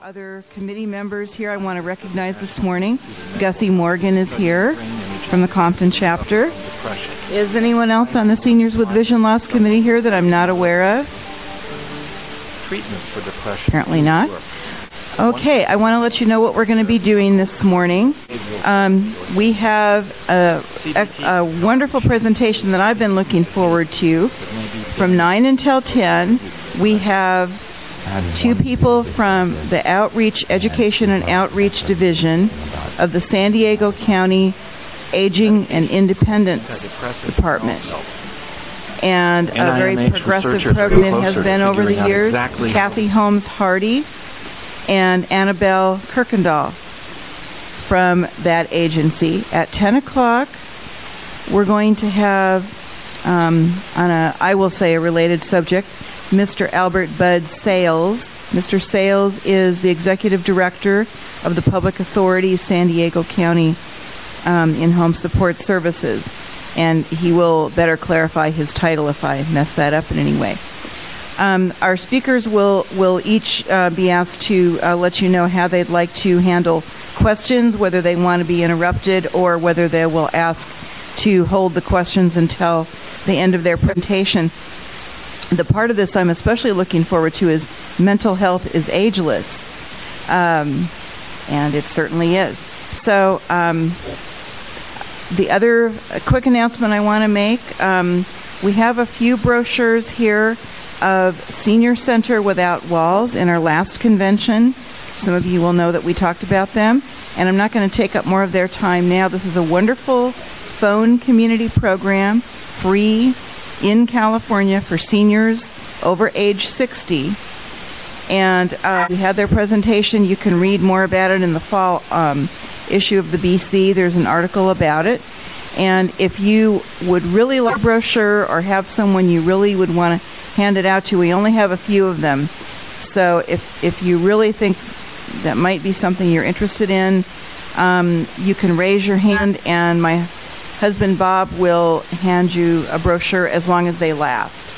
other committee members here I want to recognize this morning. Gussie Morgan is here from the Compton chapter. Is anyone else on the Seniors with Vision Loss Committee here that I'm not aware of? Treatment for depression. Apparently not. Okay, I want to let you know what we're going to be doing this morning. We have a wonderful presentation that I've been looking forward to. From 9 until 10, we have two people from the Education and Outreach Division of the San Diego County Aging and Independence Department. And a very progressive program it has been over the years. Kathy Holmes Hardy and Annabelle Kirkendall from that agency. At 10 o'clock, we're going to have, on I will say, a related subject, Mr. Albert Bud Sales. Mr. Sales is the Executive Director of the Public Authority San Diego County In-Home Support Services. And he will better clarify his title if I mess that up in any way. Our speakers will each be asked to let you know how they'd like to handle questions, whether they want to be interrupted or whether they will ask to hold the questions until the end of their presentation. The part of this I'm especially looking forward to is mental health is ageless. And it certainly is. So the other quick announcement I want to make, we have a few brochures here of Senior Center Without Walls in our last convention. Some of you will know that we talked about them. And I'm not going to take up more of their time now. This is a wonderful phone community program, free in California for seniors over age 60. And we had their presentation. You can read more about it in the fall issue of the BC. There's an article about it. And if you would really like a brochure or have someone you really would want to hand it out to, we only have a few of them. So if you really think that might be something you're interested in, you can raise your hand and my husband Bob will hand you a brochure as long as they last.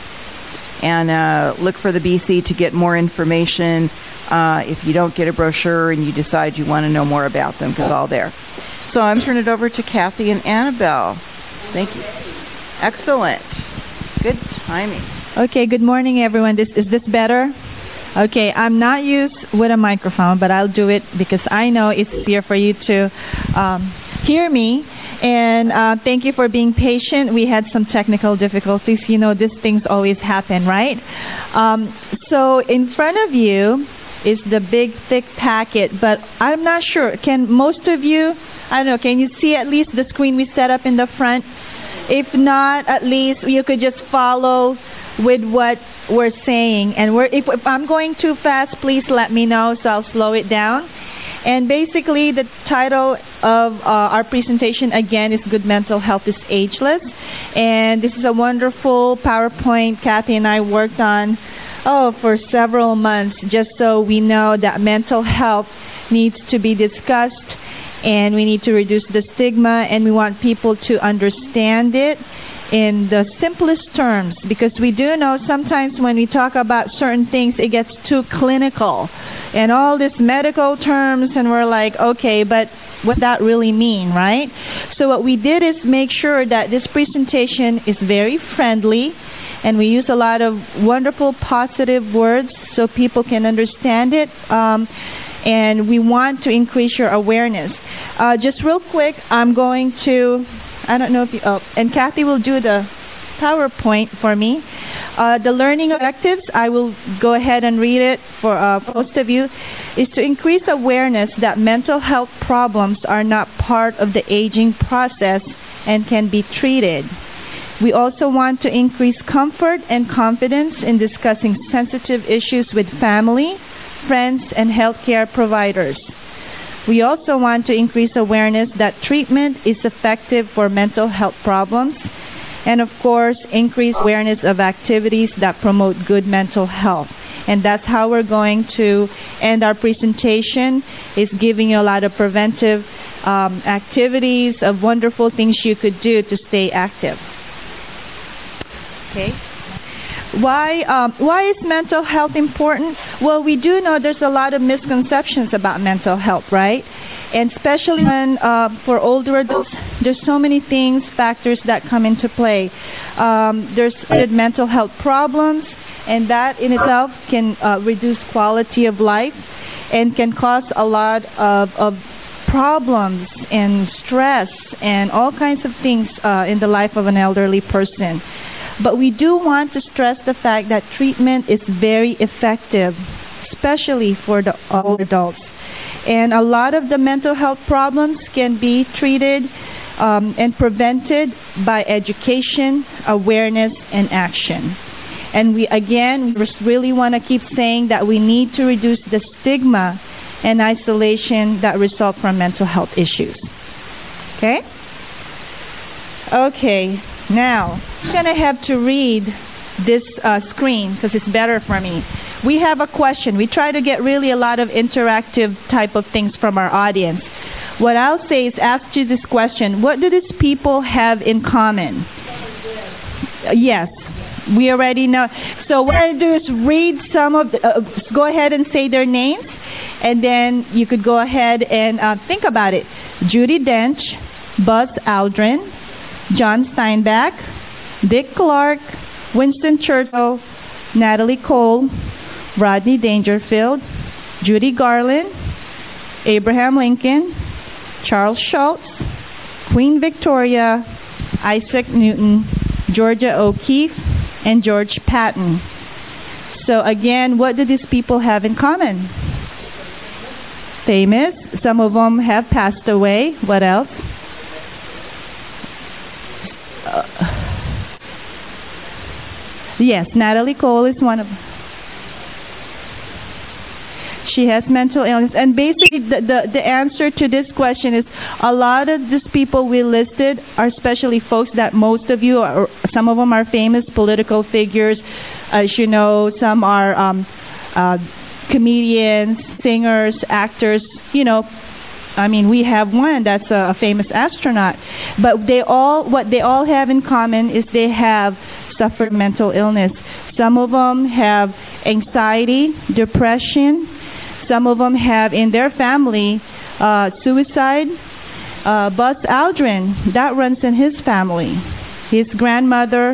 And look for the BC to get more information if you don't get a brochure and you decide you want to know more about them, because all there. So I'm turning it over to Kathy and Annabelle. Thank you. Excellent. Good timing. Okay, good morning, everyone. Is this better? Okay, I'm not used with a microphone, but I'll do it because I know it's easier for you to hear me. And thank you for being patient. We had some technical difficulties. You know, these things always happen, right? So in front of you is the big, thick packet, but I'm not sure. Can most of you, I don't know, can you see at least the screen we set up in the front? If not, at least you could just follow with what we're saying. And if I'm going too fast, please let me know so I'll slow it down. And basically, the title of our presentation, again, is Good Mental Health is Ageless. And this is a wonderful PowerPoint Kathy and I worked on for several months, just so we know that mental health needs to be discussed and we need to reduce the stigma, and we want people to understand it in the simplest terms, because we do know sometimes when we talk about certain things, it gets too clinical and all these medical terms, and we're like, okay, but what does that really mean, right? So what we did is make sure that this presentation is very friendly, and we use a lot of wonderful positive words so people can understand it. And we want to increase your awareness. Just real quick, I'm going to, I don't know if you, and Kathy will do the PowerPoint for me. The learning objectives, I will go ahead and read it for most of you, is to increase awareness that mental health problems are not part of the aging process and can be treated. We also want to increase comfort and confidence in discussing sensitive issues with family, friends, and healthcare providers. We also want to increase awareness that treatment is effective for mental health problems, and of course, increase awareness of activities that promote good mental health. And that's how we're going to end our presentation, is giving you a lot of preventive activities of wonderful things you could do to stay active. Okay. Why is mental health important? Well, we do know there's a lot of misconceptions about mental health, right? And especially when for older adults, there's so many factors that come into play. There's mental health problems, and that in itself can reduce quality of life and can cause a lot of problems and stress and all kinds of things in the life of an elderly person. But we do want to stress the fact that treatment is very effective, especially for the older adults. And a lot of the mental health problems can be treated and prevented by education, awareness, and action. And we really want to keep saying that we need to reduce the stigma and isolation that result from mental health issues. Okay? Okay, now I'm going to have to read this screen because it's better for me. We have a question. We try to get really a lot of interactive type of things from our audience. What I'll say is ask you this question. What do these people have in common? Yes, we already know. So what I do is read some of go ahead and say their names, and then you could go ahead and think about it. Judi Dench, Buzz Aldrin, John Steinbeck, Dick Clark, Winston Churchill, Natalie Cole, Rodney Dangerfield, Judy Garland, Abraham Lincoln, Charles Schultz, Queen Victoria, Isaac Newton, Georgia O'Keeffe, and George Patton. So again, what do these people have in common? Famous. Some of them have passed away. What else? Yes, Natalie Cole is one of them. She has mental illness. And basically, the answer to this question is a lot of these people we listed are especially folks that most of you are, some of them are famous political figures. As you know, some are comedians, singers, actors, you know. I mean, we have one that's a famous astronaut. But what they all have in common is they have suffered mental illness. Some of them have anxiety, depression. Some of them have in their family suicide. Buzz Aldrin, that runs in his family. His grandfather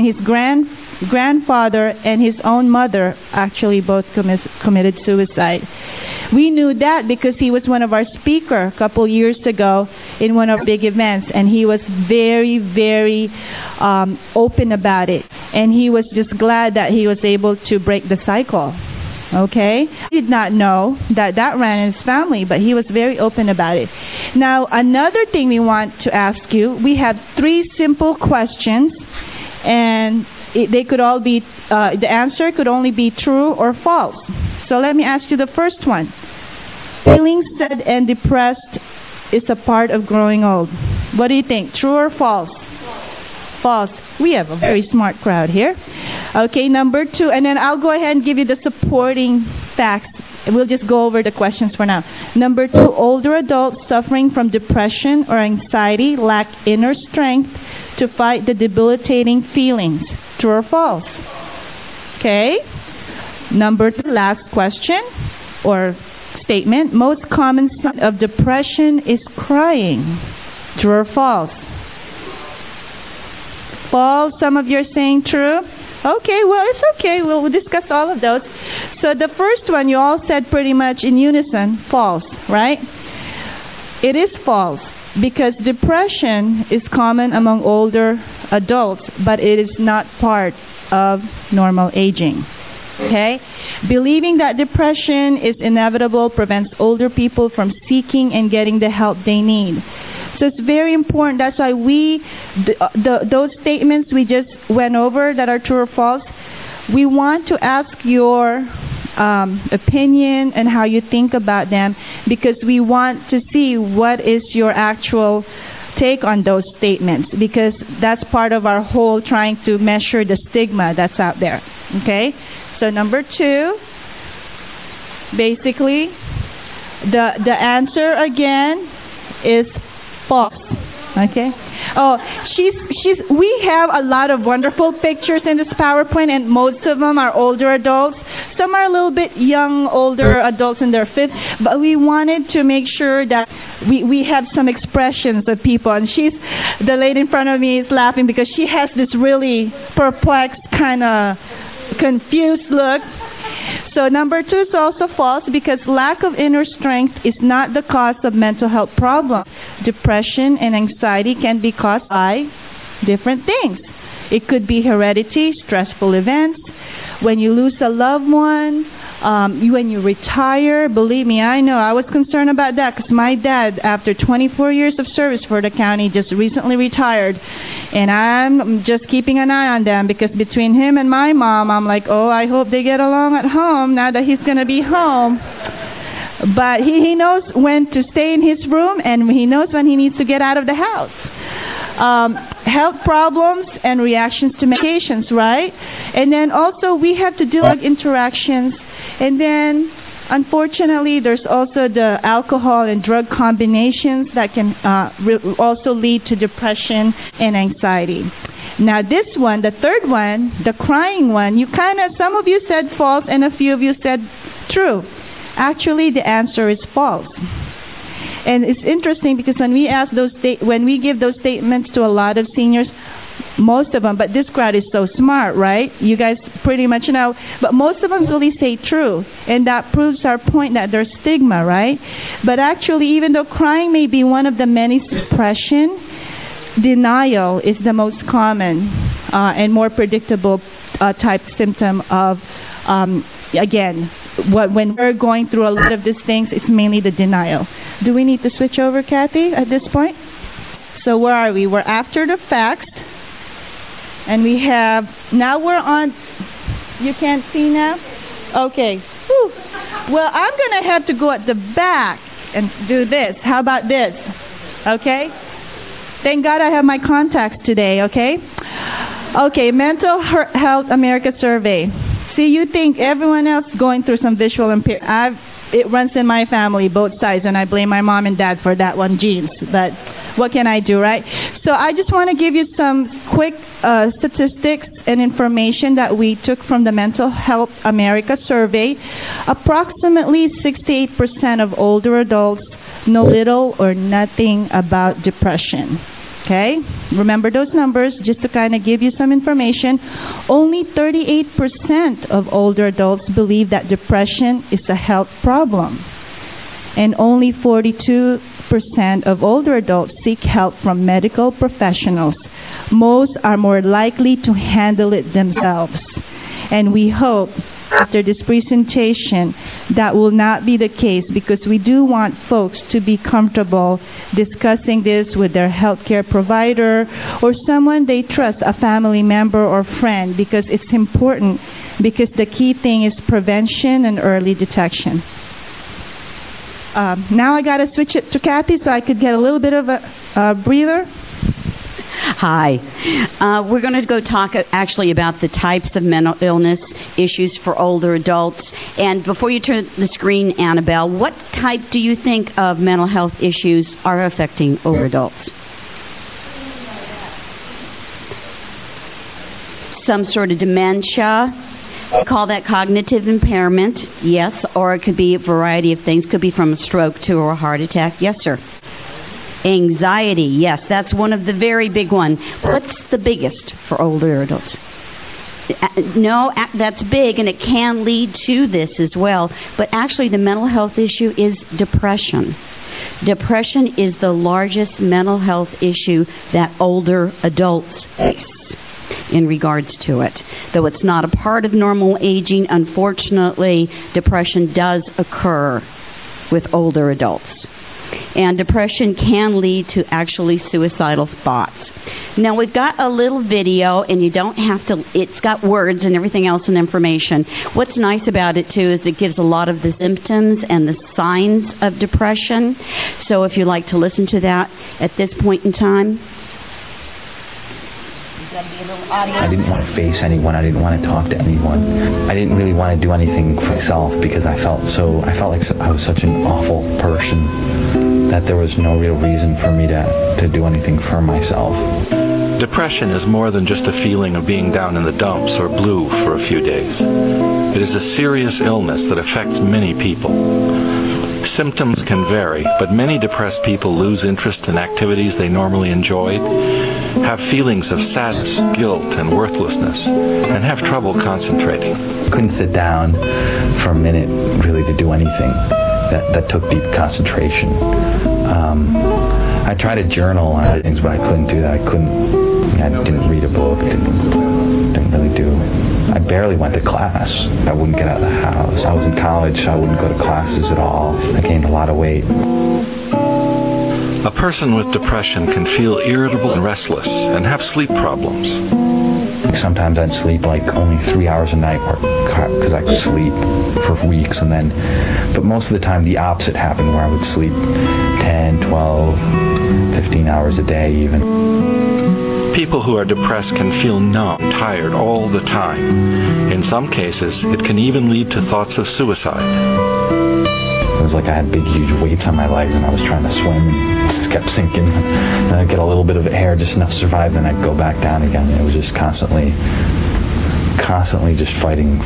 and his own mother actually both committed suicide. We knew that because he was one of our speakers a couple years ago in one of our big events, and he was very, very open about it. And he was just glad that he was able to break the cycle. Okay? I did not know that ran in his family, but he was very open about it. Now, another thing we want to ask you, we have 3 simple questions, and they could all be, the answer could only be true or false. So let me ask you the first one. Feeling sad and depressed is a part of growing old. What do you think? True or false? False. We have a very smart crowd here. Okay, number 2, and then I'll go ahead and give you the supporting facts. We'll just go over the questions for now. Number 2, older adults suffering from depression or anxiety lack inner strength to fight the debilitating feelings. True or false? Okay. Number 3, last question or statement. Most common sign of depression is crying. True or false? False. Some of you are saying true. Okay, well, it's okay. We'll discuss all of those. So the first one, you all said pretty much in unison, false, right? It is false because depression is common among older adults, but it is not part of normal aging. Okay? Believing that depression is inevitable prevents older people from seeking and getting the help they need. So it's very important. That's why those statements we just went over that are true or false, we want to ask your opinion and how you think about them, because we want to see what is your actual take on those statements, because that's part of our whole trying to measure the stigma that's out there. Okay? So number 2, basically, the answer again is false. Okay. Oh, we have a lot of wonderful pictures in this PowerPoint, and most of them are older adults. Some are a little bit young, older adults in their 50s, but we wanted to make sure that we have some expressions of people. And the lady in front of me is laughing because she has this really perplexed, kind of confused look. So number 2 is also false because lack of inner strength is not the cause of mental health problems. Depression and anxiety can be caused by different things. It could be heredity, stressful events, when you lose a loved one, when you retire. Believe me, I know. I was concerned about that because my dad, after 24 years of service for the county, just recently retired. And I'm just keeping an eye on them because between him and my mom, I'm like, oh, I hope they get along at home now that he's going to be home. But he knows when to stay in his room and he knows when he needs to get out of the house. Health problems and reactions to medications, right? And then also we have to deal with interactions. And then, unfortunately, there's also the alcohol and drug combinations that can also lead to depression and anxiety. Now, this one, the third one, the crying one, some of you said false and a few of you said true. Actually, the answer is false. And it's interesting because when we give those statements to a lot of seniors, most of them, but this crowd is so smart, right? You guys pretty much know. But most of them really say true. And that proves our point that there's stigma, right? But actually, even though crying may be one of the many suppression, denial is the most common and more predictable type symptom of, again, when we're going through a lot of these things, it's mainly the denial. Do we need to switch over, Kathy, at this point? So where are we? We're after the facts. And now we're on, you can't see now? Okay. Whew. Well, I'm going to have to go at the back and do this. How about this? Okay? Thank God I have my contacts today, okay? Okay, Mental Health America Survey. See, you think everyone else going through some visual impairment. It runs in my family, both sides, and I blame my mom and dad for that one, genes. But what can I do, right? So I just want to give you some quick statistics and information that we took from the Mental Health America survey. Approximately 68% of older adults know little or nothing about depression. Okay? Remember those numbers just to kind of give you some information. Only 38% of older adults believe that depression is a health problem. And only 42% of older adults seek help from medical professionals. Most are more likely to handle it themselves. And we hope after this presentation that will not be the case because we do want folks to be comfortable discussing this with their healthcare provider or someone they trust, a family member or friend, because it's important because the key thing is prevention and early detection. Now I got to switch it to Kathy so I could get a little bit of a breather. Hi. We're going to go talk actually about the types of mental illness issues for older adults. And before you turn the screen, Annabelle, what type do you think of mental health issues are affecting older adults? Some sort of dementia. We call that cognitive impairment, yes, or it could be a variety of things. Could be from a stroke to a heart attack. Yes, sir. Anxiety, yes, that's one of the very big ones. What's the biggest for older adults? No, that's big, and it can lead to this as well. But actually, the mental health issue is depression. Depression is the largest mental health issue that older adults face in regards to it. Though it's not a part of normal aging, unfortunately, depression does occur with older adults. And depression can lead to actually suicidal thoughts. Now, we've got a little video, and you don't have to, it's got words and everything else and information. What's nice about it, too, is it gives a lot of the symptoms and the signs of depression. So if you'd like to listen to that at this point in time. I didn't want to face anyone. I didn't want to talk to anyone. I didn't really want to do anything for myself because I felt like I was such an awful person. that there was no real reason for me to do anything for myself. Depression is more than just a feeling of being down in the dumps or blue for a few days. It is a serious illness that affects many people. Symptoms can vary, but many depressed people lose interest in activities they normally enjoyed, have feelings of sadness, guilt, and worthlessness, and have trouble concentrating. Couldn't sit down for a minute really to do anything that took deep concentration. I tried to journal on things, but I couldn't do that. I didn't read a book, didn't really do. I barely went to class. I wouldn't get out of the house. I was in college, so I wouldn't go to classes at all. I gained a lot of weight. A person with depression can feel irritable and restless and have sleep problems. Sometimes I'd sleep like only 3 hours a night because I could sleep for weeks, but most of the time the opposite happened, where I would sleep 10, 12, 15 hours a day even. People who are depressed can feel numb, tired all the time. In some cases, it can even lead to thoughts of suicide. It was like I had big, huge weights on my legs, and I was trying to swim, and it just kept sinking. And I'd get a little bit of air, just enough to survive, then I'd go back down again. It was just constantly just fighting.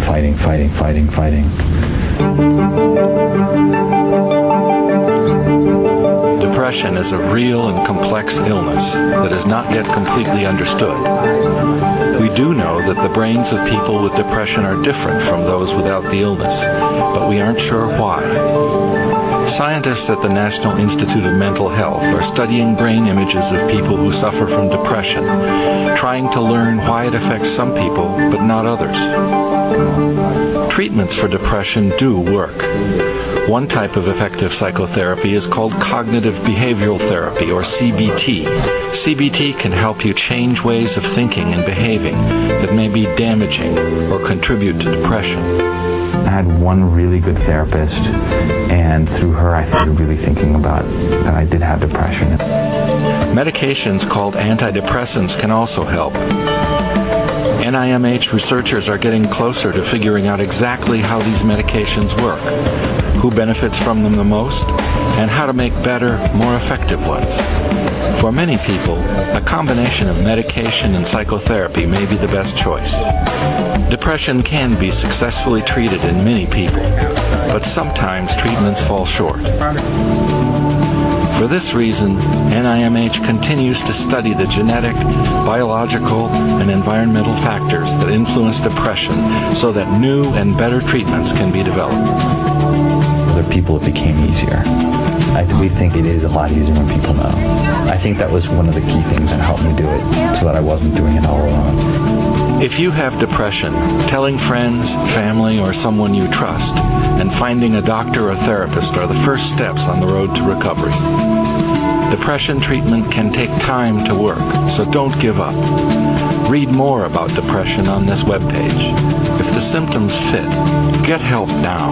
Depression is a real and complex illness that is not yet completely understood. We do know that the brains of people with depression are different from those without the illness, but we aren't sure why. Scientists at the National Institute of Mental Health are studying brain images of people who suffer from depression, trying to learn why it affects some people but not others. Treatments for depression do work. One type of effective psychotherapy is called cognitive behavioral therapy, or CBT. CBT can help you change ways of thinking and behaving that may be damaging or contribute to depression. I had one really good therapist, and through her I started really thinking about that I did have depression. Medications called antidepressants can also help. NIMH researchers are getting closer to figuring out exactly how these medications work, who benefits from them the most, and how to make better, more effective ones. For many people, a combination of medication and psychotherapy may be the best choice. Depression can be successfully treated in many people, but sometimes treatments fall short. For this reason, NIMH continues to study the genetic, biological, and environmental factors that influence depression so that new and better treatments can be developed. Other people, it became easier. We think it is a lot easier when people know. I think that was one of the key things that helped me do it, so that I wasn't doing it all alone. If you have depression, telling friends, family, or someone you trust, and finding a doctor or therapist are the first steps on the road to recovery. Depression treatment can take time to work, so don't give up. Read more about depression on this webpage. If the symptoms fit, get help now.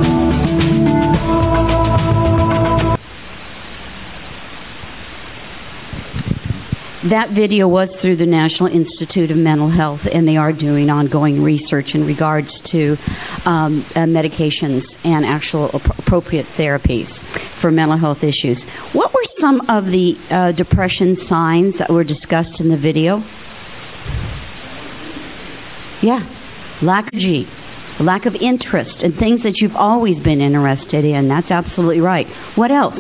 That video was through the National Institute of Mental Health, and they are doing ongoing research in regards to medications and actual appropriate therapies for mental health issues. What were some of the depression signs that were discussed in the video? Yeah, lack of energy, lack of interest in things that you've always been interested in. That's absolutely right. What else?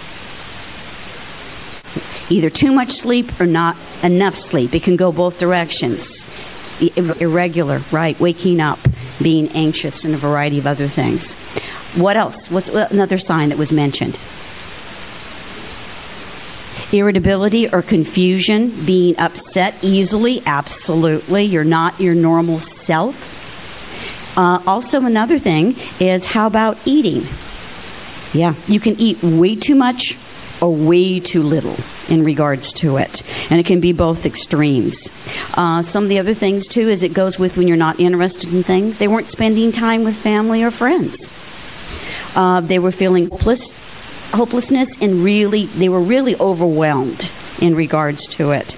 Either too much sleep or not enough sleep. It can go both directions. Irregular, right? Waking up, being anxious, and a variety of other things. What else? What's another sign that was mentioned? Irritability or confusion, being upset easily. Absolutely. You're not your normal self. Also, another thing is, how about eating? Yeah, you can eat way too much or way too little in regards to it. And it can be both extremes. Some of the other things, too, is it goes with when you're not interested in things. They weren't spending time with family or friends. They were feeling hopelessness, and they were really overwhelmed in regards to it.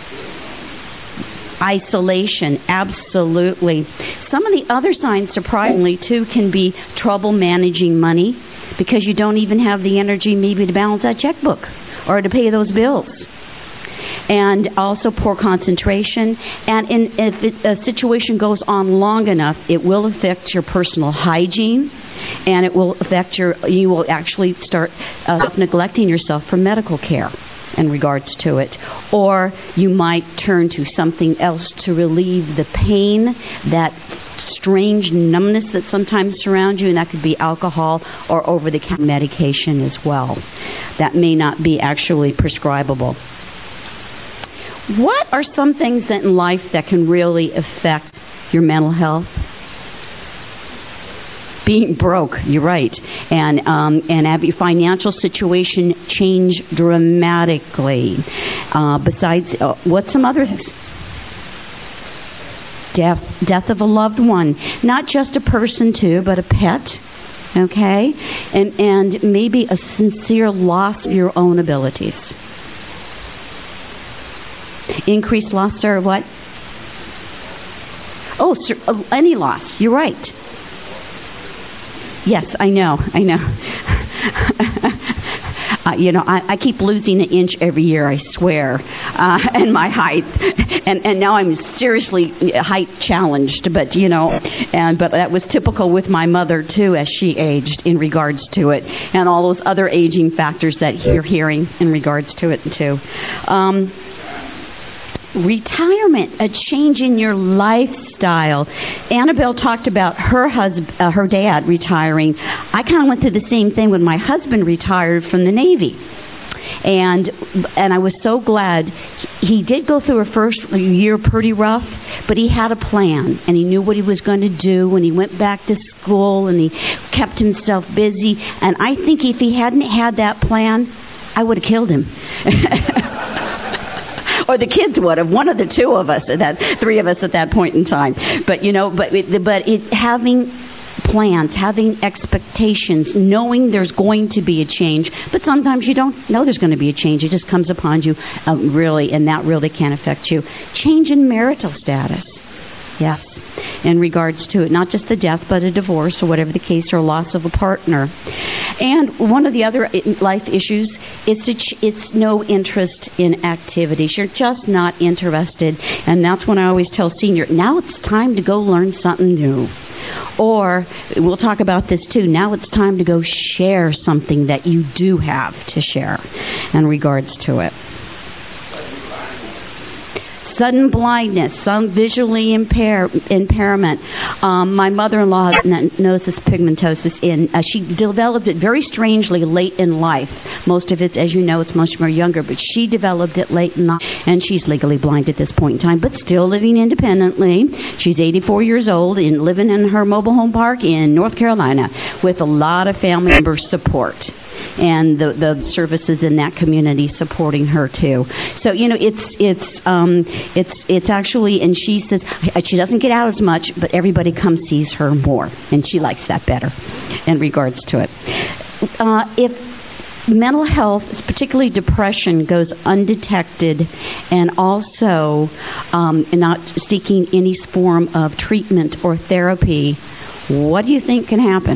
Isolation, absolutely. Some of the other signs, surprisingly, too, can be trouble managing money, because you don't even have the energy maybe to balance that checkbook or to pay those bills. And also poor concentration. And if a situation goes on long enough, it will affect your personal hygiene, and it will affect you will actually start neglecting yourself for medical care in regards to it. Or you might turn to something else to relieve the pain, that strange numbness that sometimes surrounds you, and that could be alcohol or over-the-counter medication as well. That may not be actually prescribable. What are some things in life that can really affect your mental health? Being broke, you're right, and have your financial situation change dramatically. Besides, what's some other things? Death of a loved one, not just a person too, but a pet. Okay, and maybe a sincere loss of your own abilities. Increased loss, or what? Oh, any loss. You're right. Yes, I know. I keep losing an inch every year, I swear, in my height, and now I'm seriously height challenged. But but that was typical with my mother too, as she aged in regards to it, and all those other aging factors that you're hearing in regards to it too. Retirement, a change in your lifestyle. Annabelle talked about her dad retiring. I kind of went through the same thing when my husband retired from the Navy. And I was so glad. He did go through a first year pretty rough, but he had a plan, and he knew what he was going to do when he went back to school, and he kept himself busy. And I think if he hadn't had that plan, I would have killed him. Or the kids would have, one of the two of us, three of us at that point in time. But having plans, having expectations, knowing there's going to be a change, but sometimes you don't know there's going to be a change. It just comes upon you, really, and that really can affect you. Change in marital status. Yes, in regards to it, not just the death, but a divorce or whatever the case, or loss of a partner. And one of the other life issues is it's no interest in activities. You're just not interested, and that's when I always tell seniors, now it's time to go learn something new. Or, we'll talk about this too, now it's time to go share something that you do have to share in regards to it. Sudden blindness, some visually impairment. My mother-in-law has noticed pigmentosis, and she developed it very strangely late in life. Most of it, as you know, it's much more younger, but she developed it late in life, and she's legally blind at this point in time, but still living independently. She's 84 years old and living in her mobile home park in North Carolina with a lot of family member support, and the services in that community supporting her too. So it's actually, and she says she doesn't get out as much, but everybody comes sees her more, and she likes that better in regards to it. If mental health, particularly depression, goes undetected, and also not seeking any form of treatment or therapy, what do you think can happen?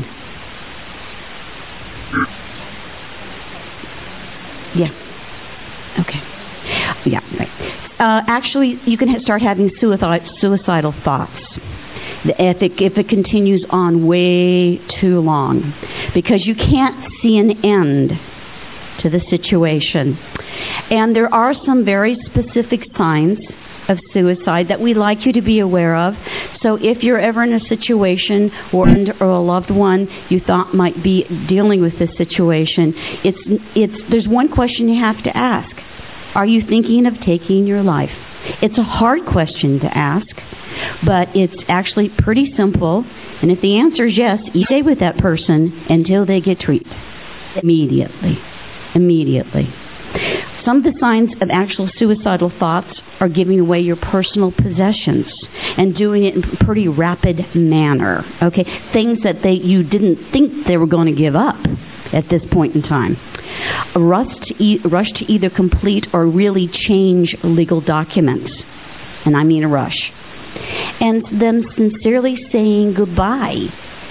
Yeah. Okay. Yeah, right. Actually, you can start having suicidal thoughts if it continues on way too long, because you can't see an end to the situation. And there are some very specific signs of suicide that we'd like you to be aware of. So if you're ever in a situation or a loved one you thought might be dealing with this situation, there's one question you have to ask. Are you thinking of taking your life? It's a hard question to ask, but it's actually pretty simple. And if the answer is yes, you stay with that person until they get treated. Immediately. Some of the signs of actual suicidal thoughts are giving away your personal possessions and doing it in a pretty rapid manner. Okay, things that you didn't think they were going to give up at this point in time. A rush to either complete or really change legal documents, and I mean a rush. And them sincerely saying goodbye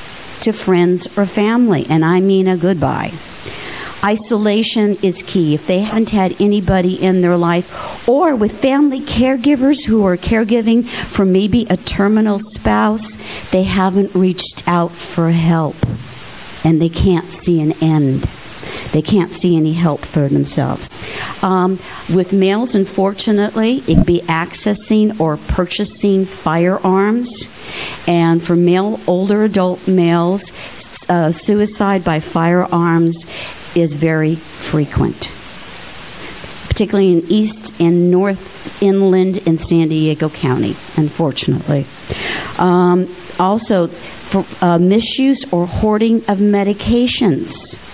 to friends or family, and I mean a goodbye. Isolation is key. If they haven't had anybody in their life, or with family caregivers who are caregiving for maybe a terminal spouse, they haven't reached out for help, and they can't see an end. They can't see any help for themselves. With males, unfortunately, it can be accessing or purchasing firearms. And for older adult males, suicide by firearms is very frequent, particularly in East and North Inland in San Diego County, unfortunately. Also, for misuse or hoarding of medications.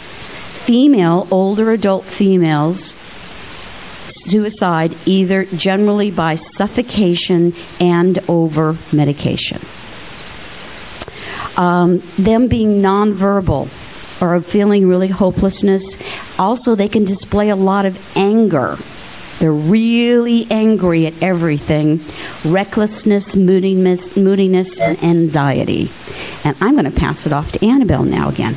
Older adult females, suicide either generally by suffocation and over medication. Them being nonverbal or feeling really hopelessness. Also, they can display a lot of anger. They're really angry at everything. Recklessness, moodiness, and anxiety. And I'm going to pass it off to Annabelle now again.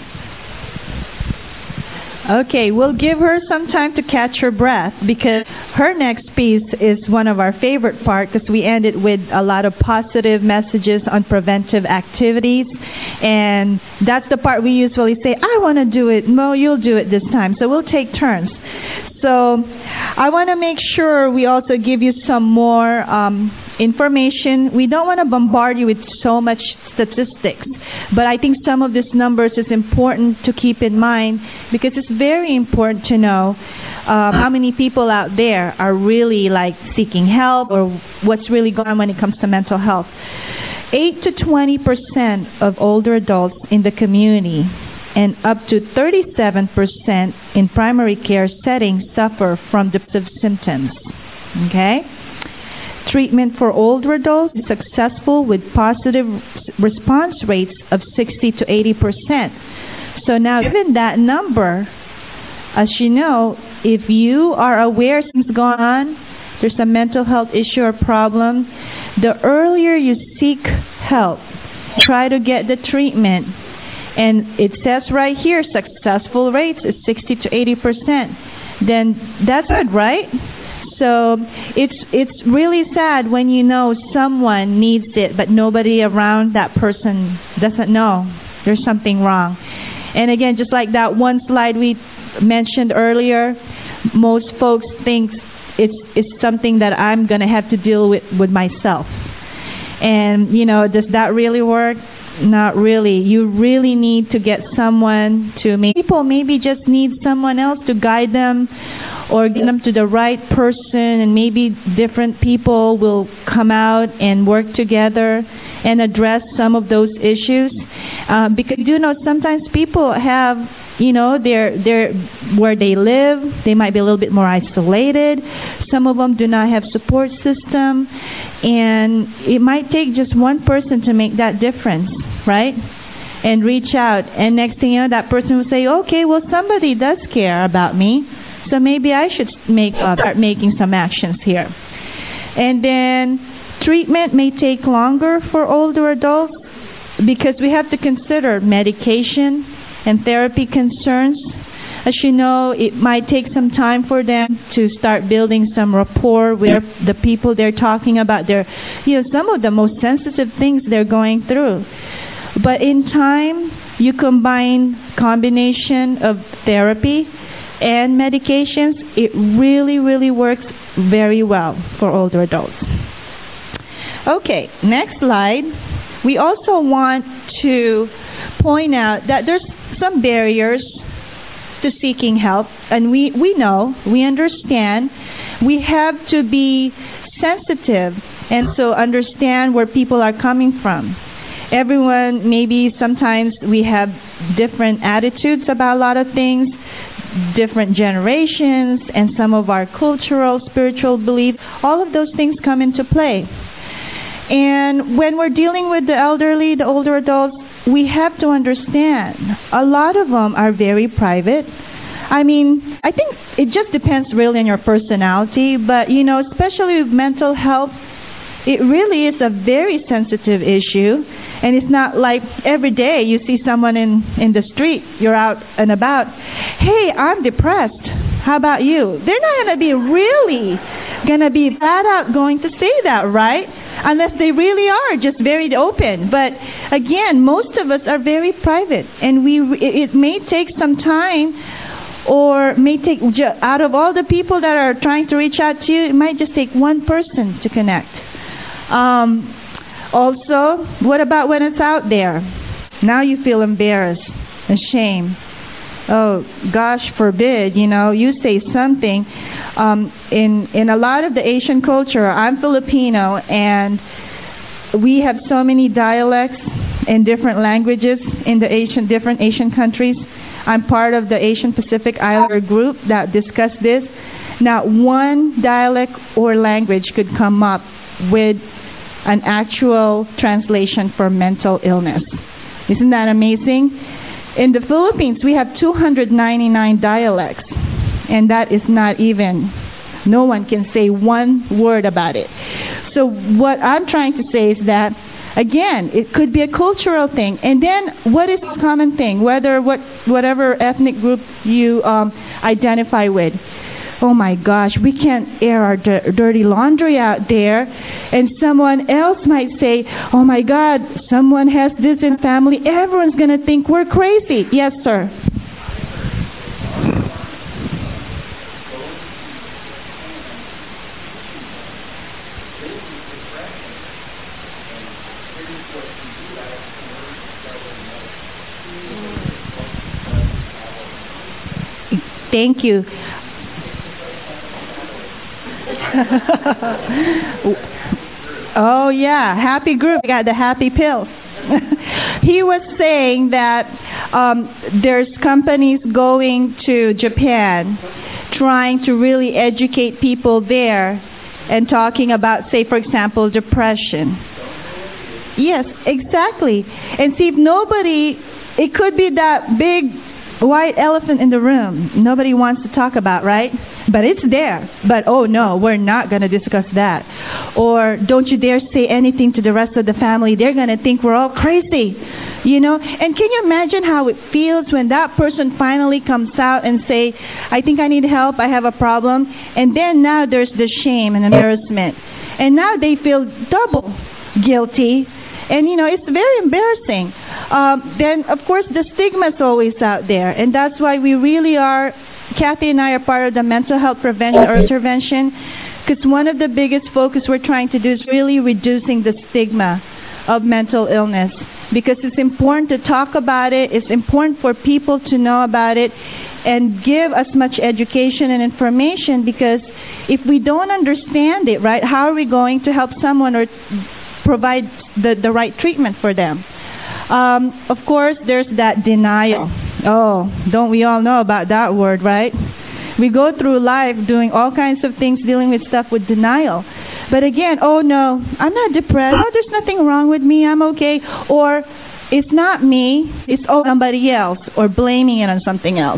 Okay, we'll give her some time to catch her breath because her next piece is one of our favorite parts because we ended with a lot of positive messages on preventive activities. And that's the part we usually say, I want to do it. Mo, you'll do it this time. So we'll take turns. So I want to make sure we also give you some more information. We don't want to bombard you with so much statistics, but I think some of these numbers is important to keep in mind because it's very important to know how many people out there are really like seeking help or what's really going on when it comes to mental health. 8 to 20% of older adults in the community and up to 37% in primary care settings suffer from depressive symptoms. Okay? Treatment for older adults is successful with positive response rates of 60 to 80%. So now, given that number, as you know, if you are aware something's going on, there's a mental health issue or problem, the earlier you seek help, try to get the treatment, and it says right here, successful rates is 60 to 80%, then that's good, right? So it's really sad when you know someone needs it, but nobody around that person doesn't know. There's something wrong. And again, just like that one slide we mentioned earlier, most folks think it's something that I'm going to have to deal with myself. And, you know, does that really work? Not really. You really need to get someone to people maybe just need someone else to guide them or get them to the right person, and maybe different people will come out and work together and address some of those issues. Because you know sometimes people have, you know, they're where they live, they might be a little bit more isolated. Some of them do not have support system, and it might take just one person to make that difference, right? And reach out, and next thing you know, that person will say, okay, well, somebody does care about me, so maybe I should start making some actions here. And then treatment may take longer for older adults because we have to consider medication and therapy concerns. As you know, it might take some time for them to start building some rapport with the people they're talking about. Some of the most sensitive things they're going through. But in time, you combination of therapy and medications, it really, really works very well for older adults. Okay, next slide. We also want to point out that there's some barriers to seeking help, and we know, we understand, we have to be sensitive and so understand where people are coming from. Everyone, maybe sometimes we have different attitudes about a lot of things, different generations, and some of our cultural, spiritual beliefs. All of those things come into play. And when we're dealing with the elderly, the older adults, we have to understand a lot of them are very private. I mean, I think it just depends really on your personality, but you know, especially with mental health, it really is a very sensitive issue. And it's not like every day you see someone in the street, you're out and about, hey, I'm depressed. How about you? They're not going to be really going to be flat out going to say that, right? Unless they really are just very open. But again, most of us are very private, and it may take some time, or may take, out of all the people that are trying to reach out to you, it might just take one person to connect. Also, what about when it's out there? Now you feel embarrassed, ashamed. Oh, gosh forbid, you say something. In a lot of the Asian culture, I'm Filipino, and we have so many dialects and different languages in the different Asian countries. I'm part of the Asian Pacific Islander group that discuss this. Not one dialect or language could come up with an actual translation for mental illness. Isn't that amazing? In the Philippines, we have 299 dialects, and that is not even, no one can say one word about it. So what I'm trying to say is that, again, it could be a cultural thing. And then what is a common thing, whatever ethnic group you identify with? Oh my gosh, we can't air our dirty laundry out there. And someone else might say, oh my God, someone has this in family. Everyone's going to think we're crazy. Yes, sir. Thank you. Oh yeah, happy group. We got the happy pill. He was saying that there's companies going to Japan trying to really educate people there and talking about, say, for example, depression. Yes, exactly. And see, if nobody, it could be that big white elephant in the room nobody wants to talk about, right? But it's there. But oh no, we're not going to discuss that. Or don't you dare say anything to the rest of the family. They're going to think we're all crazy. And can you imagine how it feels when that person finally comes out and say, I think I need help, I have a problem. And then now there's the shame and embarrassment. And now they feel double guilty. And, it's very embarrassing. Then, of course, the stigma is always out there. And that's why we really are, Kathy and I are part of the mental health prevention or intervention, because one of the biggest focus we're trying to do is really reducing the stigma of mental illness. Because it's important to talk about it. It's important for people to know about it and give as much education and information, because if we don't understand it, right, how are we going to help someone or provide the right treatment for them? Of course, there's that denial. Oh, don't we all know about that word, right? We go through life doing all kinds of things, dealing with stuff with denial. But again, oh no, I'm not depressed. Oh, there's nothing wrong with me. I'm okay. Or it's not me. It's somebody else, or blaming it on something else.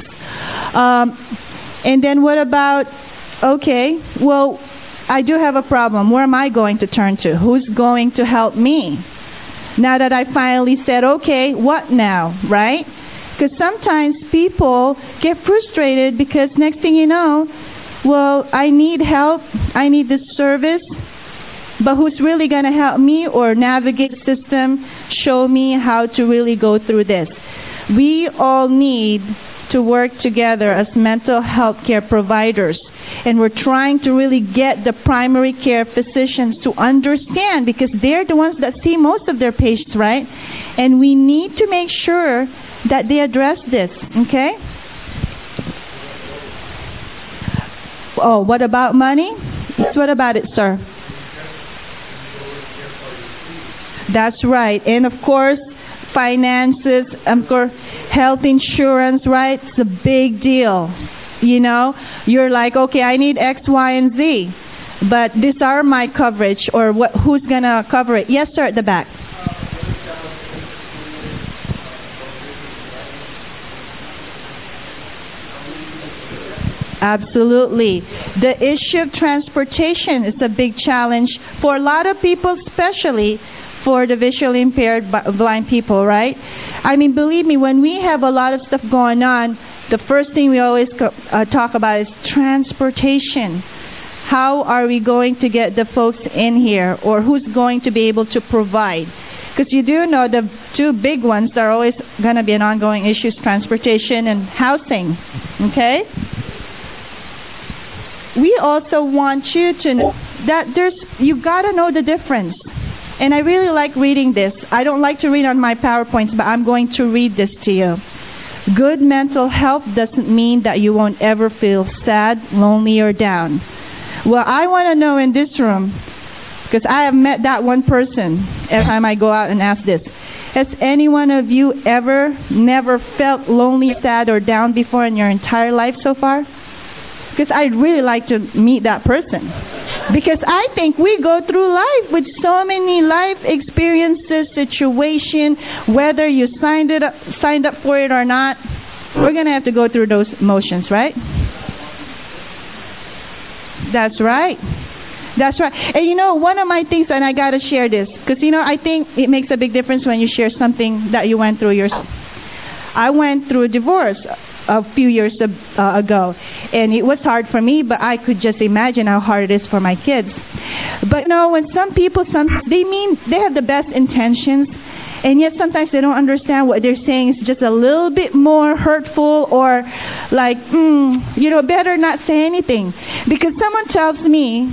And then what about, okay, well, I do have a problem. Where am I going to turn to? Who's going to help me? Now that I finally said, okay, what now, right? Because sometimes people get frustrated because next thing you know, well, I need help, I need this service, but who's really going to help me or navigate the system, show me how to really go through this? We all need to work together as mental health care providers. And we're trying to really get the primary care physicians to understand, because they're the ones that see most of their patients, right? And we need to make sure that they address this, okay? Oh, what about money? What about it, sir? That's right. And of course, finances, health insurance, right? It's a big deal. You're like, okay, I need X, Y, and Z, but these are my coverage, or who's going to cover it? Yes, sir, at the back. Absolutely. The issue of transportation is a big challenge for a lot of people, especially for the visually impaired blind people, right? I mean, believe me, when we have a lot of stuff going on, the first thing we always talk about is transportation. How are we going to get the folks in here, or who's going to be able to provide? Because you do know the two big ones that are always going to be an ongoing issue is transportation and housing, okay? We also want you to know that you got to know the difference. And I really like reading this. I don't like to read on my PowerPoints, but I'm going to read this to you. Good mental health doesn't mean that you won't ever feel sad, lonely, or down. Well, I want to know in this room, because I have met that one person every time I go out and ask this. Has any one of you ever never felt lonely, sad, or down before in your entire life so far? Because I'd really like to meet that person. Because I think we go through life with so many life experiences, situation, whether you signed up for it or not, we're going to have to go through those emotions, right? That's right. That's right. And you know, one of my things, and I got to share this, because you know, I think it makes a big difference when you share something that you went through yourself. I went through a divorce a few years ago, and it was hard for me, but I could just imagine how hard it is for my kids. But you know, when some people, they have the best intentions, and yet sometimes they don't understand what they're saying is just a little bit more hurtful, or like, you know, better not say anything. Because someone tells me,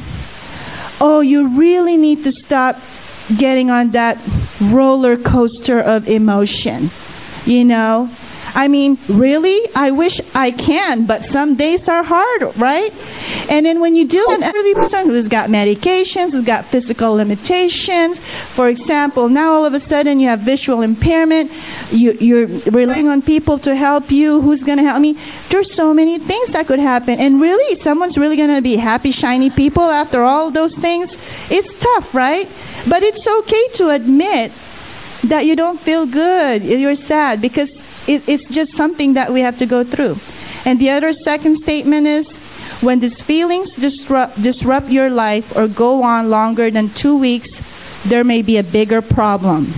oh, you really need to stop getting on that roller coaster of emotion, you know. I mean, really? I wish I can, but some days are hard, right? And then when you deal with an elderly person who's got medications, who's got physical limitations, for example, now all of a sudden you have visual impairment, you're relying on people to help you, who's going to help me? There's so many things that could happen. And really, someone's really going to be happy, shiny people after all those things? It's tough, right? But it's okay to admit that you don't feel good, you're sad, because it's just something that we have to go through. And the other second statement is, when these feelings disrupt your life or go on longer than 2 weeks, there may be a bigger problem.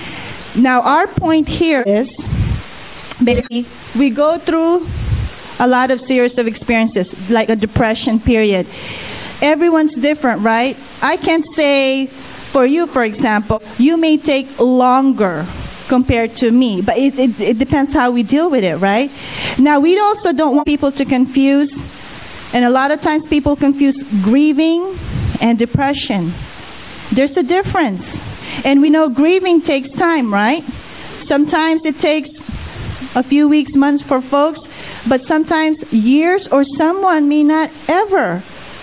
Now, our point here is, basically, we go through a lot of series of experiences, like a depression period. Everyone's different, right? I can't say, for you, for example, you may take longer compared to me, but it depends how we deal with it, right? Now, we also don't want people to confuse, and a lot of times people confuse grieving and depression. There's a difference. And we know grieving takes time, right? Sometimes it takes a few weeks, months for folks, but sometimes years, or someone may not ever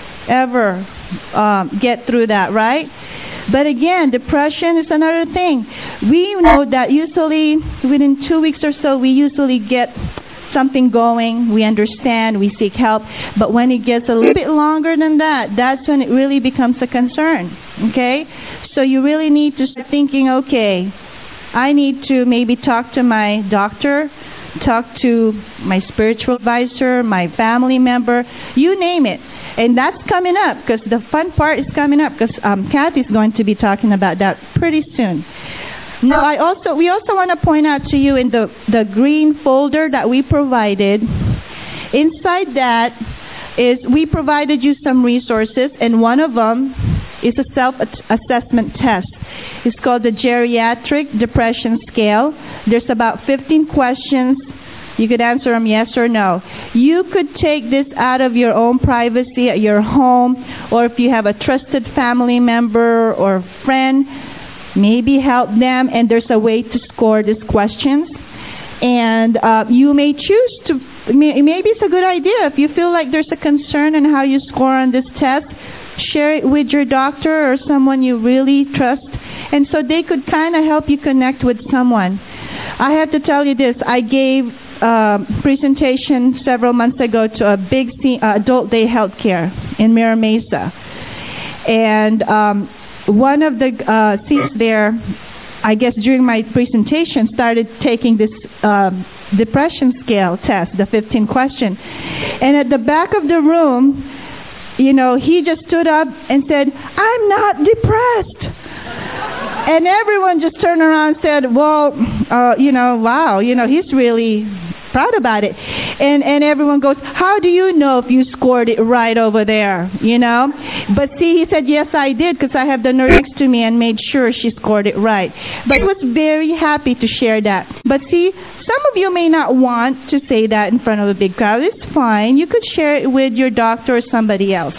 get through that, right? But again, depression is another thing. We know that usually within 2 weeks or so, we usually get something going. We understand, we seek help. But when it gets a little bit longer than that, that's when it really becomes a concern, okay? So you really need to start thinking, okay, I need to maybe talk to my doctor, talk to my spiritual advisor, my family member, you name it. And that's coming up, because the fun part is coming up, because Kathy's going to be talking about that pretty soon. Now, we also want to point out to you in the green folder that we provided, inside that is we provided you some resources, and one of them is a self-assessment test. It's called the Geriatric Depression Scale. There's about 15 questions. You could answer them yes or no. You could take this out of your own privacy at your home, or if you have a trusted family member or friend, maybe help them, and there's a way to score these questions. And you may choose to, maybe it's a good idea, if you feel like there's a concern in how you score on this test, share it with your doctor or someone you really trust, and so they could kind of help you connect with someone. I have to tell you this, I gave presentation several months ago to a big adult day healthcare in Mira Mesa, and one of the seniors there, I guess during my presentation, started taking this depression scale test, the 15 question, and at the back of the room, you know, he just stood up and said, "I'm not depressed." And everyone just turned around and said, well, wow, he's really proud about it. And everyone goes, how do you know if you scored it right over there, But see, he said, yes, I did, because I have the nurse next to me and made sure she scored it right. But he was very happy to share that. But see, some of you may not want to say that in front of a big crowd. It's fine. You could share it with your doctor or somebody else.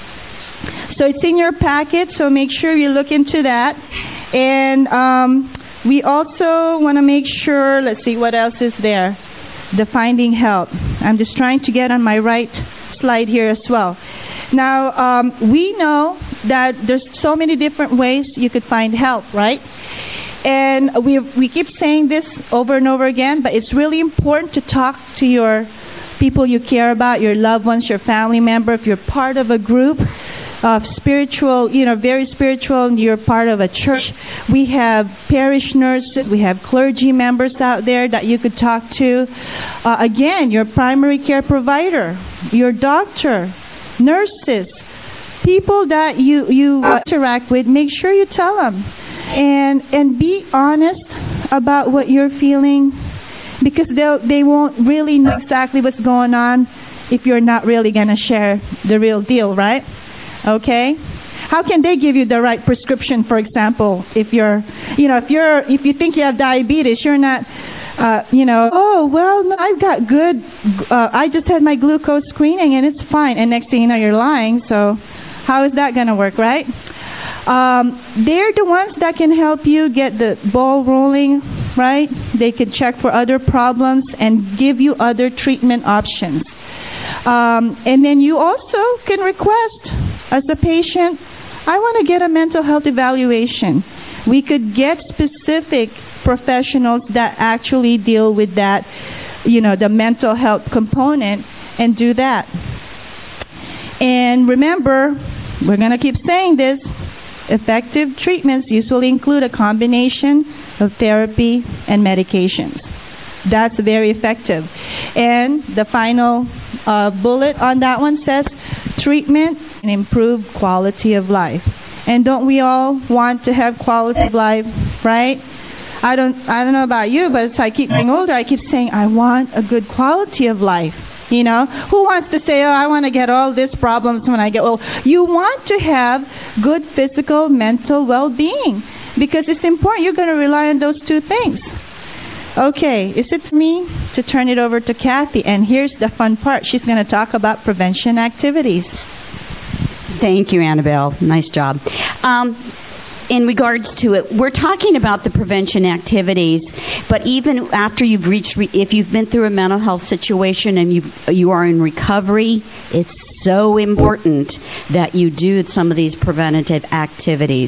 So it's in your packet, so make sure you look into that. And we also want to make sure, let's see, what else is there? The finding help. I'm just trying to get on my right slide here as well. Now, we know that there's so many different ways you could find help, right? And we keep saying this over and over again, but it's really important to talk to your people you care about, your loved ones, your family member. If you're part of a group of spiritual, very spiritual, and you're part of a church, we have parish nurses, we have clergy members out there that you could talk to. Again, your primary care provider, your doctor, nurses, people that you interact with, make sure you tell them. And be honest about what you're feeling, because they won't really know exactly what's going on if you're not really going to share the real deal, right? Okay? How can they give you the right prescription, for example, if you think you have diabetes, you're not, oh, well, no, I've got good, I just had my glucose screening and it's fine. And next thing you know, you're lying. So how is that going to work, right? They're the ones that can help you get the ball rolling, right? They can check for other problems and give you other treatment options. And then you also can request, as a patient, I want to get a mental health evaluation. We could get specific professionals that actually deal with that, the mental health component, and do that. And remember, we're going to keep saying this, effective treatments usually include a combination of therapy and medications. That's very effective. And the final bullet on that one says, treatment and improve quality of life. And don't we all want to have quality of life, right? I don't know about you, but as I keep getting older, I keep saying, I want a good quality of life. Who wants to say, oh, I want to get all these problems when I get old? You want to have good physical, mental well-being, because it's important. You're going to rely on those two things. Okay, is it me to turn it over to Kathy? And here's the fun part. She's going to talk about prevention activities. Thank you, Annabelle. Nice job. In regards to it, we're talking about the prevention activities, but even after you've if you've been through a mental health situation and you are in recovery, it's so important that you do some of these preventative activities.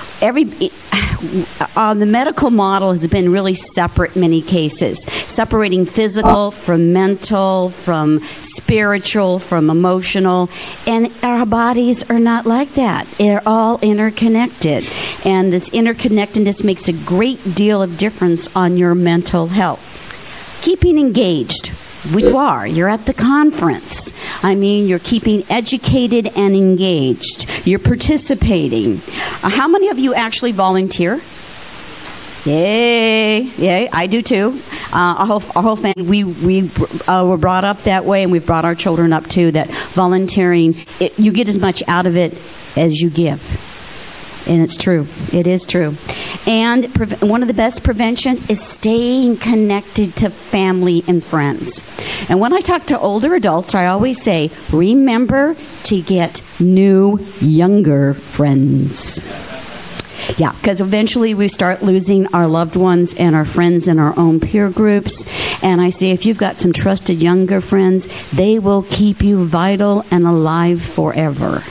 The medical model has been really separate in many cases, separating physical from mental, from spiritual, from emotional, and our bodies are not like that. They're all interconnected, and this interconnectedness makes a great deal of difference on your mental health. Keeping engaged, which you are. You're at the conference. You're keeping educated and engaged. You're participating. How many of you actually volunteer? Yay, I do too. Our whole family, we were brought up that way, and we've brought our children up too, that volunteering, you get as much out of it as you give. And it's true. It is true. And one of the best preventions is staying connected to family and friends. And when I talk to older adults, I always say, remember to get new, younger friends. Yeah, because eventually we start losing our loved ones and our friends in our own peer groups. And I say, if you've got some trusted younger friends, they will keep you vital and alive forever.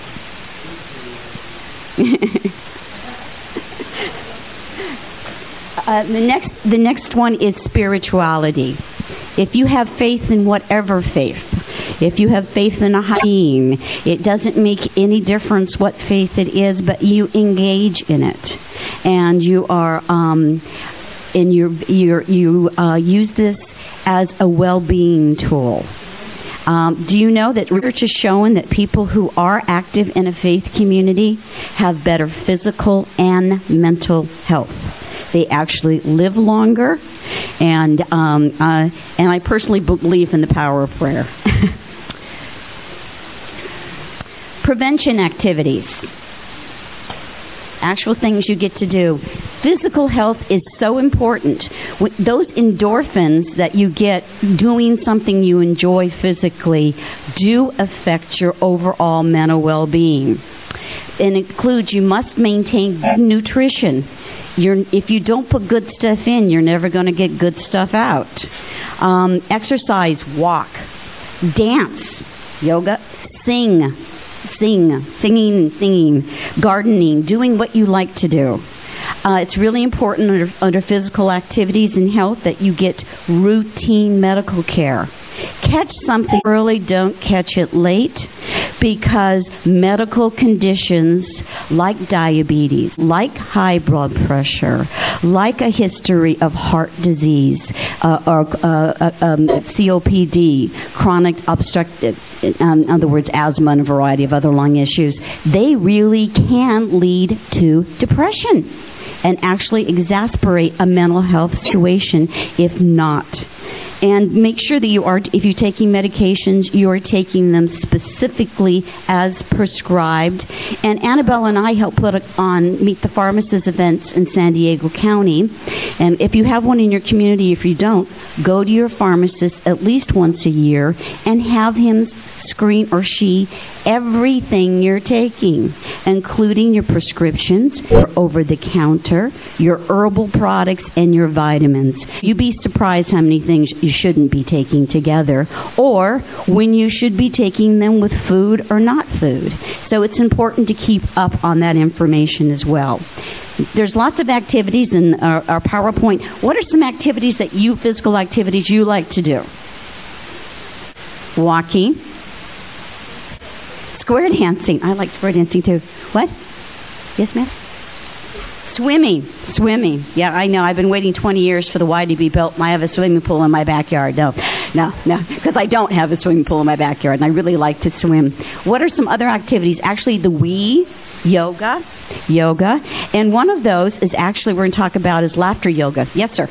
The next one is spirituality. If you have faith in whatever faith, if you have faith in a higher being, it doesn't make any difference what faith it is, but you engage in it, and you are you use this as a well-being tool. Do you know that research has shown that people who are active in a faith community have better physical and mental health? They actually live longer, and I personally believe in the power of prayer. Prevention activities. Actual things you get to do. Physical health is so important. Those endorphins that you get doing something you enjoy physically do affect your overall mental well-being. It includes you must maintain good nutrition. If you don't put good stuff in, you're never going to get good stuff out. Exercise, walk, dance, yoga, singing, gardening, doing what you like to do. It's really important under physical activities and health that you get routine medical care. Catch something early, don't catch it late, because medical conditions like diabetes, like high blood pressure, like a history of heart disease, or COPD, chronic obstructive, in other words, asthma and a variety of other lung issues, they really can lead to depression and actually exacerbate a mental health situation if not. And make sure that if you're taking medications, you are taking them specifically as prescribed. And Annabelle and I help put on Meet the Pharmacist events in San Diego County. And if you have one in your community, if you don't, go to your pharmacist at least once a year and have him screen or she everything you're taking, including your prescriptions, your over-the-counter, your herbal products, and your vitamins. You'd be surprised how many things you shouldn't be taking together, or when you should be taking them with food or not food. So it's important to keep up on that information as well. There's lots of activities in our PowerPoint. What are some activities physical activities you like to do? Walking. Square dancing. I like square dancing too. What? Yes, ma'am? Swimming. Yeah, I know. I've been waiting 20 years for the Y to be built, and I have a swimming pool in my backyard. No, because I don't have a swimming pool in my backyard, and I really like to swim. What are some other activities? Actually, yoga. And one of those is actually we're going to talk about is laughter yoga. Yes, sir.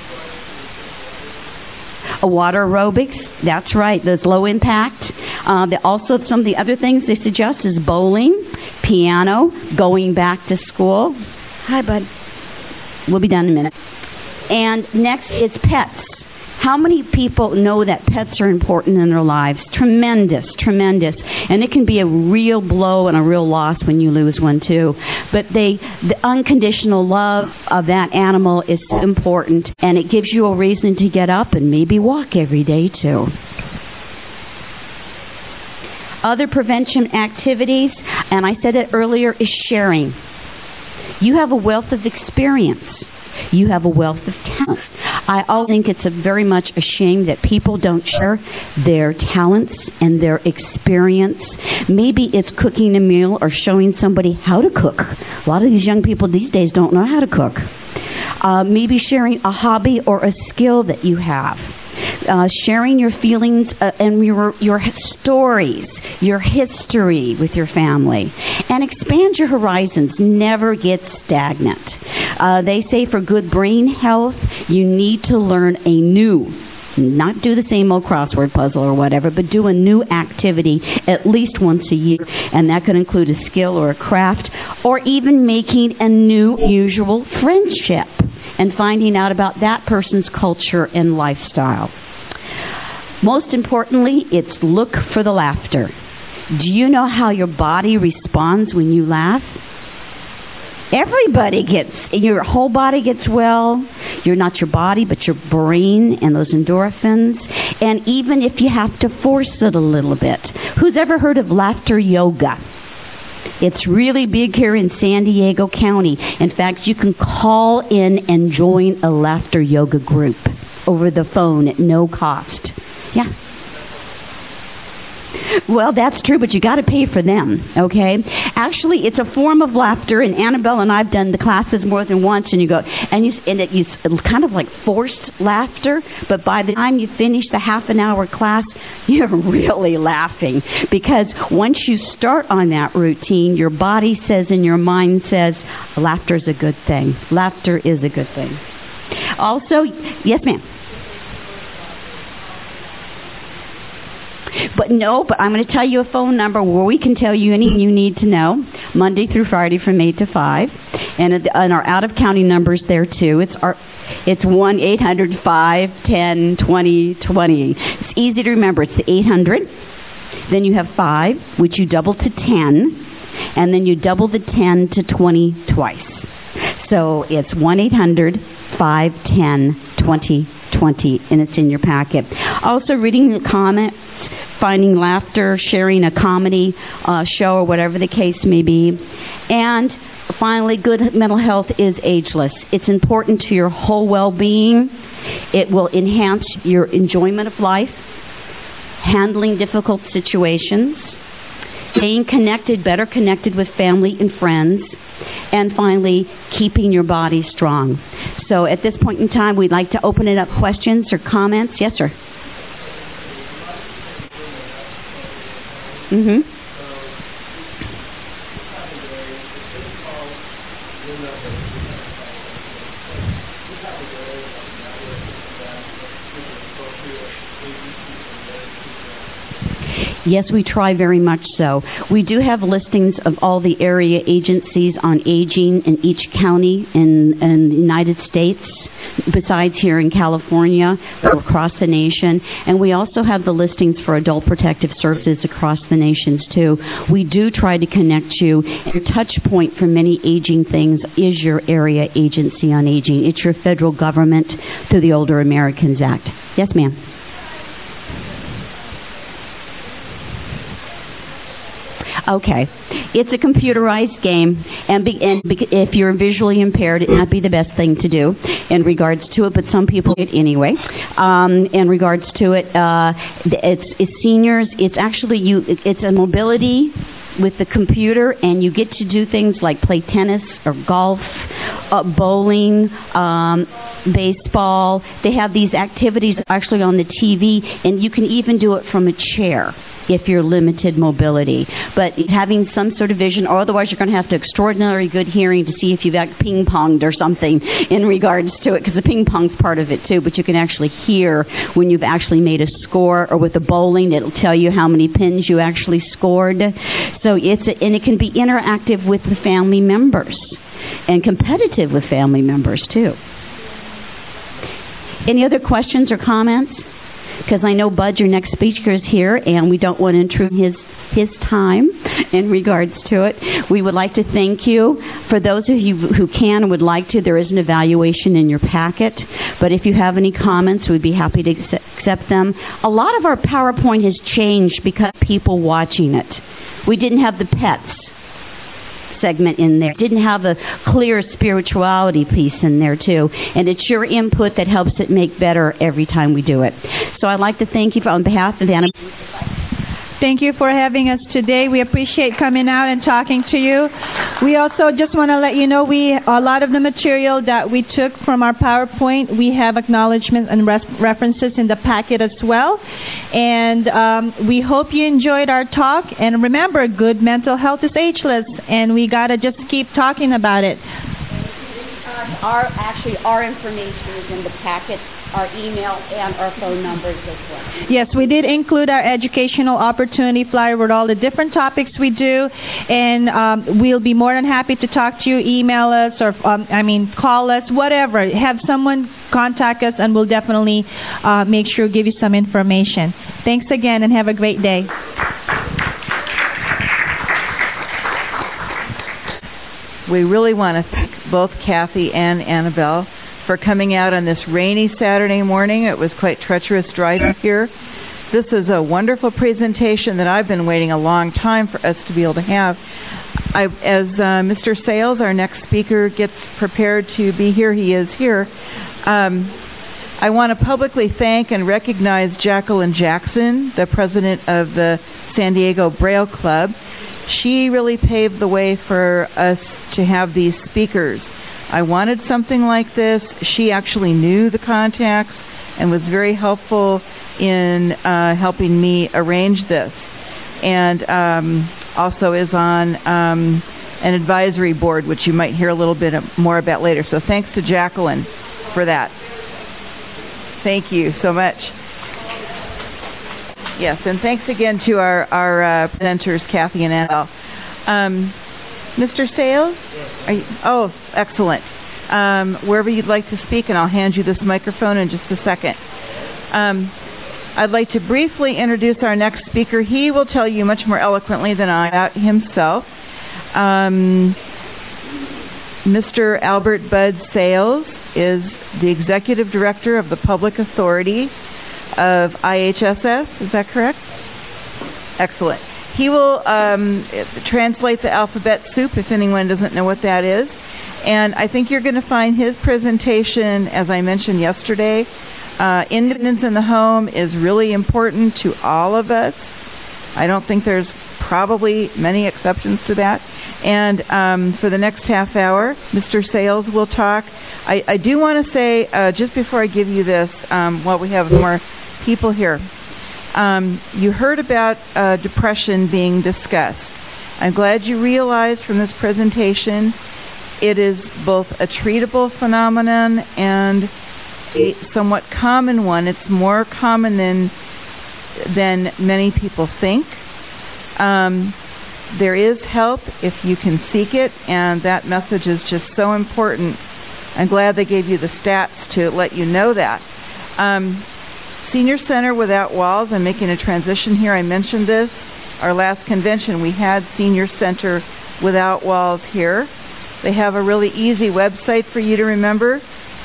Water aerobics, that's right, those low impact. Also, some of the other things they suggest is bowling, piano, going back to school. Hi, bud. We'll be done in a minute. And next is pets. How many people know that pets are important in their lives? Tremendous. And it can be a real blow and a real loss when you lose one too. But the unconditional love of that animal is important, and it gives you a reason to get up and maybe walk every day too. Other prevention activities, and I said it earlier, is sharing. You have a wealth of experience. You have a wealth of talent. I also think it's very much a shame that people don't share their talents and their experience. Maybe it's cooking a meal or showing somebody how to cook. A lot of these young people these days don't know how to cook. Maybe sharing a hobby or a skill that you have. Sharing your feelings and your stories, your history with your family. And expand your horizons. Never get stagnant. They say for good brain health, you need to learn a new, not do the same old crossword puzzle or whatever, but do a new activity at least once a year. And that could include a skill or a craft, or even making a new usual friendship and finding out about that person's culture and lifestyle. Most importantly, it's look for the laughter. Do you know how your body responds when you laugh? Your whole body gets well. You're not your body, but your brain and those endorphins. And even if you have to force it a little bit. Who's ever heard of laughter yoga? It's really big here in San Diego County. In fact, you can call in and join a laughter yoga group over the phone at no cost. Yeah. Well, that's true, but you got to pay for them, okay? Actually, it's a form of laughter, and Annabelle and I've done the classes more than once, and it's kind of like forced laughter, but by the time you finish the half an hour class, you're really laughing, because once you start on that routine, your body says and your mind says, laughter is a good thing. Laughter is a good thing. Also, yes, ma'am. But I'm going to tell you a phone number where we can tell you anything you need to know, Monday through Friday from 8 to 5. And our out-of-county number's there, too. It's 1-800-510-2020. It's easy to remember. It's the 800. Then you have 5, which you double to 10. And then you double the 10 to 20 twice. So it's 1-800-510-2020, and it's in your packet. Also, reading the comments, finding laughter, sharing a comedy show, or whatever the case may be. And finally, good mental health is ageless. It's important to your whole well-being. It will enhance your enjoyment of life, handling difficult situations, staying connected, better connected with family and friends, and finally, keeping your body strong. So at this point in time, we'd like to open it up questions or comments. Yes, sir. Mm-hmm. Yes, we try very much so. We do have listings of all the area agencies on aging in each county in the United States, besides here in California or across the nation. And we also have the listings for adult protective services across the nations, too. We do try to connect you. Your touch point for many aging things is your area agency on aging. It's your federal government through the Older Americans Act. Yes, ma'am. Okay. It's a computerized game, and if you're visually impaired, it might be the best thing to do in regards to it, but some people do it anyway. In regards to it, it's seniors. It's actually it's a mobility with the computer, and you get to do things like play tennis or golf, bowling, baseball. They have these activities actually on the TV, and you can even do it from a chair if you're limited mobility. But having some sort of vision, or otherwise you're going to have to extraordinary good hearing to see if you've ping-ponged or something in regards to it, because the ping-pong's part of it too, but you can actually hear when you've actually made a score, or with the bowling, it'll tell you how many pins you actually scored. So and it can be interactive with the family members and competitive with family members too. Any other questions or comments? Because I know Bud, your next speaker, is here, and we don't want to intrude his time in regards to it. We would like to thank you. For those of you who can and would like to, there is an evaluation in your packet. But if you have any comments, we'd be happy to accept them. A lot of our PowerPoint has changed because of people watching it. We didn't have the pets segment in there. Didn't have a clear spirituality piece in there too. And it's your input that helps it make better every time we do it. So I'd like to thank you on behalf of Anna. Thank you for having us today. We appreciate coming out and talking to you. We also just want to let you know a lot of the material that we took from our PowerPoint, we have acknowledgments and references in the packet as well. And we hope you enjoyed our talk. And remember, good mental health is ageless, and we got to just keep talking about it. Our information is in the packet, our email, and our phone numbers as well. Yes, we did include our educational opportunity flyer with all the different topics we do, and we'll be more than happy to talk to you, email us, or call us, whatever. Have someone contact us, and we'll definitely make sure to give you some information. Thanks again, and have a great day. We really want to thank both Kathy and Annabelle for coming out on this rainy Saturday morning. It was quite treacherous driving here. This is a wonderful presentation that I've been waiting a long time for us to be able to have. As Mr. Sales, our next speaker, gets prepared to be here, he is here. I want to publicly thank and recognize Jacqueline Jackson, the president of the San Diego Braille Club. She really paved the way for us to have these speakers. I wanted something like this. She actually knew the contacts and was very helpful in helping me arrange this. And also is on an advisory board, which you might hear a little bit more about later. So thanks to Jacqueline for that. Thank you so much. Yes, and thanks again to our presenters, Kathy and Al. Mr. Sales? Are you, oh, excellent. Wherever you'd like to speak, and I'll hand you this microphone in just a second. I'd like to briefly introduce our next speaker. He will tell you much more eloquently than I about himself. Mr. Albert Bud Sales is the Executive Director of the Public Authority of IHSS. Is that correct? Excellent. He will translate the alphabet soup if anyone doesn't know what that is. And I think you're going to find his presentation, as I mentioned yesterday, independence in the home is really important to all of us. I don't think there's probably many exceptions to that. And for the next half hour, Mr. Sales will talk. I do want to say, just before I give you this, while we have more people here, you heard about depression being discussed. I'm glad you realized from this presentation it is both a treatable phenomenon and a somewhat common one. It's more common than many people think. There is help if you can seek it, and that message is just so important. I'm glad they gave you the stats to let you know that. Senior Center Without Walls, I'm making a transition here. I mentioned this. Our last convention, we had Senior Center Without Walls here. They have a really easy website for you to remember,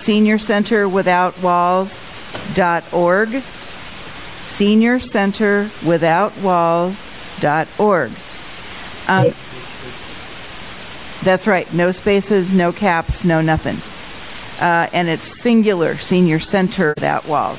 seniorcenterwithoutwalls.org. seniorcenterwithoutwalls.org. That's right, no spaces, no caps, no nothing. And it's singular, Senior Center Without Walls.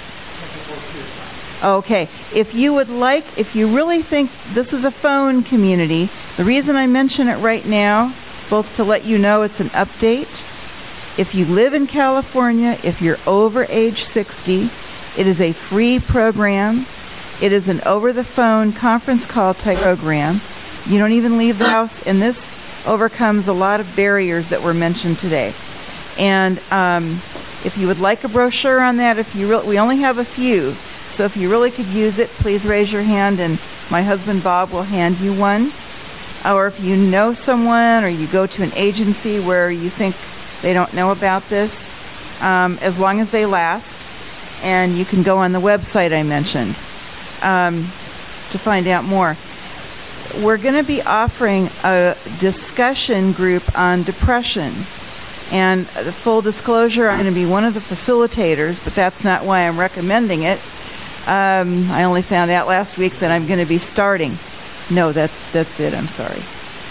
Okay, if you really think this is a phone community, the reason I mention it right now, both to let you know it's an update. If you live in California, if you're over age 60, it is a free program. It is an over-the-phone conference call type program. You don't even leave the house, and this overcomes a lot of barriers that were mentioned today. And if you would like a brochure on that, we only have a few, so if you really could use it, please raise your hand, and my husband Bob will hand you one. Or if you know someone or you go to an agency where you think they don't know about this, as long as they last, and you can go on the website I mentioned to find out more. We're going to be offering a discussion group on depression. And full disclosure, I'm going to be one of the facilitators, but that's not why I'm recommending it. I only found out last week that I'm going to be starting. No, that's it. I'm sorry.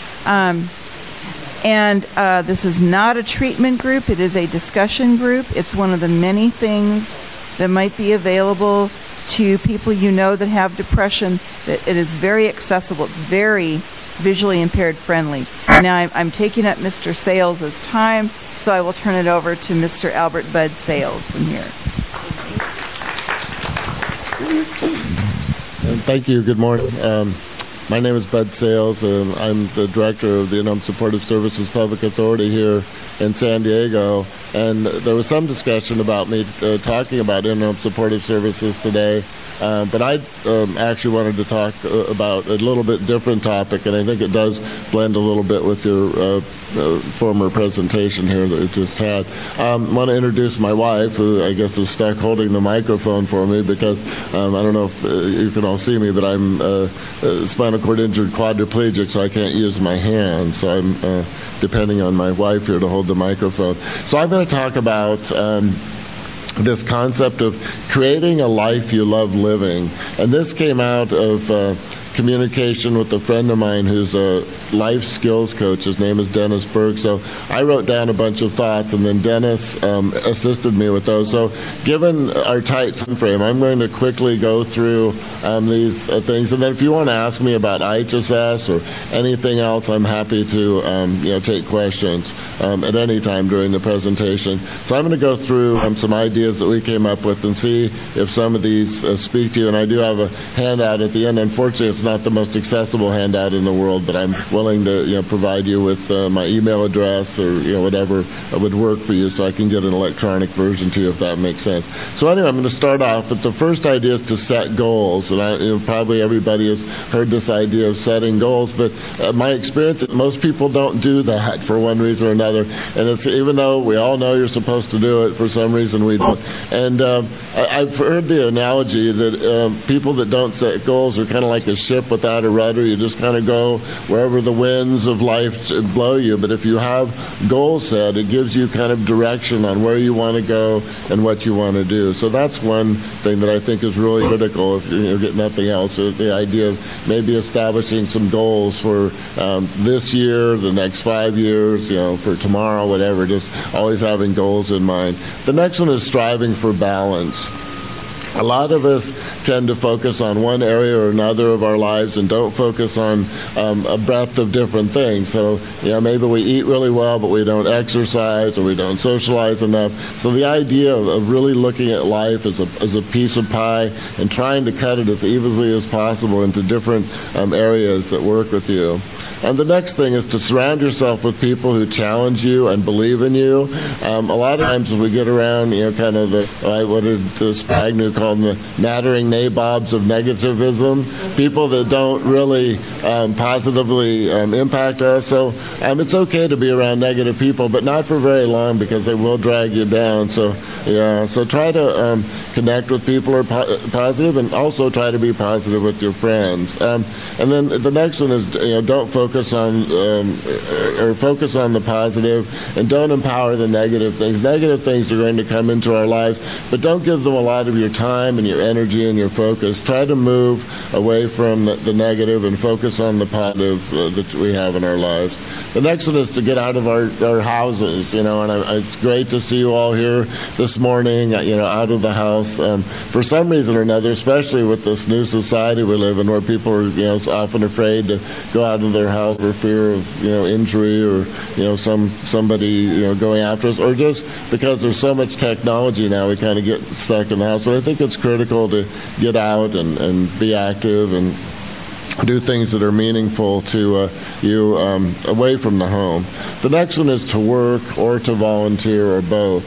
This is not a treatment group. It is a discussion group. It's one of the many things that might be available to people you know that have depression. It is very accessible. It's very visually impaired friendly. Now I'm taking up Mr. Sales' time, so I will turn it over to Mr. Albert Bud Sales from here. Thank you. Good morning. My name is Bud Sales, and I'm the director of the In-Home Supportive Services Public Authority here in San Diego. And there was some discussion about me talking about in-home supportive services today, but I actually wanted to talk about a little bit different topic, and I think it does blend a little bit with your former presentation here that we just had. I want to introduce my wife, who I guess is stuck holding the microphone for me because I don't know if you can all see me, but I'm spinal cord injured quadriplegic, so I can't use my hands, so I'm depending on my wife here to hold the microphone. So I'm going to talk about this concept of creating a life you love living. And this came out of communication with a friend of mine who's a life skills coach. His name is Dennis Berg. So I wrote down a bunch of thoughts, and then Dennis assisted me with those. So given our tight time frame, I'm going to quickly go through these things, and then if you want to ask me about IHSS or anything else, I'm happy to take questions at any time during the presentation. So I'm going to go through some ideas that we came up with and see if some of these speak to you. And I do have a handout at the end. Unfortunately, it's not the most accessible handout in the world, but I'm willing to provide you with my email address or whatever would work for you, so I can get an electronic version to you if that makes sense. So anyway, I'm going to start off with the first idea is to set goals. And probably everybody has heard this idea of setting goals, but my experience, most people don't do that for one reason or another. And it's, even though we all know you're supposed to do it, for some reason we don't. And I've heard the analogy that people that don't set goals are kind of like a ship without a rudder. You just kind of go wherever the winds of life blow you. But if you have goals set, it gives you kind of direction on where you want to go and what you want to do. So that's one thing that I think is really critical if you get nothing else. So the idea of maybe establishing some goals for this year, the next 5 years, for tomorrow, whatever. Just always having goals in mind. The next one is striving for balance. A lot of us tend to focus on one area or another of our lives and don't focus on a breadth of different things. So, maybe we eat really well, but we don't exercise or we don't socialize enough. So the idea of really looking at life as a piece of pie and trying to cut it as evenly as possible into different areas that work with you. And the next thing is to surround yourself with people who challenge you and believe in you. A lot of times when we get around, kind of what did Spagnuolo call them, the nattering nabobs of negativism, people that don't really positively impact us. So it's okay to be around negative people, but not for very long because they will drag you down. So try to connect with people who are positive, and also try to be positive with your friends. And then the next one is don't focus on the positive, and don't empower the negative things. Negative things are going to come into our lives, but don't give them a lot of your time and your energy and your focus. Try to move away from the negative and focus on the positive that we have in our lives. The next one is to get out of our houses, and it's great to see you all here this morning, out of the house. For some reason or another, especially with this new society we live in, where people are, often afraid to go out of their house for fear of, injury or, somebody, going after us, or just because there's so much technology now, we kind of get stuck in the house. So I think it's critical to get out and be active and do things that are meaningful to you away from the home. The next one is to work or to volunteer or both.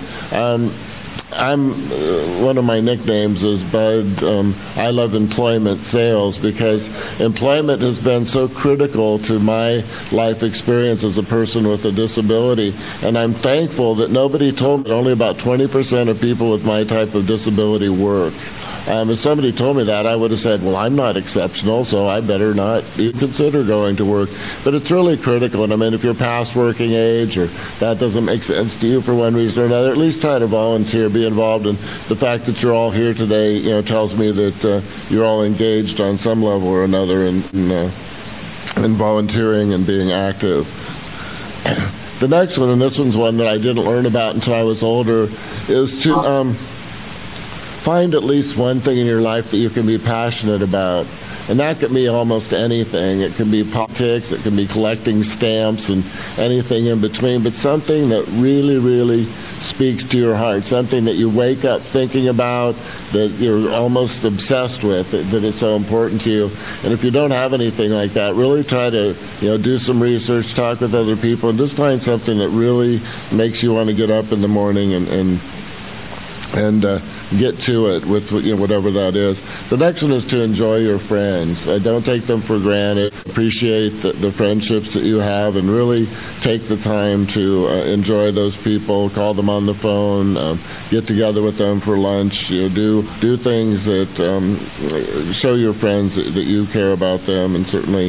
One of my nicknames is Bud. I love employment sales because employment has been so critical to my life experience as a person with a disability. And I'm thankful that nobody told me that only about 20% of people with my type of disability work. If somebody told me that, I would have said, well, I'm not exceptional, so I better not even consider going to work. But it's really critical. And if you're past working age or that doesn't make sense to you for one reason or another, at least try to volunteer, be involved. And the fact that you're all here today, tells me that you're all engaged on some level or another in volunteering and being active. The next one, and this one's one that I didn't learn about until I was older, is to find at least one thing in your life that you can be passionate about. And that could be almost anything. It can be politics, it can be collecting stamps and anything in between, but something that really, really speaks to your heart, something that you wake up thinking about, that you're almost obsessed with, that it's so important to you. And if you don't have anything like that, really try to do some research, talk with other people, and just find something that really makes you want to get up in the morning and get to it with whatever that is. The next one is to enjoy your friends. Don't take them for granted. Appreciate the friendships that you have, and really take the time to enjoy those people. Call them on the phone. Get together with them for lunch. Do things that show your friends that you care about them, and certainly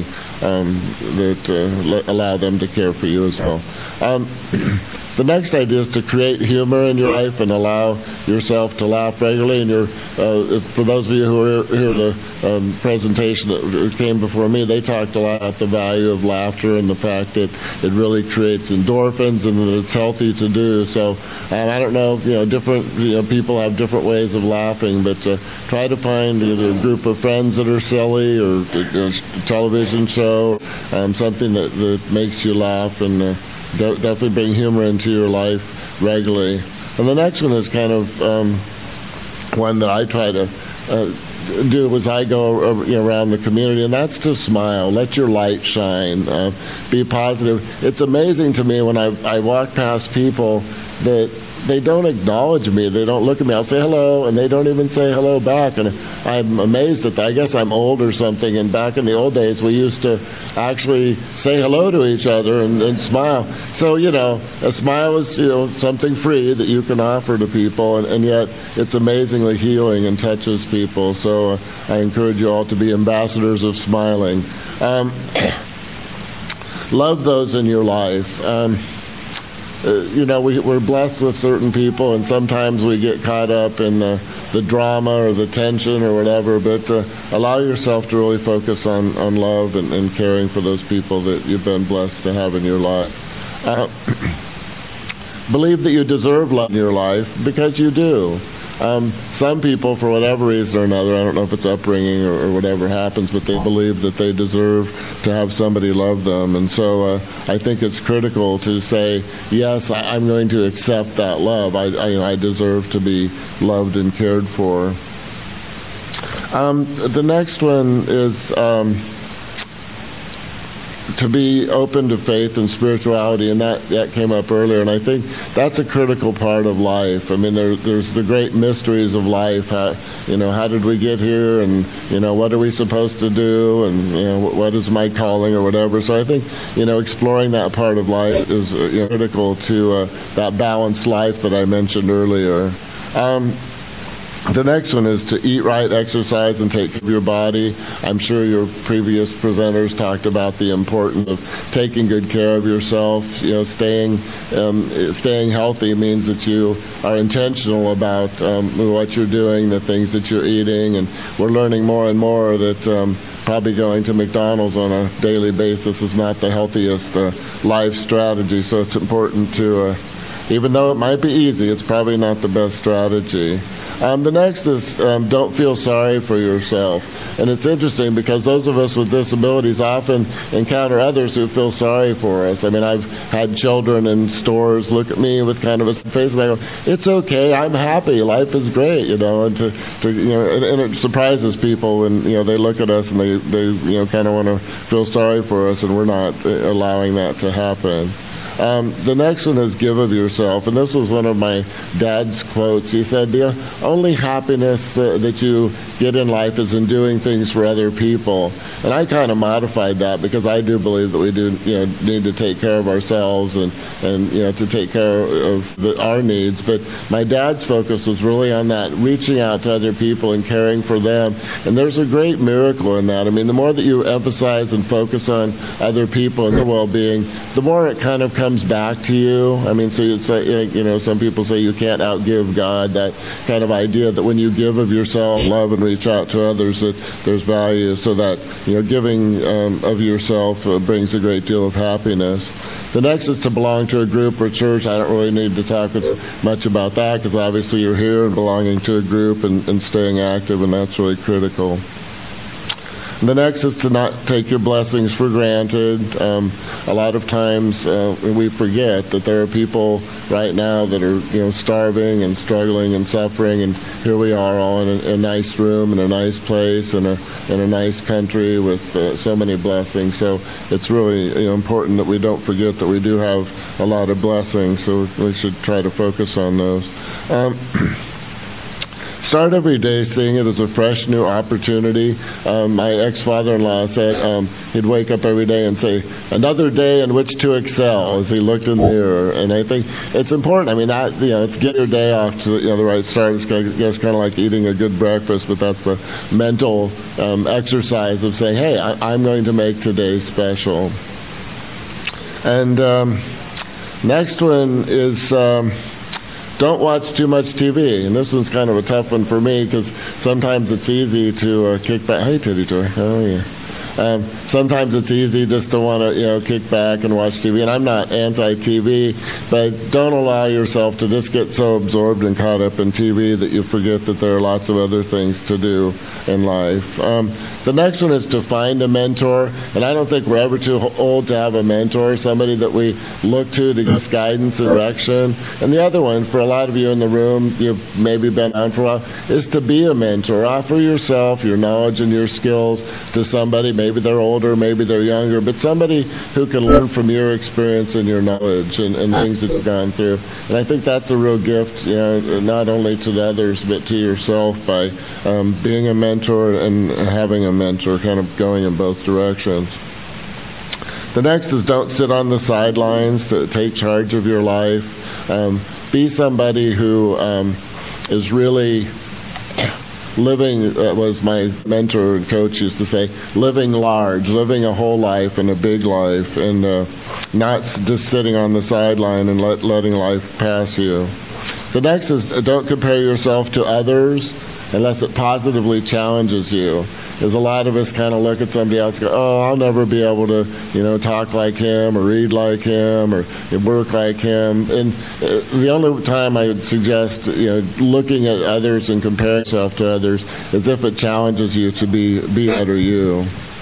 that allow them to care for you as well. The next idea is to create humor in your life and allow yourself to laugh laugh regularly, and for those of you who are here, the presentation that came before me, they talked a lot about the value of laughter and the fact that it really creates endorphins and that it's healthy to do. So I don't know, different people have different ways of laughing, but try to find either a group of friends that are silly or a television show, something that makes you laugh, and definitely bring humor into your life regularly. And the next one is kind of one that I try to do as I go around the community, and that's to smile. Let your light shine. Be positive. It's amazing to me when I walk past people that they don't acknowledge me. They don't look at me. I'll say hello, and they don't even say hello back. And I'm amazed at that. I guess I'm old or something. And back in the old days, we used to actually say hello to each other and smile. So, a smile is, something free that you can offer to people. And yet, it's amazingly healing and touches people. So I encourage you all to be ambassadors of smiling. Love those in your life. We're blessed with certain people, and sometimes we get caught up in the drama or the tension or whatever, but allow yourself to really focus on love and caring for those people that you've been blessed to have in your life. Believe that you deserve love in your life, because you do. Some people, for whatever reason or another, I don't know if it's upbringing or whatever happens, but they believe that they deserve to have somebody love them. And so I think it's critical to say, yes, I'm going to accept that love. I deserve to be loved and cared for. The next one is to be open to faith and spirituality, and that came up earlier, and I think that's a critical part of life. I mean, there's the great mysteries of life. How did we get here, and what are we supposed to do, and what is my calling or whatever. So I think exploring that part of life is critical to that balanced life that I mentioned earlier. The next one is to eat right, exercise, and take care of your body. I'm sure your previous presenters talked about the importance of taking good care of yourself. Staying healthy means that you are intentional about what you're doing, the things that you're eating, and we're learning more and more that probably going to McDonald's on a daily basis is not the healthiest life strategy. So it's important to, even though it might be easy, it's probably not the best strategy. The next is don't feel sorry for yourself. And it's interesting because those of us with disabilities often encounter others who feel sorry for us. I mean, I've had children in stores look at me with kind of a face and I go, it's okay, I'm happy, life is great, and it surprises people when they look at us and they kind of want to feel sorry for us, and we're not allowing that to happen. The next one is give of yourself, and this was one of my dad's quotes. He said, the only happiness that you get in life is in doing things for other people. And I kind of modified that because I do believe that we do need to take care of ourselves and to take care of our needs. But my dad's focus was really on that, reaching out to other people and caring for them. And there's a great miracle in that. I mean, the more that you emphasize and focus on other people and their well-being, the more it kind of comes back to you. I mean, so it's like, some people say you can't outgive God, that kind of idea that when you give of yourself, love, and reach out to others, that there's value. So that, giving of yourself brings a great deal of happiness. The next is to belong to a group or church. I don't really need to talk much about that because obviously you're here and belonging to a group and staying active, and that's really critical. The next is to not take your blessings for granted. A lot of times we forget that there are people right now that are starving and struggling and suffering, and here we are all in a nice room, in a nice place, in a nice country with so many blessings. So it's really important that we don't forget that we do have a lot of blessings, so we should try to focus on those. Start every day seeing it as a fresh new opportunity. My ex-father-in-law said he'd wake up every day and say, another day in which to excel, as he looked in the mirror. And I think it's important. I mean, it's get your day off to the right start. It's kind of like eating a good breakfast, but that's the mental exercise of saying, hey, I'm going to make today special. And next one is... don't watch too much TV. And this one's kind of a tough one for me because sometimes it's easy to kick back. Hey, Titty Toy. Oh, yeah. Sometimes it's easy just to want to, kick back and watch TV. And I'm not anti-TV, but don't allow yourself to just get so absorbed and caught up in TV that you forget that there are lots of other things to do in life. The next one is to find a mentor. And I don't think we're ever too old to have a mentor, somebody that we look to give us guidance and direction. And the other one, for a lot of you in the room, you've maybe been on for a while, is to be a mentor. Offer yourself, your knowledge and your skills to somebody. Maybe they're older, maybe they're younger, but somebody who can learn from your experience and your knowledge and things that you've gone through. And I think that's a real gift, not only to the others, but to yourself by being a mentor and having a mentor, kind of going in both directions. The next is don't sit on the sidelines, to take charge of your life. Be somebody who is really living, was my mentor and coach used to say, living large, living a whole life and a big life, and not just sitting on the sideline and letting life pass you. The next is don't compare yourself to others unless it positively challenges you. Because a lot of us kind of look at somebody else and go, oh, I'll never be able to, talk like him or read like him or work like him. And the only time I would suggest, looking at others and comparing yourself to others is if it challenges you to be better you.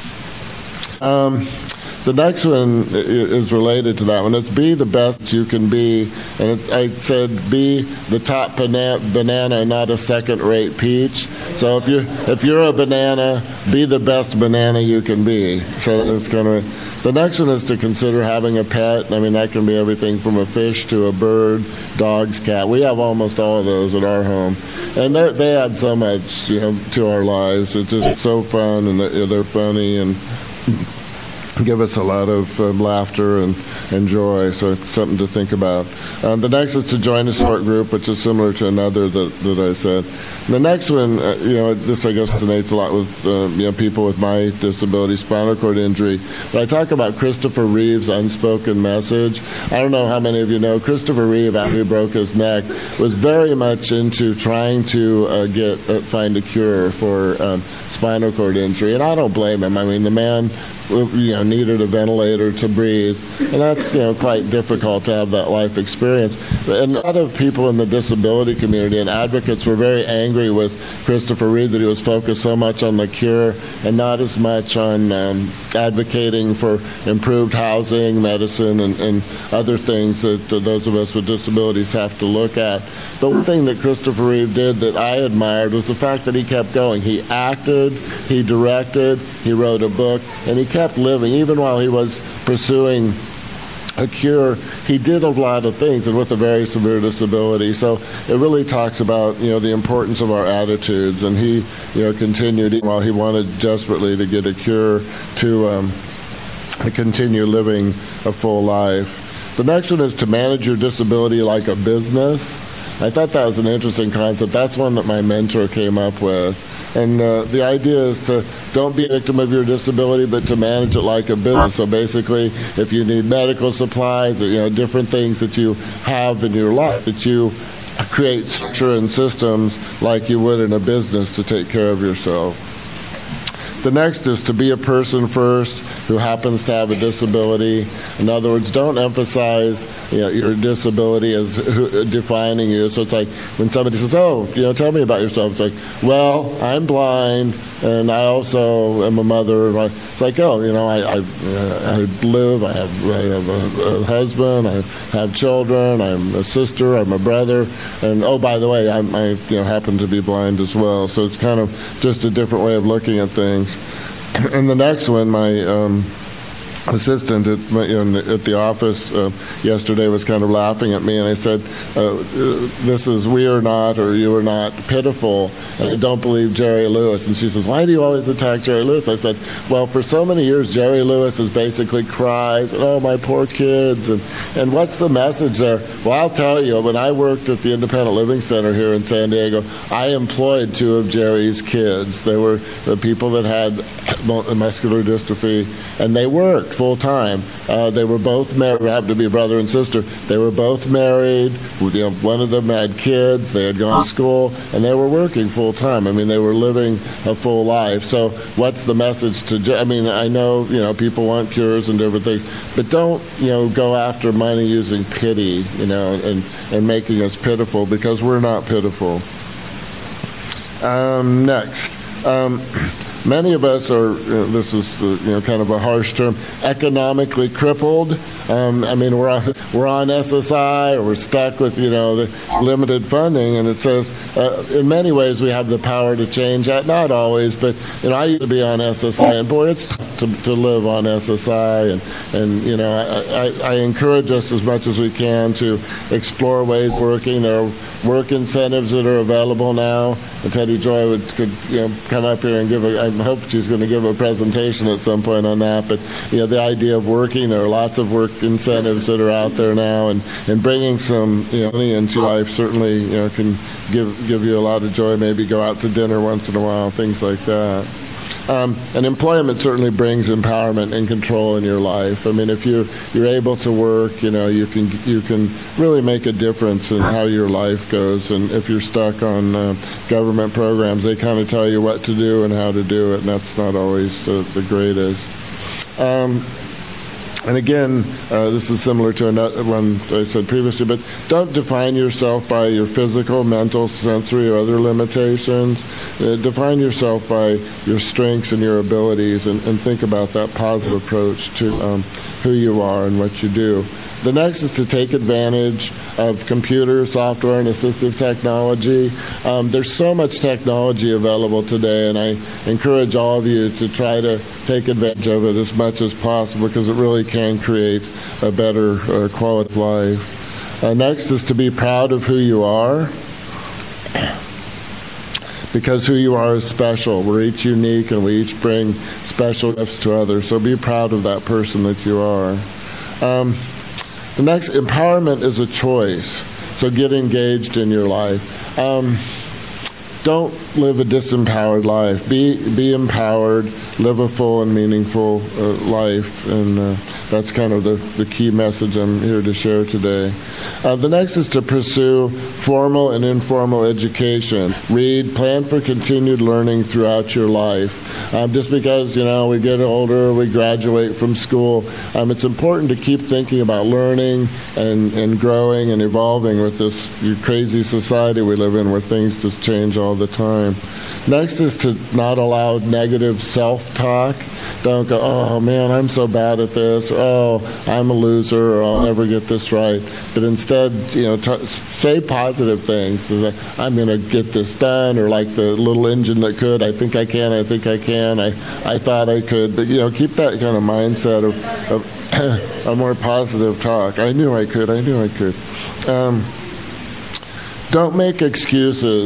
The next one is related to that one. It's be the best you can be. And I said be the top banana, not a second-rate peach. So if you're a banana, be the best banana you can be. So it's kind of. The next one is to consider having a pet. I mean, that can be everything from a fish to a bird, dogs, cat. We have almost all of those at our home. And they add so much, to our lives. It's just so fun, and they're funny and give us a lot of laughter and joy, so it's something to think about. The next is to join a support group, which is similar to another that I said. The next one, this I guess resonates a lot with people with my disability, spinal cord injury. But I talk about Christopher Reeve's unspoken message. I don't know how many of you know, Christopher Reeve, after he broke his neck, was very much into trying to find a cure for spinal cord injury, and I don't blame him. I mean, the man needed a ventilator to breathe, and that's quite difficult to have that life experience. And a lot of people in the disability community and advocates were very angry with Christopher Reeve that he was focused so much on the cure and not as much on advocating for improved housing, medicine, and other things that those of us with disabilities have to look at. The one thing that Christopher Reeve did that I admired was the fact that he kept going. He acted, he directed, he wrote a book, and he kept living. Even while he was pursuing a cure, he did a lot of things, and with a very severe disability. So it really talks about the importance of our attitudes, and he continued while he wanted desperately to get a cure to continue living a full life. The next one is to manage your disability like a business. I thought that was an interesting concept. That's one that my mentor came up with. And the idea is to don't be a victim of your disability, but to manage it like a business. So basically, if you need medical supplies or different things that you have in your life, that you create structure and systems like you would in a business to take care of yourself. The next is to be a person first who happens to have a disability. In other words, don't emphasize your disability as defining you. So it's like when somebody says, oh, tell me about yourself. It's like, well, I'm blind, and I also am a mother. It's like, oh, I live, I have a husband, I have children, I'm a sister, I'm a brother, and oh, by the way, I happen to be blind as well. So it's kind of just a different way of looking at things. And the next one, my assistant at the office yesterday was kind of laughing at me, and I said, this is we are not, or you are not pitiful, and I don't believe Jerry Lewis. And she says, why do you always attack Jerry Lewis? I said, well, for so many years Jerry Lewis has basically cried, oh, my poor kids, and what's the message there? Well, I'll tell you, when I worked at the Independent Living Center here in San Diego, I employed 2 of Jerry's kids. They were the people that had muscular dystrophy, and they worked. worked full time. They were both married, happened to be a brother and sister. They were both married. One of them had kids. They had gone to school, and they were working full time. I mean, they were living a full life. So what's the message to, I mean, I know, people want cures and different things, but don't, go after money using pity, and making us pitiful, because we're not pitiful. Next. Many of us are, this is kind of a harsh term, economically crippled. I mean, we're on SSI, or we're stuck with, the limited funding, and it says, in many ways we have the power to change that. Not always, but, I used to be on SSI, and boy, it's tough to live on SSI, and I encourage us as much as we can to explore ways of working. There are work incentives that are available now, and Teddy Joy could come up here and give I hope she's going to give a presentation at some point on that, but the idea of working, there are lots of work incentives that are out there now, and bringing some money into life certainly can give you a lot of joy. Maybe go out to dinner once in a while, things like that. And employment certainly brings empowerment and control in your life. I mean, if you're able to work, you can really make a difference in how your life goes. And if you're stuck on government programs, they kind of tell you what to do and how to do it, and that's not always the greatest. And again, this is similar to another one I said previously, but don't define yourself by your physical, mental, sensory, or other limitations. Define yourself by your strengths and your abilities, and think about that positive approach to who you are and what you do. The next is to take advantage of computer, software, and assistive technology. There's so much technology available today, and I encourage all of you to try to take advantage of it as much as possible, because it really can create a better quality of life. Next is to be proud of who you are, because who you are is special. We're each unique, and we each bring special gifts to others, so be proud of that person that you are. The next, empowerment is a choice, so get engaged in your life. Don't live a disempowered life. Be empowered, live a full and meaningful life, and that's kind of the key message I'm here to share today. The next is to pursue formal and informal education. Read, plan for continued learning throughout your life. Just because, we get older, we graduate from school, it's important to keep thinking about learning and growing and evolving with this crazy society we live in, where things just change all the time. Next is to not allow negative self-talk. Don't go, oh man, I'm so bad at this, or oh, I'm a loser, or I'll never get this right. But instead, say positive things. I'm going to get this done, or like the little engine that could, I think I can, I thought I could. But, keep that kind of mindset of a more positive talk. I knew I could. Don't make excuses.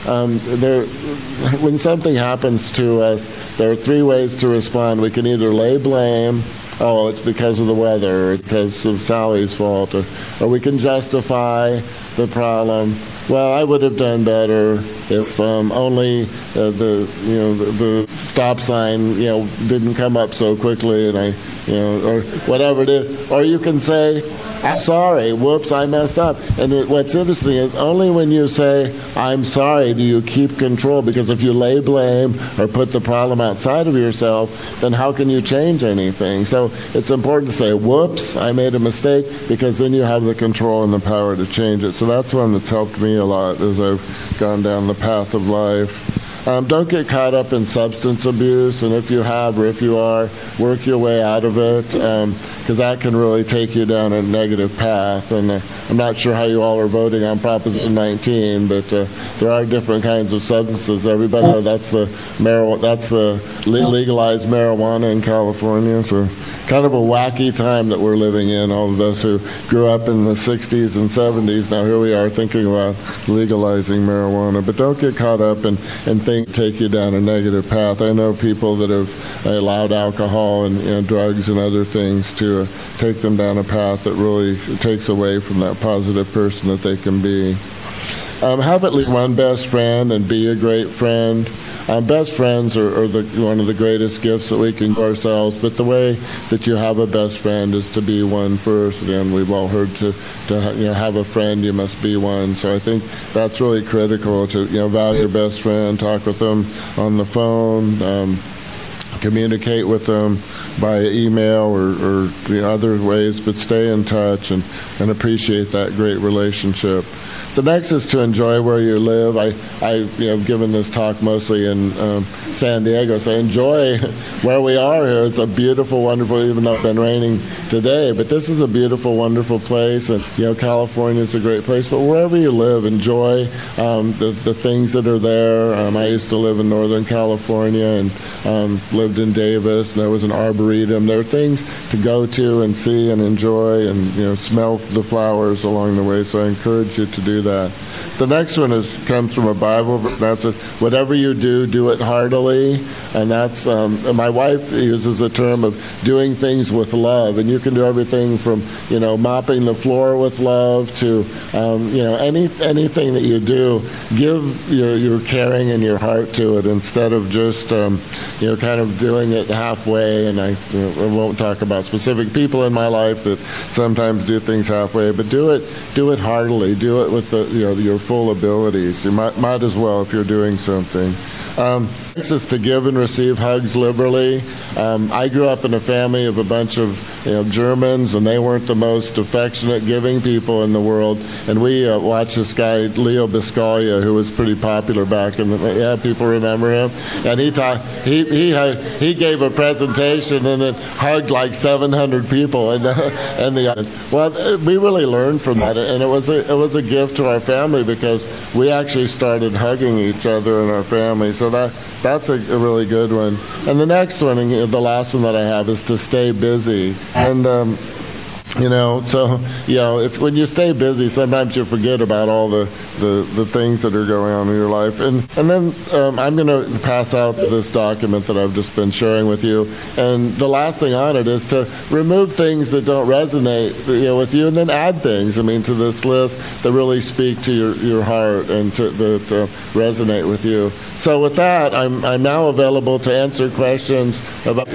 When something happens to us, there are three ways to respond. We can either lay blame, oh, it's because of the weather, or because of Sally's fault, or we can justify the problem. Well, I would have done better if only the stop sign didn't come up so quickly, and or whatever it is. Or you can say, I'm sorry, whoops, I messed up. And what's interesting is only when you say, I'm sorry, do you keep control, because if you lay blame or put the problem outside of yourself, then how can you change anything? So it's important to say, whoops, I made a mistake, because then you have the control and the power to change it. So that's one that's helped me a lot as I've gone down the path of life. Don't get caught up in substance abuse, and if you have or if you are, work your way out of it, because that can really take you down a negative path. And I'm not sure how you all are voting on Proposition 19, but there are different kinds of substances. Everybody knows that's the legalized marijuana in California. So kind of a wacky time that we're living in. All of us who grew up in the 60s and 70s, now here we are thinking about legalizing marijuana. But don't get caught up and take you down a negative path. I know people that have allowed alcohol and drugs and other things to take them down a path that really takes away from that positive person that they can be. Have at least one best friend and be a great friend. Best friends are one of the greatest gifts that we can give ourselves, but the way that you have a best friend is to be one first. Again, we've all heard to have a friend, you must be one. So I think that's really critical to value your best friend, talk with them on the phone, communicate with them by email or other ways, but stay in touch and appreciate that great relationship. The next is to enjoy where you live. I've given this talk mostly in San Diego, so enjoy where we are here. It's a beautiful, wonderful, even though it's been raining today, but this is a beautiful, wonderful place, and California is a great place. But wherever you live, enjoy the things that are there. I used to live in Northern California and lived in Davis, and there was an arboretum. There are things to go to and see and enjoy, and smell the flowers along the way. So I encourage you to do that. The next one comes from a Bible. That's whatever you do, do it heartily. And that's my wife uses the term of doing things with love. And you can do everything from mopping the floor with love to anything that you do. Give your caring and your heart to it instead of just kind of doing it halfway. And I won't talk about specific people in my life that sometimes do things halfway, but do it heartily. Do it with your full abilities. You might as well if you're doing something. This is to give and receive hugs liberally. I grew up in a family of a bunch of Germans, and they weren't the most affectionate, giving people in the world. And we watched this guy, Leo Biscaglia, who was pretty popular back in the people remember him. And he gave a presentation and then hugged like 700 people. And we really learned from that, and it was a gift to our family because we actually started hugging each other in our family. So that's a really good one. And the next one, and the last one that I have, is to stay busy. And if when you stay busy, sometimes you forget about all the things that are going on in your life. And then I'm going to pass out this document that I've just been sharing with you. And the last thing on it is to remove things that don't resonate with you, and then add things, to this list that really speak to your heart and to resonate with you. So with that, I'm now available to answer questions about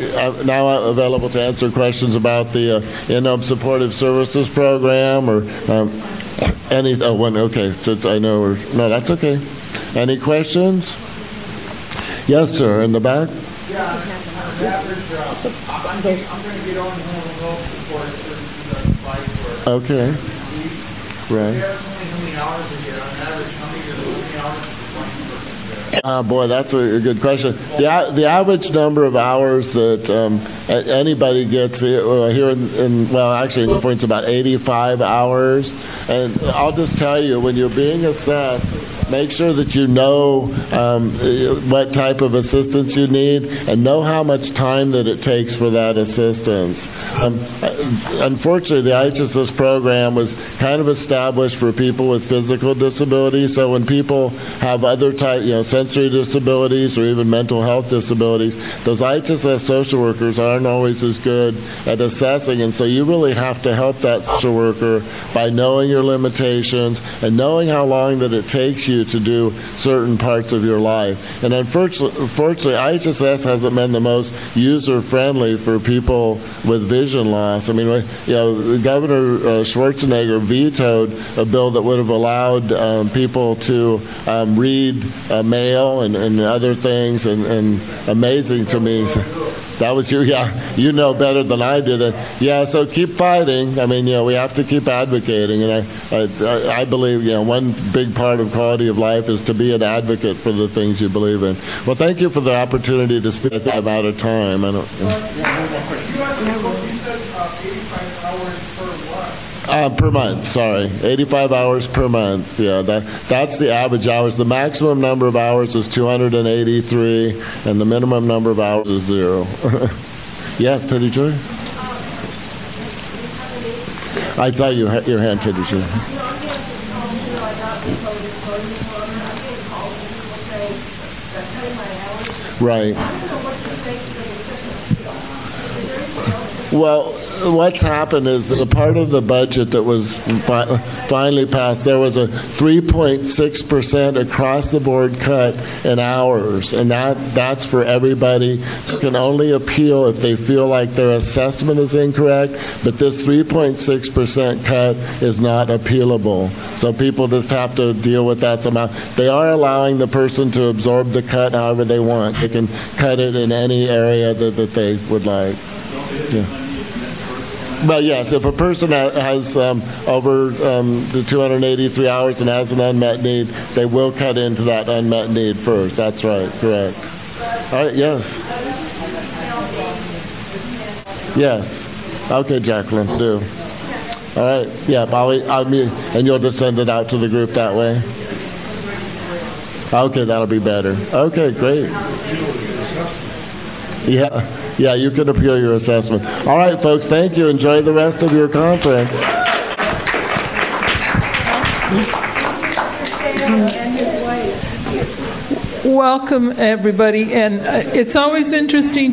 the In-Home Supportive Services Program or any. Oh, one. Okay, since I know. No, that's okay. Any questions? Yes, sir. In the back. Yeah, on average, I'm going to get on home support services I apply for. Okay. Right. How many hours a year? On average, how many hours is the one person there? Boy, that's a good question. The average number of hours that anybody gets here actually in points about 85 hours. And I'll just tell you, when you're being assessed, make sure that you know what type of assistance you need and know how much time that it takes for that assistance. Unfortunately, the IHSS program was kind of established for people with physical disabilities. So when people have other type, sensory disabilities or even mental health disabilities, those IHSS social workers aren't always as good at assessing. And so you really have to help that social worker by knowing your limitations and knowing how long that it takes you to do certain parts of your life. And unfortunately, IHSS hasn't been the most user-friendly for people with vision loss. Governor Schwarzenegger vetoed a bill that would have allowed people to read mail and other things, and amazing to me. That was you, yeah. You know better than I did. So keep fighting. We have to keep advocating, and I believe, one big part of quality of life is to be an advocate for the things you believe in. Well, thank you for the opportunity to speak. I'm out of time. I don't. Per month, sorry. 85 hours per month. Yeah, that's the average hours. The maximum number of hours is 283, and the minimum number of hours is 0. Yes, Teddy Joy? I saw your hand, Teddy Joy. Right. Well, what's happened is that a part of the budget that was finally passed, there was a 3.6% across the board cut in hours, and that's for everybody who can only appeal if they feel like their assessment is incorrect, but this 3.6% cut is not appealable. So people just have to deal with that amount. They are allowing the person to absorb the cut however they want. They can cut it in any area that they would like. Yeah. Well, yes, if a person has over the 283 hours and has an unmet need, they will cut into that unmet need first. That's right, correct. All right, yes. Yes. Okay, Jacqueline, do. All right, yeah, and you'll just send it out to the group that way? Okay, that'll be better. Okay, great. Yeah, you can appeal your assessment. All right, folks, thank you. Enjoy the rest of your conference. Welcome, everybody. And it's always interesting.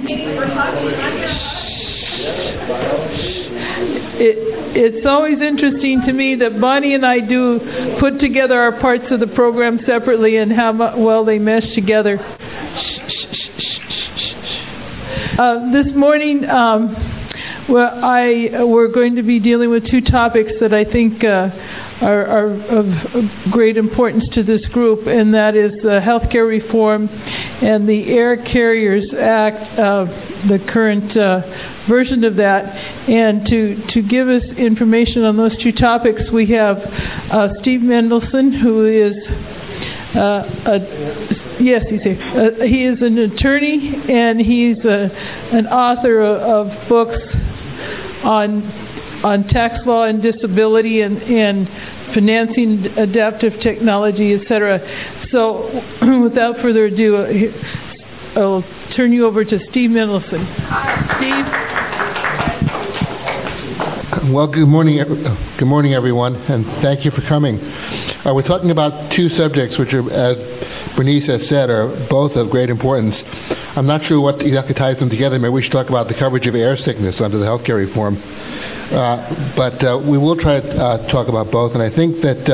It's always interesting to me that Bonnie and I do put together our parts of the program separately and how well they mesh together. This morning, we're going to be dealing with two topics that I think are of great importance to this group, and that is healthcare reform and the Air Carriers Act, the current version of that. And to give us information on those two topics, we have Steve Mendelson, who is yes, he's here. He is an attorney, and he's an author of books on tax law and disability and financing adaptive technology, etc. So without further ado, I'll turn you over to Steve Mendelson. Steve? Well, good morning, everyone, and thank you for coming. We're talking about two subjects which are, as Bernice has said, are both of great importance. I'm not sure what exactly ties them together. Maybe we should talk about the coverage of air sickness under the healthcare reform. But we will try to talk about both, and I think that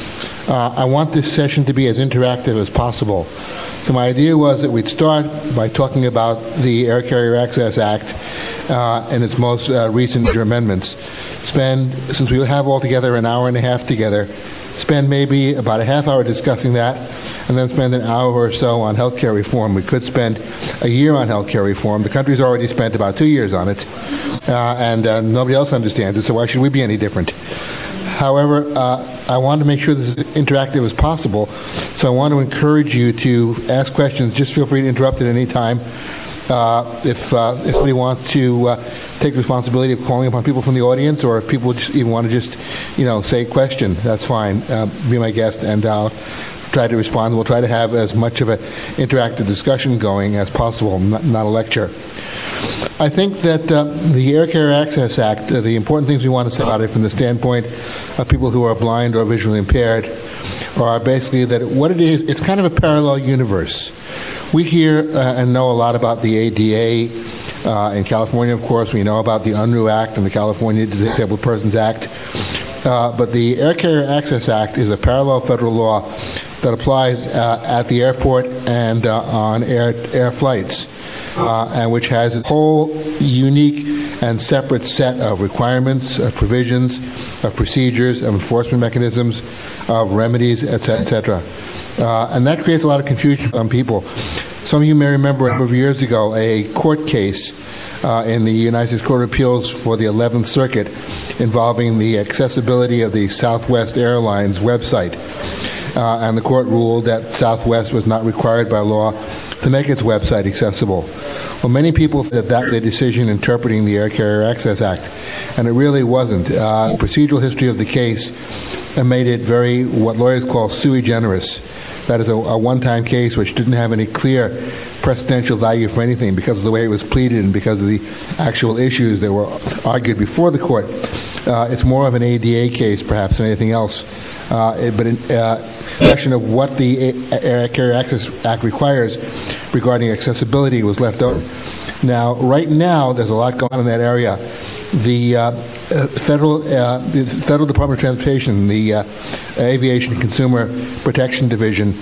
I want this session to be as interactive as possible. So my idea was that we'd start by talking about the Air Carrier Access Act and its most recent major amendments. Since we have altogether an hour and a half together, spend maybe about a half hour discussing that, and then spend an hour or so on healthcare reform. We could spend a year on healthcare reform. The country's already spent about 2 years on it, and nobody else understands it, so why should we be any different? However, I want to make sure this is interactive as possible, so I want to encourage you to ask questions. Just feel free to interrupt at any time. If somebody wants to take responsibility of calling upon people from the audience, or if people just even want to just, say a question, that's fine. Be my guest, and I'll try to respond. We'll try to have as much of an interactive discussion going as possible, not a lecture. I think that the Air Carrier Access Act, the important things we want to say about it from the standpoint of people who are blind or visually impaired, are basically that what it is, it's kind of a parallel universe. We hear and know a lot about the ADA in California, of course. We know about the UNRU Act and the California Disabled Persons Act. But the Air Carrier Access Act is a parallel federal law that applies at the airport and on air flights, and which has a whole unique and separate set of requirements, of provisions, of procedures, of enforcement mechanisms, of remedies, etc. And that creates a lot of confusion on people. Some of you may remember a number of years ago a court case in the United States Court of Appeals for the 11th Circuit involving the accessibility of the Southwest Airlines website. And the court ruled that Southwest was not required by law to make its website accessible. Well, many people said that was a decision interpreting the Air Carrier Access Act, and it really wasn't. The procedural history of the case made it very, what lawyers call sui generis. That is a one-time case which didn't have any clear precedential value for anything because of the way it was pleaded and because of the actual issues that were argued before the court. It's more of an ADA case, perhaps, than anything else. But the question of what the Air Carrier Access Act requires regarding accessibility was left out. Now, right now, there's a lot going on in that area. the Federal Department of Transportation, the Aviation and Consumer Protection Division,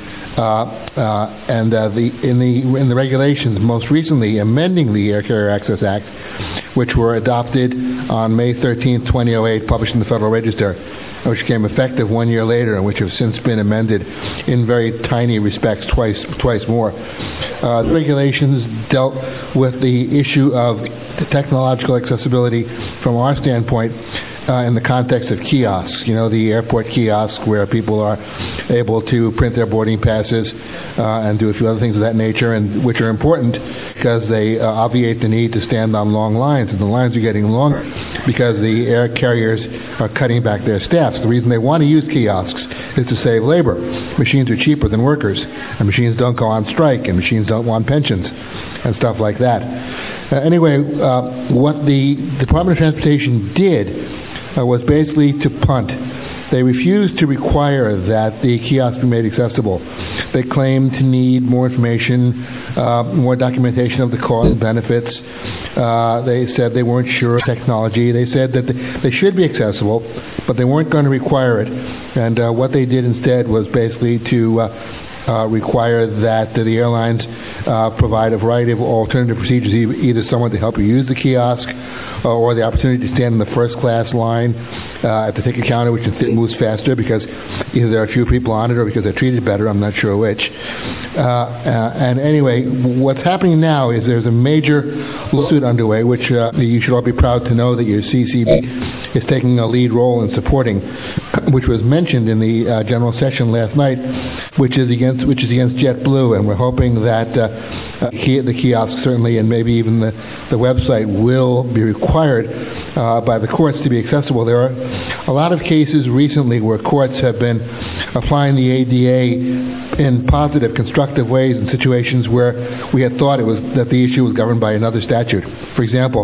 and in the regulations, most recently amending the Air Carrier Access Act, which were adopted on May 13, 2008, published in the Federal Register, which became effective 1 year later, and which have since been amended in very tiny respects twice more. The regulations dealt with the issue of technological accessibility from our standpoint in the context of kiosks, the airport kiosk where people are able to print their boarding passes and do a few other things of that nature, and which are important because they obviate the need to stand on long lines, and the lines are getting longer because the air carriers are cutting back their staffs. The reason they want to use kiosks is to save labor. Machines are cheaper than workers, and machines don't go on strike, and machines don't want pensions and stuff like that. Anyway, what the Department of Transportation did was basically to punt. They refused to require that the kiosk be made accessible. They claimed to need more information, more documentation of the costs and benefits. They said they weren't sure of technology. They said that they should be accessible, but they weren't going to require it. And what they did instead was basically to require that the airlines provide a variety of alternative procedures, either someone to help you use the kiosk or the opportunity to stand in the first class line at the ticket counter, which moves faster because either there are few people on it or because they're treated better. I'm not sure which. And anyway, what's happening now is there's a major lawsuit underway, which you should all be proud to know that your CCB is taking a lead role in supporting, which was mentioned in the general session last night, which is against JetBlue, and we're hoping that the kiosk certainly, and maybe even the website, will be required by the courts to be accessible. There are a lot of cases recently where courts have been applying the ADA in positive, constructive ways in situations where we had thought that the issue was governed by another statute. For example,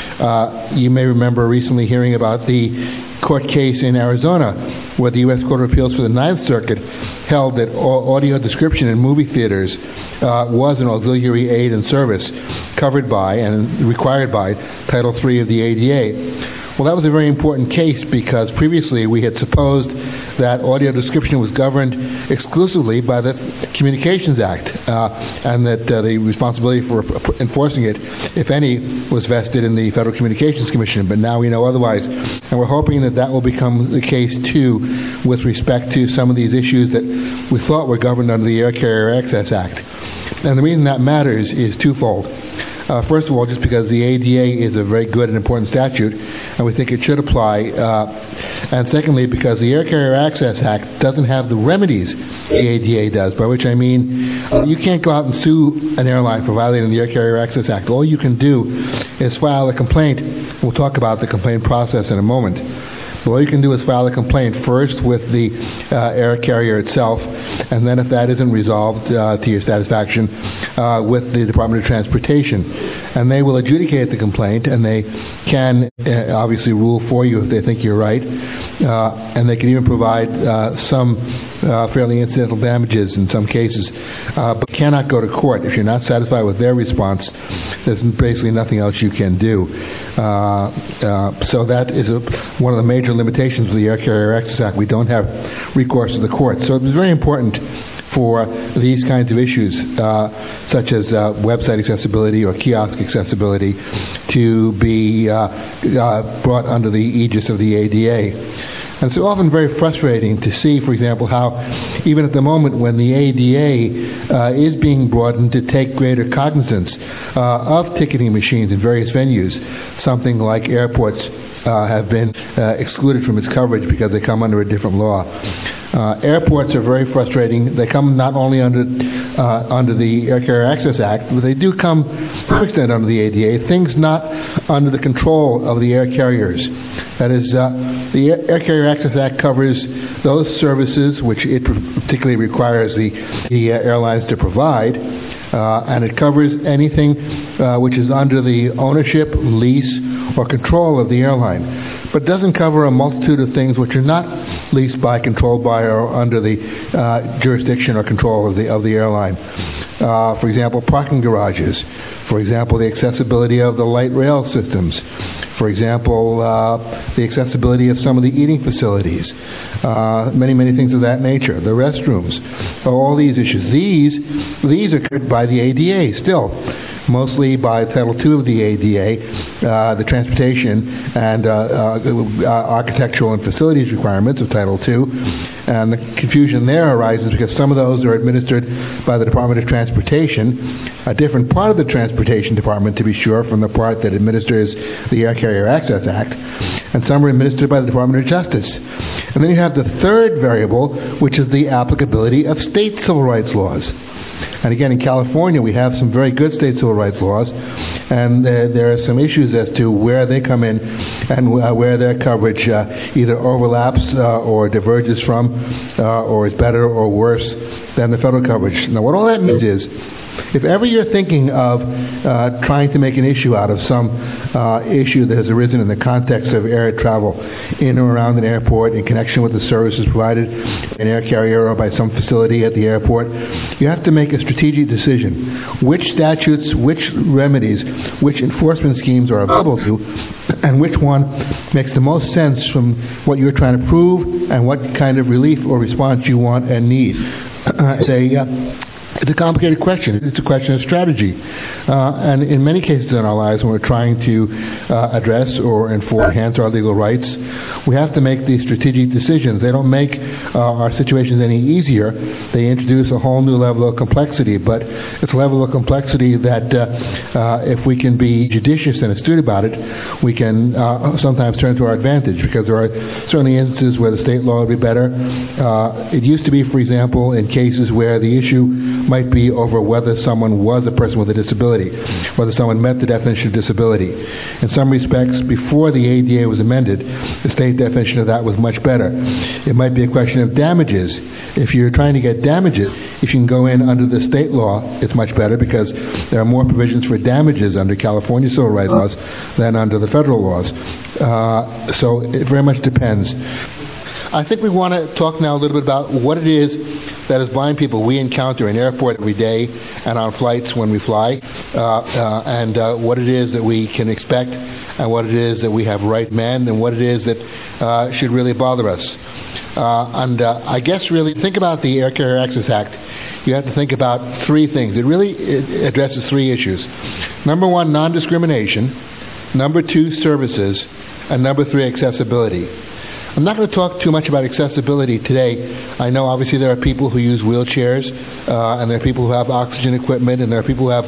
you may remember recently hearing about the court case in Arizona where the U.S. Court of Appeals for the Ninth Circuit held that audio description in movie theaters was an auxiliary aid and service covered by and required by Title III of the ADA. Well, that was a very important case because previously we had supposed that audio description was governed exclusively by the Communications Act, and that the responsibility for enforcing it, if any, was vested in the Federal Communications Commission. But now we know otherwise, and we're hoping that will become the case too with respect to some of these issues that we thought were governed under the Air Carrier Access Act. And the reason that matters is twofold. First of all, just because the ADA is a very good and important statute, and we think it should apply. And secondly, because the Air Carrier Access Act doesn't have the remedies the ADA does, by which I mean you can't go out and sue an airline for violating the Air Carrier Access Act. All you can do is file a complaint. We'll talk about the complaint process in a moment. But all you can do is file a complaint first with the air carrier itself, and then if that isn't resolved to your satisfaction, with the Department of Transportation. And they will adjudicate the complaint, and they can obviously rule for you if they think you're right. And they can even provide some fairly incidental damages in some cases, but cannot go to court. If you're not satisfied with their response, there's basically nothing else you can do. So that is one of the major limitations of the Air Carrier Access Act. We don't have recourse to the court. So it was very important for these kinds of issues, such as website accessibility or kiosk accessibility, to be brought under the aegis of the ADA. And it's often very frustrating to see, for example, how even at the moment when the ADA is being broadened to take greater cognizance of ticketing machines in various venues, something like airports have been excluded from its coverage because they come under a different law. Airports are very frustrating. They come not only under the Air Carrier Access Act, but they do come to some extent under the ADA, things not under the control of the air carriers. That is, the Air Carrier Access Act covers those services which it particularly requires the airlines to provide, and it covers anything which is under the ownership, lease, or control of the airline, but doesn't cover a multitude of things which are not leased by, controlled by, or under the jurisdiction or control of the airline. For example, parking garages. For example, the accessibility of the light rail systems. For example, the accessibility of some of the eating facilities. Many, many things of that nature. The restrooms. All these issues. These are covered by the ADA still. Mostly by Title II of the ADA, the transportation and architectural and facilities requirements of Title II. And the confusion there arises because some of those are administered by the Department of Transportation, a different part of the Transportation Department, to be sure, from the part that administers the Air Carrier Access Act, and some are administered by the Department of Justice. And then you have the third variable, which is the applicability of state civil rights laws. And again, in California, we have some very good state civil rights laws, and there are some issues as to where they come in and where their coverage either overlaps or diverges from or is better or worse than the federal coverage. Now, what all that means is, if ever you're thinking of trying to make an issue out of some issue that has arisen in the context of air travel in or around an airport in connection with the services provided in air carrier or by some facility at the airport, you have to make a strategic decision. Which statutes, which remedies, which enforcement schemes are available to, and which one makes the most sense from what you're trying to prove and what kind of relief or response you want and need. It's a complicated question. It's a question of strategy. And in many cases in our lives, when we're trying to address or enhance our legal rights, we have to make these strategic decisions. They don't make our situations any easier. They introduce a whole new level of complexity. But it's a level of complexity that if we can be judicious and astute about it, we can sometimes turn to our advantage, because there are certainly instances where the state law would be better. It used to be, for example, in cases where the issue might be over whether someone was a person with a disability, whether someone met the definition of disability. In some respects, before the ADA was amended, the state definition of that was much better. It might be a question of damages. If you're trying to get damages, if you can go in under the state law, it's much better, because there are more provisions for damages under California civil rights laws than under the federal laws. So it very much depends. I think we want to talk now a little bit about what it is that as blind people we encounter in airport every day and on flights when we fly, and what it is that we can expect, and what it is that we have right men, and what it is that should really bother us. I guess really think about the Air Carrier Access Act. You have to think about three things. It addresses three issues. Number one, non-discrimination. Number two, services. And number three, accessibility. I'm not going to talk too much about accessibility today. I know obviously there are people who use wheelchairs, and there are people who have oxygen equipment, and there are people who have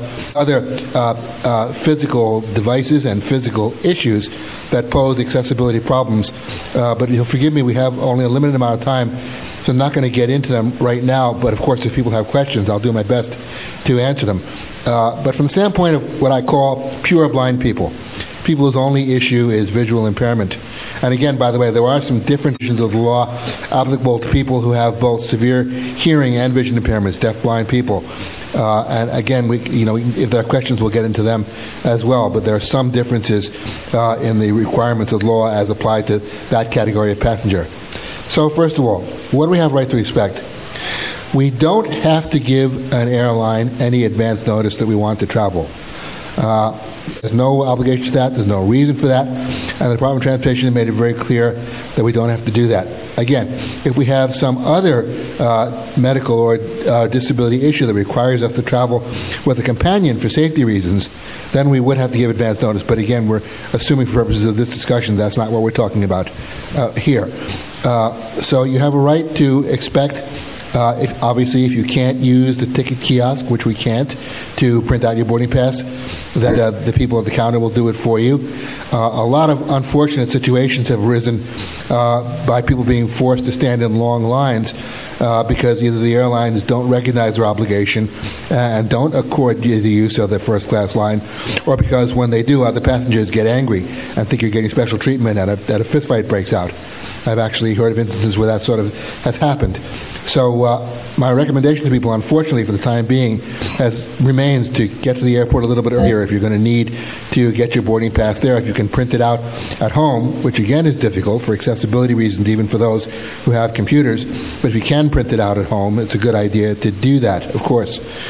other physical devices and physical issues that pose accessibility problems. But you'll forgive me, we have only a limited amount of time, so I'm not going to get into them right now. But of course, if people have questions, I'll do my best to answer them. But from the standpoint of what I call pure blind people whose only issue is visual impairment. And again, by the way, there are some different versions of the law applicable to people who have both severe hearing and vision impairments, deaf-blind people. And again, if there are questions, we'll get into them as well. But there are some differences in the requirements of the law as applied to that category of passenger. So first of all, what do we have right to expect? We don't have to give an airline any advance notice that we want to travel. There's no obligation to that. There's no reason for that. And the Department of Transportation has made it very clear that we don't have to do that. Again, if we have some other medical or disability issue that requires us to travel with a companion for safety reasons, then we would have to give advance notice. But again, we're assuming for purposes of this discussion that's not what we're talking about here. So you have a right to expect, obviously, if you can't use the ticket kiosk, which we can't, to print out your boarding pass, that the people at the counter will do it for you. A lot of unfortunate situations have arisen by people being forced to stand in long lines because either the airlines don't recognize their obligation and don't accord you the use of the first-class line, or because when they do, other passengers get angry and think you're getting special treatment and a fist fight breaks out. I've actually heard of instances where that sort of has happened. So my recommendation to people, unfortunately, for the time being, remains to get to the airport a little bit earlier if you're going to need to get your boarding pass there. If you can print it out at home, which again is difficult for accessibility reasons, even for those who have computers, but if you can print it out at home, it's a good idea to do that, of course.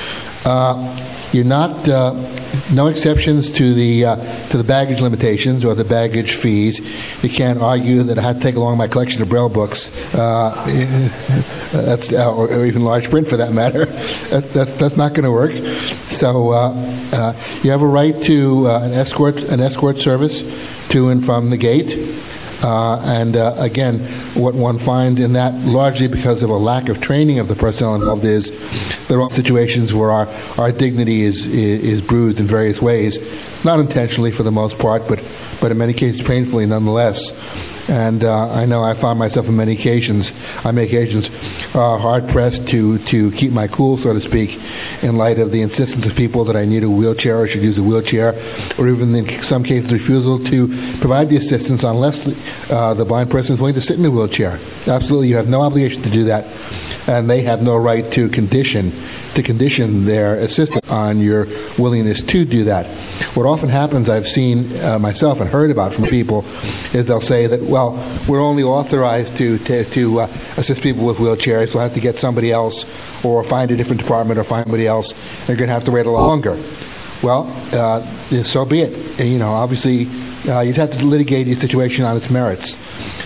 You're not no exceptions to the baggage limitations or the baggage fees. You can't argue that I had to take along my collection of Braille books, or even large print for that matter. That's not going to work. So you have a right to an escort service to and from the gate. Again, what one finds in that, largely because of a lack of training of the personnel involved, is there are situations where our dignity is bruised in various ways, not intentionally for the most part, but in many cases painfully nonetheless. And I know I found myself on many occasions, hard pressed to keep my cool, so to speak, in light of the insistence of people that I need a wheelchair or should use a wheelchair, or even in some cases refusal to provide the assistance unless the blind person is willing to sit in a wheelchair. Absolutely, you have no obligation to do that, and they have no right to condition their assistance on your willingness to do that. What often happens, I've seen myself and heard about from people, is they'll say that, well, we're only authorized to assist people with wheelchairs. We'll have to get somebody else, or find a different department, or find somebody else. They're going to have to wait a lot longer. Well, so be it. And, obviously, you'd have to litigate the situation on its merits.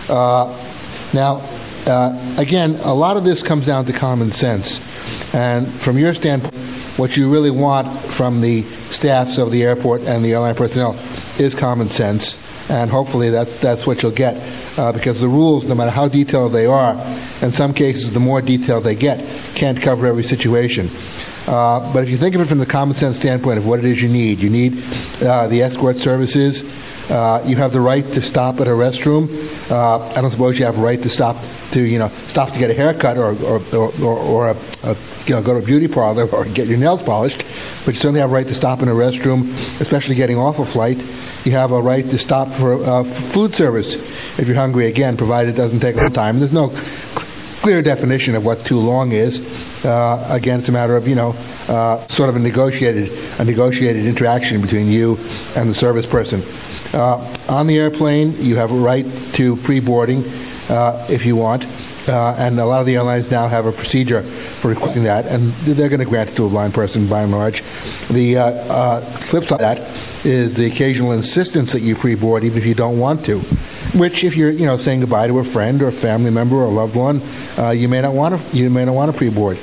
Again, a lot of this comes down to common sense. And from your standpoint, what you really want from the staffs of the airport and the airline personnel is common sense. And hopefully that's what you'll get, because the rules, no matter how detailed they are, in some cases the more detailed they get, can't cover every situation. But if you think of it from the common sense standpoint of what it is you need the escort services. You have the right to stop at a restroom. I don't suppose you have a right to stop to get a haircut or go to a beauty parlor or get your nails polished, but you certainly have a right to stop in a restroom, especially getting off a flight. You have a right to stop for food service if you're hungry, again, provided it doesn't take a long time. There's no clear definition of what too long is. Again, it's a matter of, sort of a negotiated interaction between you and the service person. On the airplane, you have a right to pre-boarding if you want. And a lot of the airlines now have a procedure for requesting that, and they're going to grant it to a blind person by and large. The flip side of that is the occasional insistence that you pre-board even if you don't want to, which if you're saying goodbye to a friend or a family member or a loved one, you may not want to pre-board,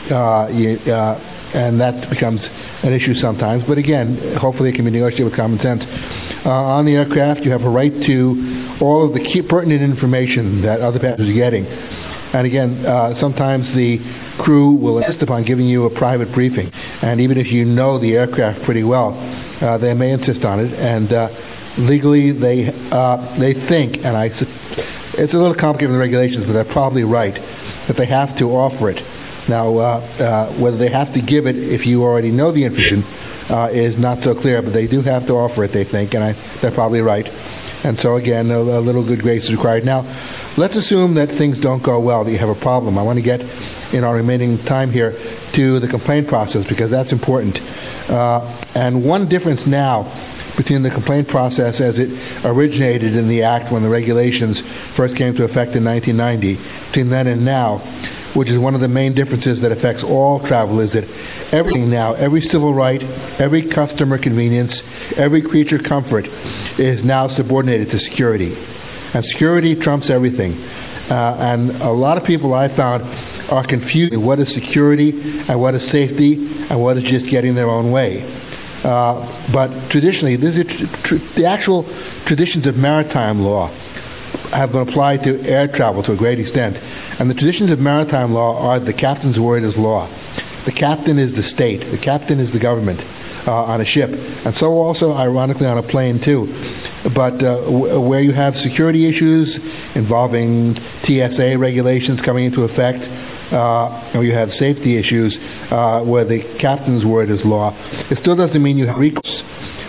and that becomes an issue sometimes. But again, hopefully it can be negotiated with common sense. On the aircraft, you have a right to all of the key pertinent information that other passengers are getting. And again, sometimes the crew will insist upon giving you a private briefing. And even if you know the aircraft pretty well, they may insist on it. And legally, they think, and it's a little complicated with the regulations, but they're probably right, that they have to offer it. Now, whether they have to give it if you already know the information is not so clear, but they do have to offer it, they think, and they're probably right. And so, again, a little good grace is required. Now, let's assume that things don't go well, that you have a problem. I want to get, in our remaining time here, to the complaint process, because that's important. And one difference now between the complaint process as it originated in the Act when the regulations first came into effect in 1990, between then and now, which is one of the main differences that affects all travel, is that everything now, every civil right, every customer convenience, every creature comfort is now subordinated to security. And security trumps everything. And a lot of people I found are confused what is security and what is safety and what is just getting their own way. But traditionally, the actual traditions of maritime law have been applied to air travel to a great extent. And the traditions of maritime law are the captain's word is law. The captain is the state. The captain is the government on a ship. And so also, ironically, on a plane, too. But where you have security issues involving TSA regulations coming into effect, or you have safety issues where the captain's word is law, it still doesn't mean you have recourse.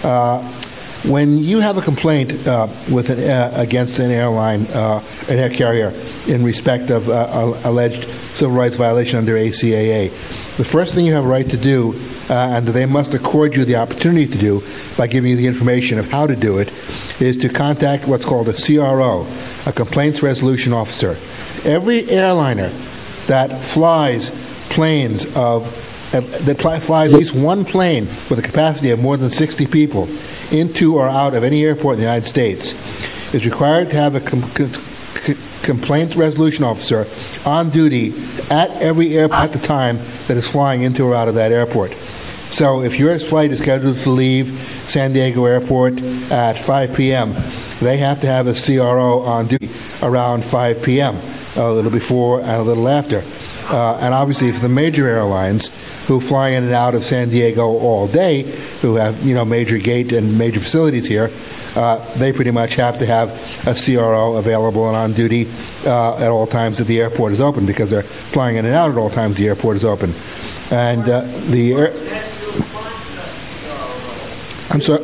When you have a complaint against an airline, an air carrier, in respect of alleged civil rights violation under ACAA, the first thing you have a right to do, and they must accord you the opportunity to do by giving you the information of how to do it, is to contact what's called a CRO, a complaints resolution officer. Every airliner that flies planes of that fly at least one plane with a capacity of more than 60 people into or out of any airport in the United States is required to have a complaints resolution officer on duty at every airport at the time that is flying into or out of that airport. So if your flight is scheduled to leave San Diego Airport at 5 p.m., they have to have a CRO on duty around 5 p.m., a little before and a little after. And obviously for the major airlines who fly in and out of San Diego all day, who have major gate and major facilities here, they pretty much have to have a CRO available and on duty at all times that the airport is open, because they're flying in and out at all times the airport is open. And I'm sorry.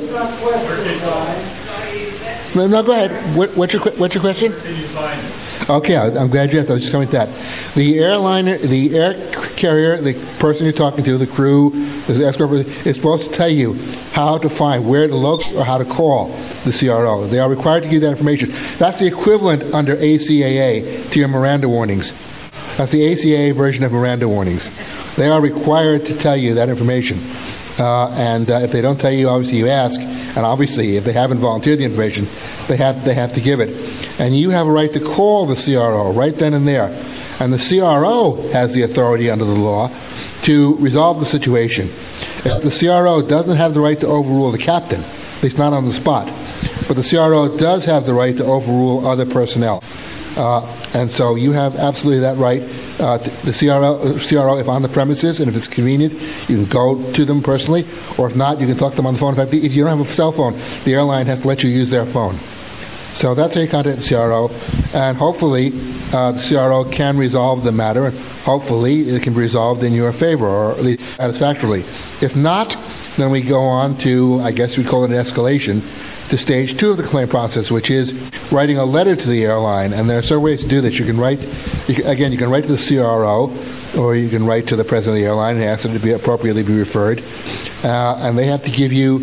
No, go ahead. What's your question? Okay, I'm glad you asked. I was just coming to that. The air carrier, the person you're talking to, the crew, the escort, is supposed to tell you how to find, where to look, or how to call the CRO. They are required to give that information. That's the equivalent under ACAA to your Miranda warnings. That's the ACAA version of Miranda warnings. They are required to tell you that information. And if they don't tell you, obviously you ask. And obviously, if they haven't volunteered the information, they have to give it. And you have a right to call the CRO right then and there. And the CRO has the authority under the law to resolve the situation. If the CRO doesn't have the right to overrule the captain, at least not on the spot, but the CRO does have the right to overrule other personnel. And so you have absolutely that right. The CRO, if on the premises and if it's convenient, you can go to them personally, or if not, you can talk to them on the phone. In fact, if you don't have a cell phone, the airline has to let you use their phone. So that's how you contact the CRO, and hopefully the CRO can resolve the matter, and hopefully it can be resolved in your favor, or at least satisfactorily. If not, then we go on to, I guess we call it an escalation, to stage 2 of the complaint process, which is writing a letter to the airline. And there are several ways to do this. You can write to the CRO, or you can write to the president of the airline and ask them to be appropriately be referred. And they have to give you,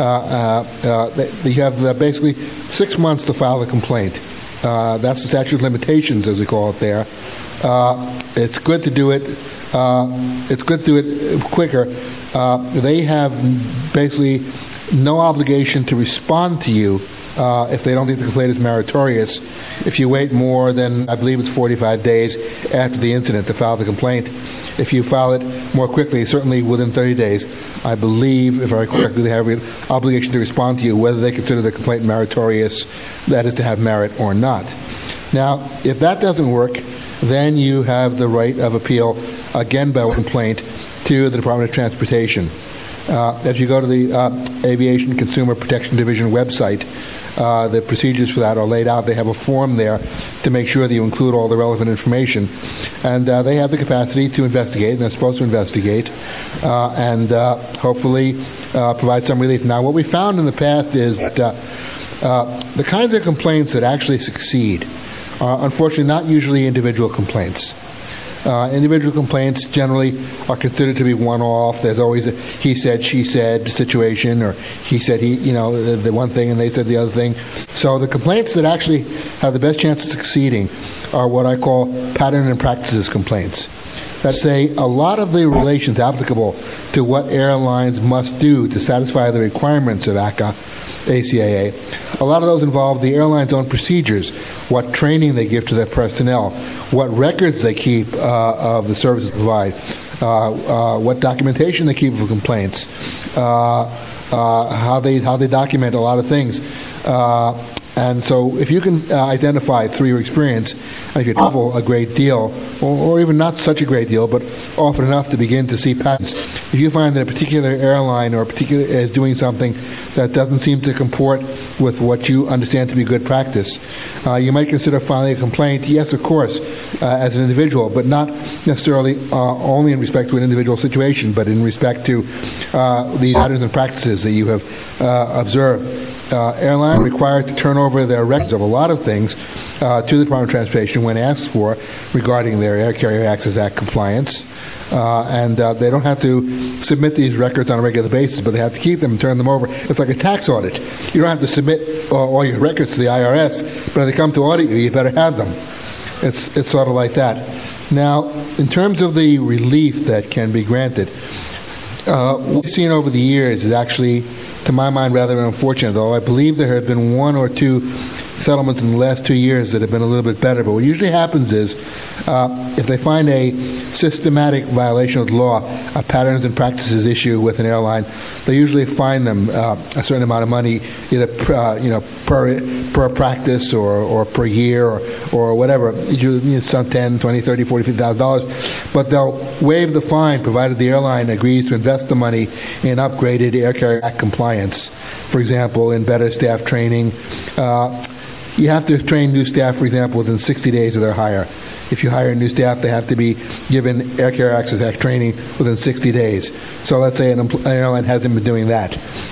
you have basically 6 months to file the complaint. That's the statute of limitations, as we call it there. It's good to do it. It's good to do it quicker. They have basically no obligation to respond to you if they don't think the complaint is meritorious. If you wait more than, I believe it's 45 days after the incident to file the complaint. If you file it more quickly, certainly within 30 days, I believe, if I recall correctly, they have an obligation to respond to you whether they consider the complaint meritorious, that is to have merit or not. Now, if that doesn't work, then you have the right of appeal, again by complaint, to the Department of Transportation. If you go to the Aviation Consumer Protection Division website, the procedures for that are laid out. They have a form there to make sure that you include all the relevant information. And they have the capacity to investigate, and they're supposed to investigate, and hopefully provide some relief. Now, what we found in the past is that the kinds of complaints that actually succeed are unfortunately not usually individual complaints. Individual complaints generally are considered to be one-off. There's always a he said, she said situation, or he said the one thing and they said the other thing. So the complaints that actually have the best chance of succeeding are what I call pattern and practices complaints. That say a lot of the relations applicable to what airlines must do to satisfy the requirements of ACAA, a lot of those involve the airline's own procedures, what training they give to their personnel, what records they keep of the services they provide, what documentation they keep of complaints, how they document a lot of things. And so if you can identify through your experience, if you travel a great deal, or even not such a great deal, but often enough to begin to see patterns, if you find that a particular airline or a particular is doing something that doesn't seem to comport with what you understand to be good practice, you might consider filing a complaint, yes, of course, as an individual, but not necessarily only in respect to an individual situation, but in respect to the patterns and practices that you have observed. Airlines are required to turn over their records of a lot of things to the Department of Transportation when asked for regarding their Air Carrier Access Act compliance. And they don't have to submit these records on a regular basis, but they have to keep them and turn them over. It's like a tax audit. You don't have to submit all your records to the IRS, but if they come to audit you, you better have them. It's sort of like that. Now, in terms of the relief that can be granted, what we've seen over the years is actually, to my mind, rather unfortunate, though I believe there have been one or two settlements in the last 2 years that have been a little bit better. But what usually happens is, if they find a systematic violation of the law, a patterns and practices issue with an airline, they usually fine them a certain amount of money, either per practice or per year or whatever. Usually some $10,000, $20,000, $30,000, $40,000, but they'll waive the fine provided the airline agrees to invest the money in upgraded Air Carrier Act compliance. For example, in better staff training. You have to train new staff, for example, within 60 days of their hire. If you hire new staff, they have to be given Air Carrier Access Act training within 60 days. So let's say an airline hasn't been doing that.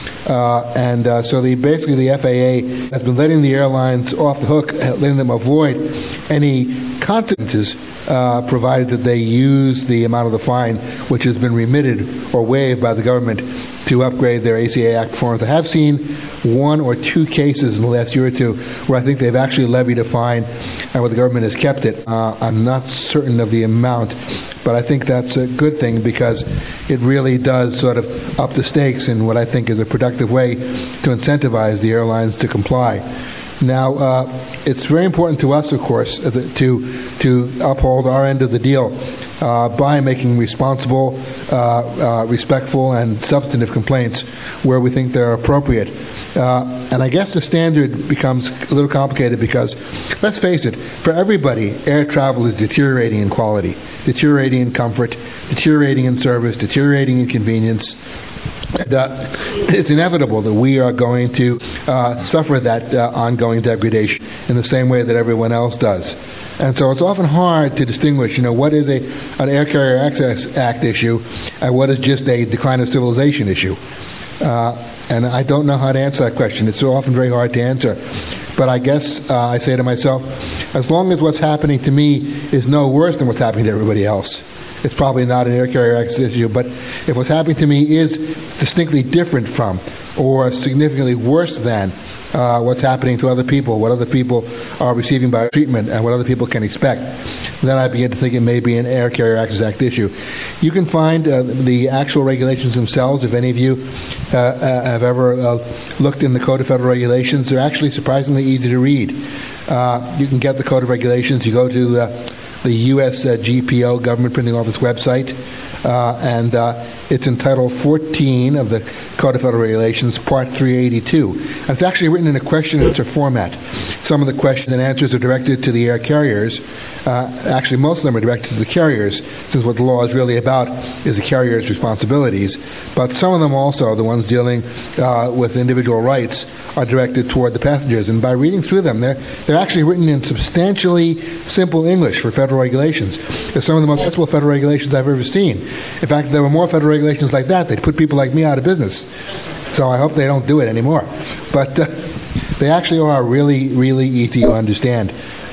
So basically the FAA has been letting the airlines off the hook, letting them avoid any consequences, provided that they use the amount of the fine which has been remitted or waived by the government to upgrade their ACA Act forms. I have seen one or two cases in the last year or two where I think they've actually levied a fine and where the government has kept it. I'm not certain of the amount, but I think that's a good thing because it really does sort of up the stakes in what I think is a productive way to incentivize the airlines to comply. Now, it's very important to us, of course, to uphold our end of the deal by making responsible, respectful, and substantive complaints where we think they're appropriate. And I guess the standard becomes a little complicated because, let's face it, for everybody, air travel is deteriorating in quality, deteriorating in comfort, deteriorating in service, deteriorating in convenience. It's inevitable that we are going to suffer that ongoing degradation in the same way that everyone else does. And so it's often hard to distinguish, what is an Air Carrier Access Act issue and what is just a decline of civilization issue. And I don't know how to answer that question. It's so often very hard to answer. But I guess I say to myself, as long as what's happening to me is no worse than what's happening to everybody else, it's probably not an Air Carrier Access issue. But if what's happening to me is distinctly different from or significantly worse than what's happening to other people, what other people are receiving by treatment, and what other people can expect, then I begin to think it may be an Air Carrier Access Act issue. You can find the actual regulations themselves, if any of you have ever looked in the Code of Federal Regulations. They're actually surprisingly easy to read. You can get the Code of Regulations. You go to the U.S. GPO, Government Printing Office website, and it's in Title 14 of the Code of Federal Regulations, Part 382. And it's actually written in a question and answer format. Some of the questions and answers are directed to the air carriers. Actually, most of them are directed to the carriers, since what the law is really about is the carrier's responsibilities. But some of them also, the ones dealing with individual rights, are directed toward the passengers. And by reading through them, they're actually written in substantially simple English for federal regulations. They're some of the most accessible federal regulations I've ever seen. In fact, if there were more federal regulations like that, they'd put people like me out of business. So I hope they don't do it anymore. But they actually are really, really easy to understand.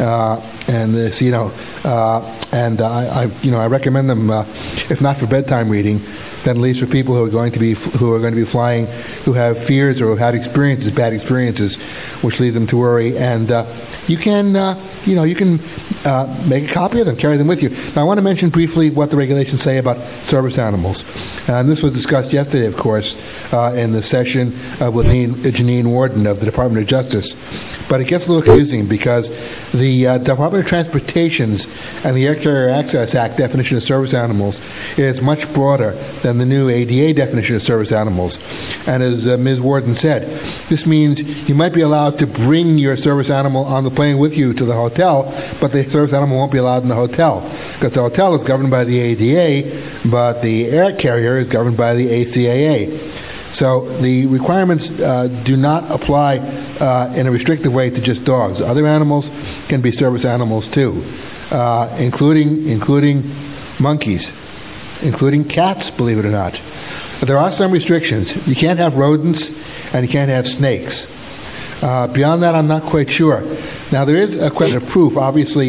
I recommend them, if not for bedtime reading, then at least for people who are going to be flying, who have fears or who have had bad experiences, which lead them to worry. And you can make a copy of them, carry them with you. Now, I want to mention briefly what the regulations say about service animals. And this was discussed yesterday, of course, in the session with Janine Warden of the Department of Justice. But it gets a little confusing because the Department of Transportation's and the Air Carrier Access Act definition of service animals is much broader than the new ADA definition of service animals. And as Ms. Warden said, this means you might be allowed to bring your service animal on the plane with you to the hotel, but the service animal won't be allowed in the hotel because the hotel is governed by the ADA, but the air carrier is governed by the ACAA. So the requirements do not apply in a restrictive way to just dogs. Other animals can be service animals too, including monkeys, including cats, believe it or not. But there are some restrictions. You can't have rodents and you can't have snakes. Beyond that, I'm not quite sure. Now, there is a question of proof. Obviously,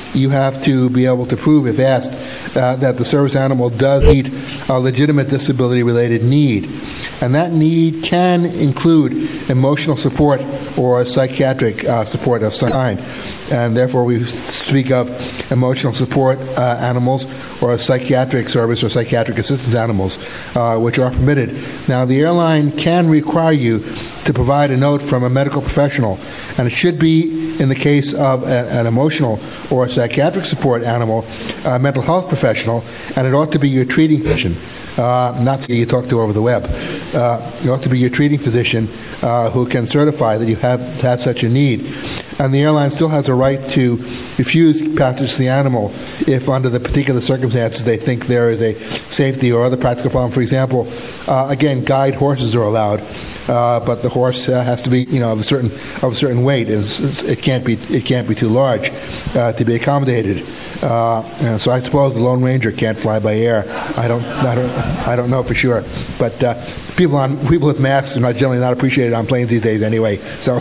you have to be able to prove, if asked, that the service animal does meet a legitimate disability-related need. And that need can include emotional support or psychiatric support of some kind. And therefore we speak of emotional support animals or psychiatric service or psychiatric assistance animals, which are permitted. Now, the airline can require you to provide a note from a medical professional, and it should be, in the case of an emotional or psychiatric support animal, a mental health professional, and it ought to be your treating physician. Not you talk to over the web. It ought to be your treating physician who can certify that you have such a need. And the airline still has a right to refuse passage to the animal if, under the particular circumstances, they think there is a safety or other practical problem. For example, again, guide horses are allowed, but the horse has to be, of a certain weight. It can't be too large to be accommodated. So I suppose the Lone Ranger can't fly by air. I don't know for sure. But people with masks are generally not appreciated on planes these days anyway. So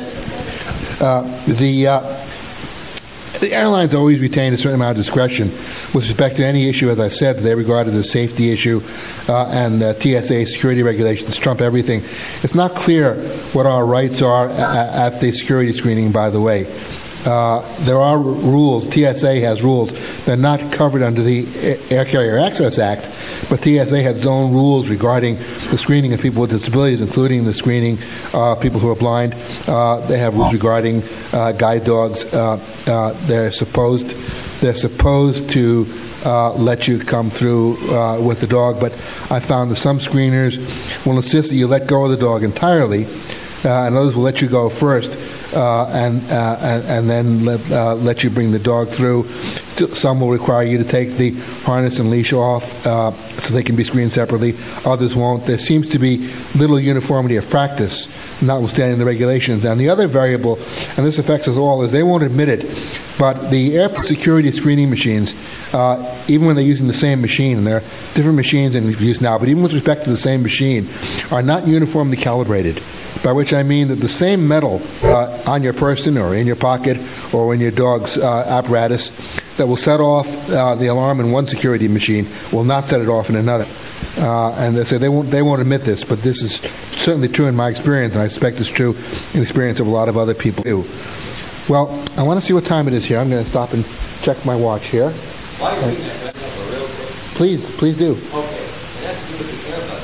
the airlines always retain a certain amount of discretion with respect to any issue, as I said, that they regard as a safety issue, and TSA security regulations trump everything. It's not clear what our rights are at the security screening, by the way. There are rules. TSA has rules. They're not covered under the Air Carrier Access Act, but TSA has its own rules regarding the screening of people with disabilities, including the screening of people who are blind. They have rules regarding guide dogs. They're supposed to let you come through with the dog, but I found that some screeners will insist that you let go of the dog entirely, and others will let you go first. And then let you bring the dog through. Some will require you to take the harness and leash off so they can be screened separately. Others won't. There seems to be little uniformity of practice, notwithstanding the regulations. And the other variable, and this affects us all, is they won't admit it, but the airport security screening machines, even when they're using the same machine, and there are different machines in use now, but even with respect to the same machine, are not uniformly calibrated. By which I mean that the same metal on your person or in your pocket or in your dog's apparatus that will set off the alarm in one security machine will not set it off in another. And they say they won't admit this, but this is certainly true in my experience, and I suspect it's true in the experience of a lot of other people too. Well, I want to see what time it is here. I'm going to stop and check my watch here. Please do. Okay. That's to do with the Airbus.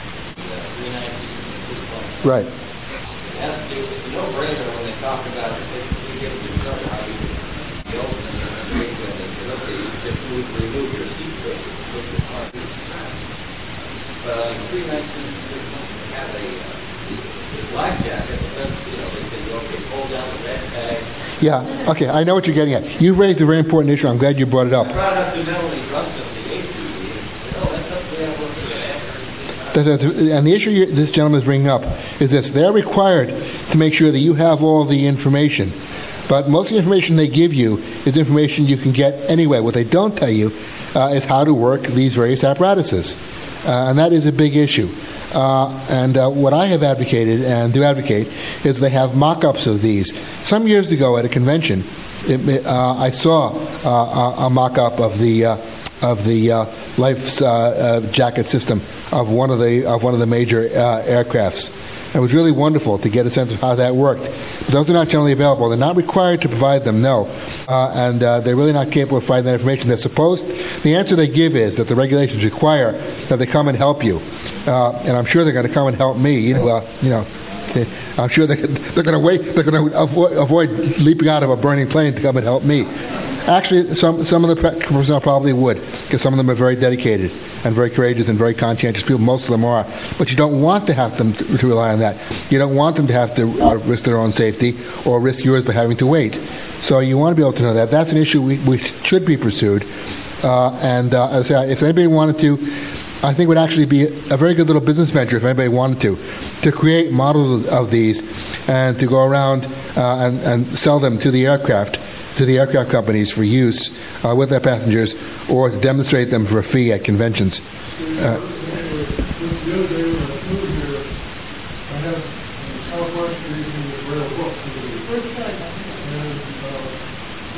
Right. It's a no-brainer when they talk about it. They give you how you open and when they deliver you just remove your seat cushion with your car. But on the 319 they have a life jacket. They say, okay, pull down the red tag. Yeah, okay, I know what you're getting at. You raised a very important issue. I'm glad you brought it up. I brought up the not only drugs of the ACD, that's up there with the And the issue this gentleman is bringing up is this. They're required to make sure that you have all the information. But most of the information they give you is information you can get anyway. What they don't tell you is how to work these various apparatuses. And that is a big issue. And what I have advocated and do advocate is they have mock-ups of these. Some years ago at a convention, I saw a mock-up of the life jacket system of one of the major aircrafts. It was really wonderful to get a sense of how that worked. But those are not generally available. They're not required to provide them, no. And they're really not capable of providing that information. The answer they give is that the regulations require that they come and help you. And I'm sure they're going to come and help me. I'm sure they're going to wait. They're going to avoid leaping out of a burning plane to come and help me. Actually, some of the personnel probably would, because some of them are very dedicated and very courageous and very conscientious people. Most of them are. But you don't want to have them to rely on that. You don't want them to have to risk their own safety or risk yours by having to wait. So you want to be able to know that. That's an issue we should be pursued. As I say, if anybody wanted to, I think it would actually be a very good little business venture if anybody wanted to create models of these and to go around and sell them to the aircraft companies for use with their passengers, or to demonstrate them for a fee at conventions.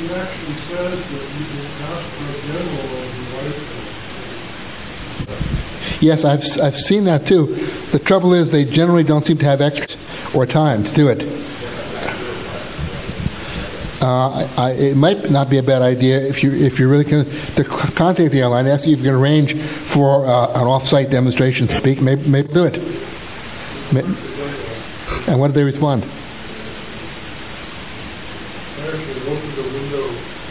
he actually says that you can ask for a general of the life. Yes, I've seen that too. The trouble is they generally don't seem to have extra or time to do it. It might not be a bad idea if you're really going to contact the airline, ask you if you can arrange for an off-site demonstration to speak. Maybe do it. And what did they respond? Actually, opened the window.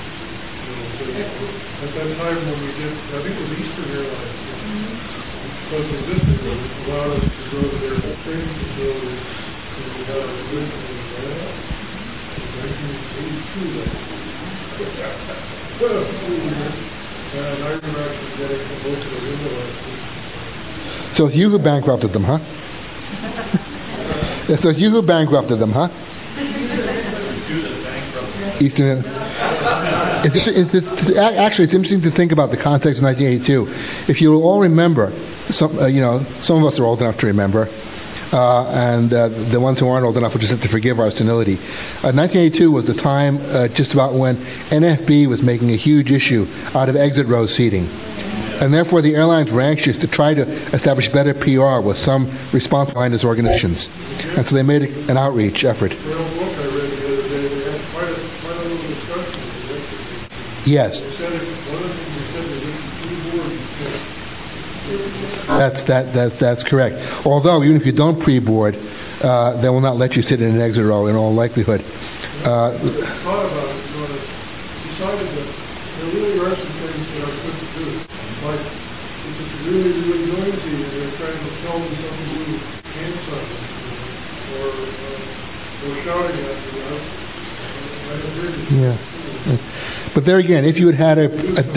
At that time when we did, I think it was Eastern Airlines. Because of this, it allowed us to go to their training facility, and we had our position in 1982. And I remember actually getting to look at the window. So it's you who bankrupted them, huh? So it's you who bankrupted them, huh? Eastern. Actually, it's interesting to think about the context of 1982. If you all remember, some of us are old enough to remember, and the ones who aren't old enough will just have to forgive our senility. 1982 was the time just about when NFB was making a huge issue out of exit row seating. And therefore, the airlines were anxious to try to establish better PR with some response behind these organizations. And so they made an outreach effort. Yes. That's correct. Although, even if you don't pre-board, they will not let you sit in an exit row in all likelihood. Thought about it, decided that there really are some things that I couldn't do. Like, if it's really, really noisy and they're trying to tell me something to do, hand something, or shouting at me, I agree. Yeah. But there again, if you had a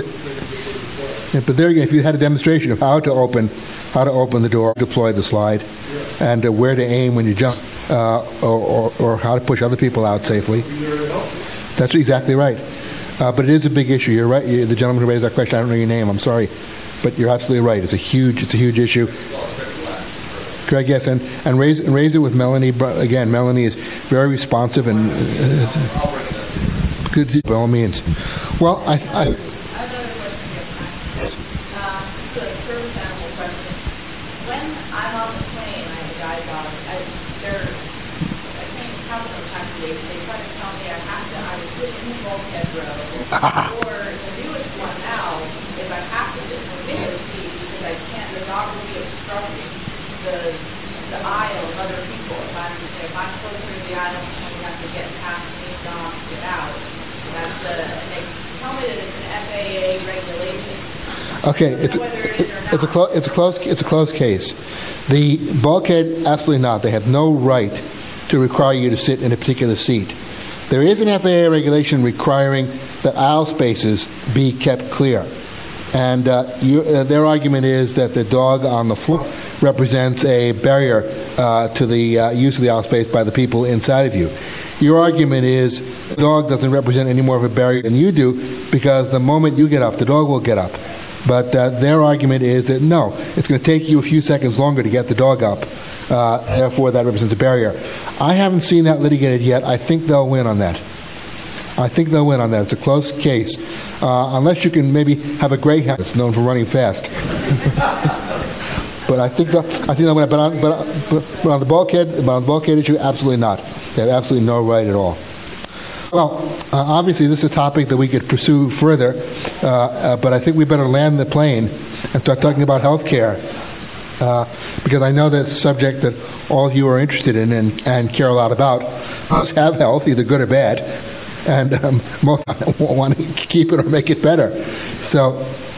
demonstration of how to open the door, deploy the slide, and where to aim when you jump, or how to push other people out safely. That's exactly right. But it is a big issue. You're right. The gentleman who raised that question, I don't know your name. I'm sorry, but you're absolutely right. It's a huge issue. Correct. Yes, and raise it with Melanie. Again, Melanie is very responsive and good by all means. Well, I or the newest one now, if I have to sit in the window seat because I can't, the dog will be obstructing the aisle of other people. If I'm closer to the aisle, someone has to get past me, dog to get out. And they tell me that it's an FAA regulation. Okay, it's a close case. The bulkhead, absolutely not. They have no right to require you to sit in a particular seat. There is an FAA regulation requiring that aisle spaces be kept clear. And their argument is that the dog on the floor represents a barrier to the use of the aisle space by the people inside of you. Your argument is the dog doesn't represent any more of a barrier than you do, because the moment you get up, the dog will get up. But their argument is that no, it's going to take you a few seconds longer to get the dog up. Therefore, that represents a barrier. I haven't seen that litigated yet. I think they'll win on that. It's a close case. Unless you can maybe have a greyhound that's known for running fast. But I think they'll win. But on the bulkhead issue, absolutely not. They have absolutely no right at all. Well, obviously, this is a topic that we could pursue further, but I think we better land the plane and start talking about health care, because I know that's a subject that all of you are interested in and care a lot about. Most have health, either good or bad, and most want to keep it or make it better. So,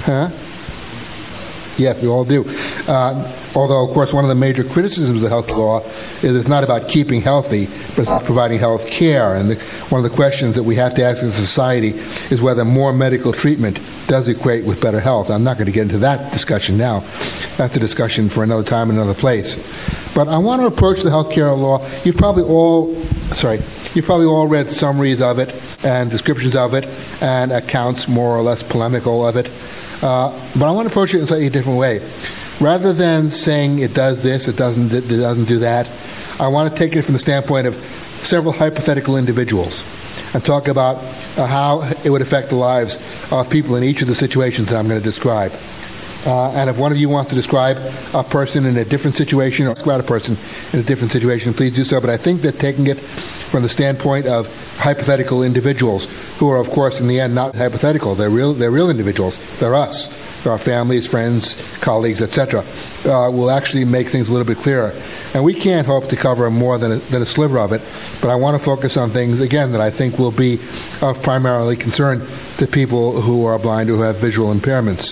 yes, we all do. Although, of course, one of the major criticisms of the health law is it's not about keeping healthy, but it's about providing health care. And one of the questions that we have to ask as a society is whether more medical treatment does equate with better health. I'm not going to get into that discussion now. That's a discussion for another time and another place. But I want to approach the health care law. You've probably all read summaries of it and descriptions of it and accounts more or less polemical of it. But I want to approach it in a slightly different way. Rather than saying it does this, it doesn't do that, I want to take it from the standpoint of several hypothetical individuals and talk about how it would affect the lives of people in each of the situations that I'm going to describe. And if one of you wants to describe a person in a different situation or describe a person in a different situation, please do so. But I think that taking it from the standpoint of hypothetical individuals, who are, of course, in the end, not hypothetical. They're real individuals. They're us. They're our families, friends, colleagues, etc. Will actually make things a little bit clearer. And we can't hope to cover more than a sliver of it, but I want to focus on things, again, that I think will be of primarily concern to people who are blind or who have visual impairments.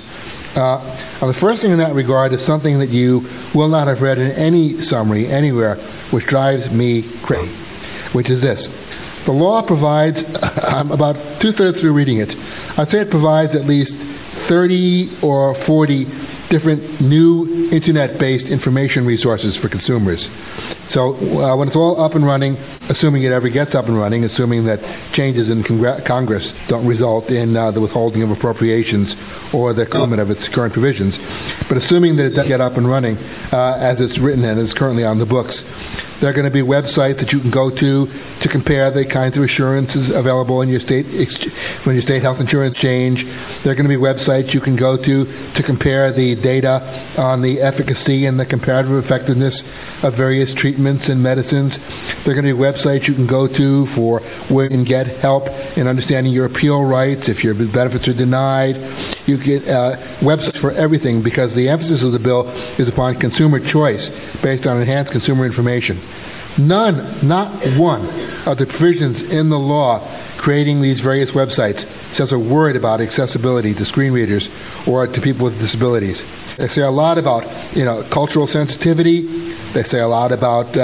The first thing in that regard is something that you will not have read in any summary anywhere, which drives me crazy, which is this. The law provides, I'm about 2/3 through reading it, I'd say it provides at least 30 or 40 different new internet-based information resources for consumers. So when it's all up and running, assuming it ever gets up and running, assuming that changes in Congress don't result in the withholding of appropriations or the complement of its current provisions, but assuming that it does get up and running as it's written and is currently on the books, there are going to be websites that you can go to compare the kinds of assurances available in your state when your state health insurance exchange. There are going to be websites you can go to compare the data on the efficacy and the comparative effectiveness of various treatments and medicines. There are going to be websites you can go to for where you can get help in understanding your appeal rights if your benefits are denied. You get websites for everything, because the emphasis of the bill is upon consumer choice based on enhanced consumer information. None, not one, of the provisions in the law creating these various websites says a word about accessibility to screen readers or to people with disabilities. They say a lot about, cultural sensitivity. They say a lot about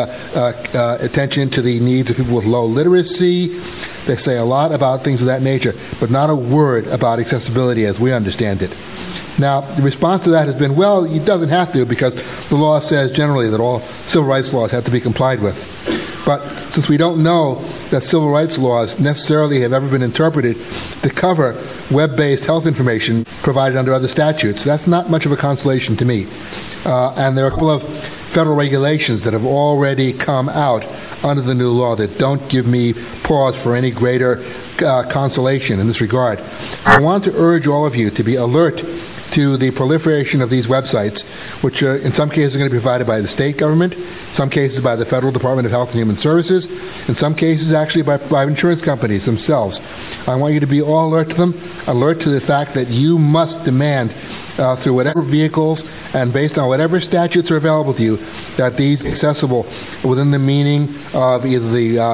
attention to the needs of people with low literacy. They say a lot about things of that nature, but not a word about accessibility as we understand it. Now, the response to that has been, well, it doesn't have to, because the law says generally that all civil rights laws have to be complied with. But since we don't know that civil rights laws necessarily have ever been interpreted to cover web-based health information provided under other statutes, that's not much of a consolation to me. And there are a couple of federal regulations that have already come out under the new law that don't give me pause for any greater consolation in this regard. I want to urge all of you to be alert to the proliferation of these websites, which in some cases are going to be provided by the state government, in some cases by the Federal Department of Health and Human Services, in some cases actually by private insurance companies themselves. I want you to be all alert to them, alert to the fact that you must demand through whatever vehicles and based on whatever statutes are available to you that these be accessible within the meaning of either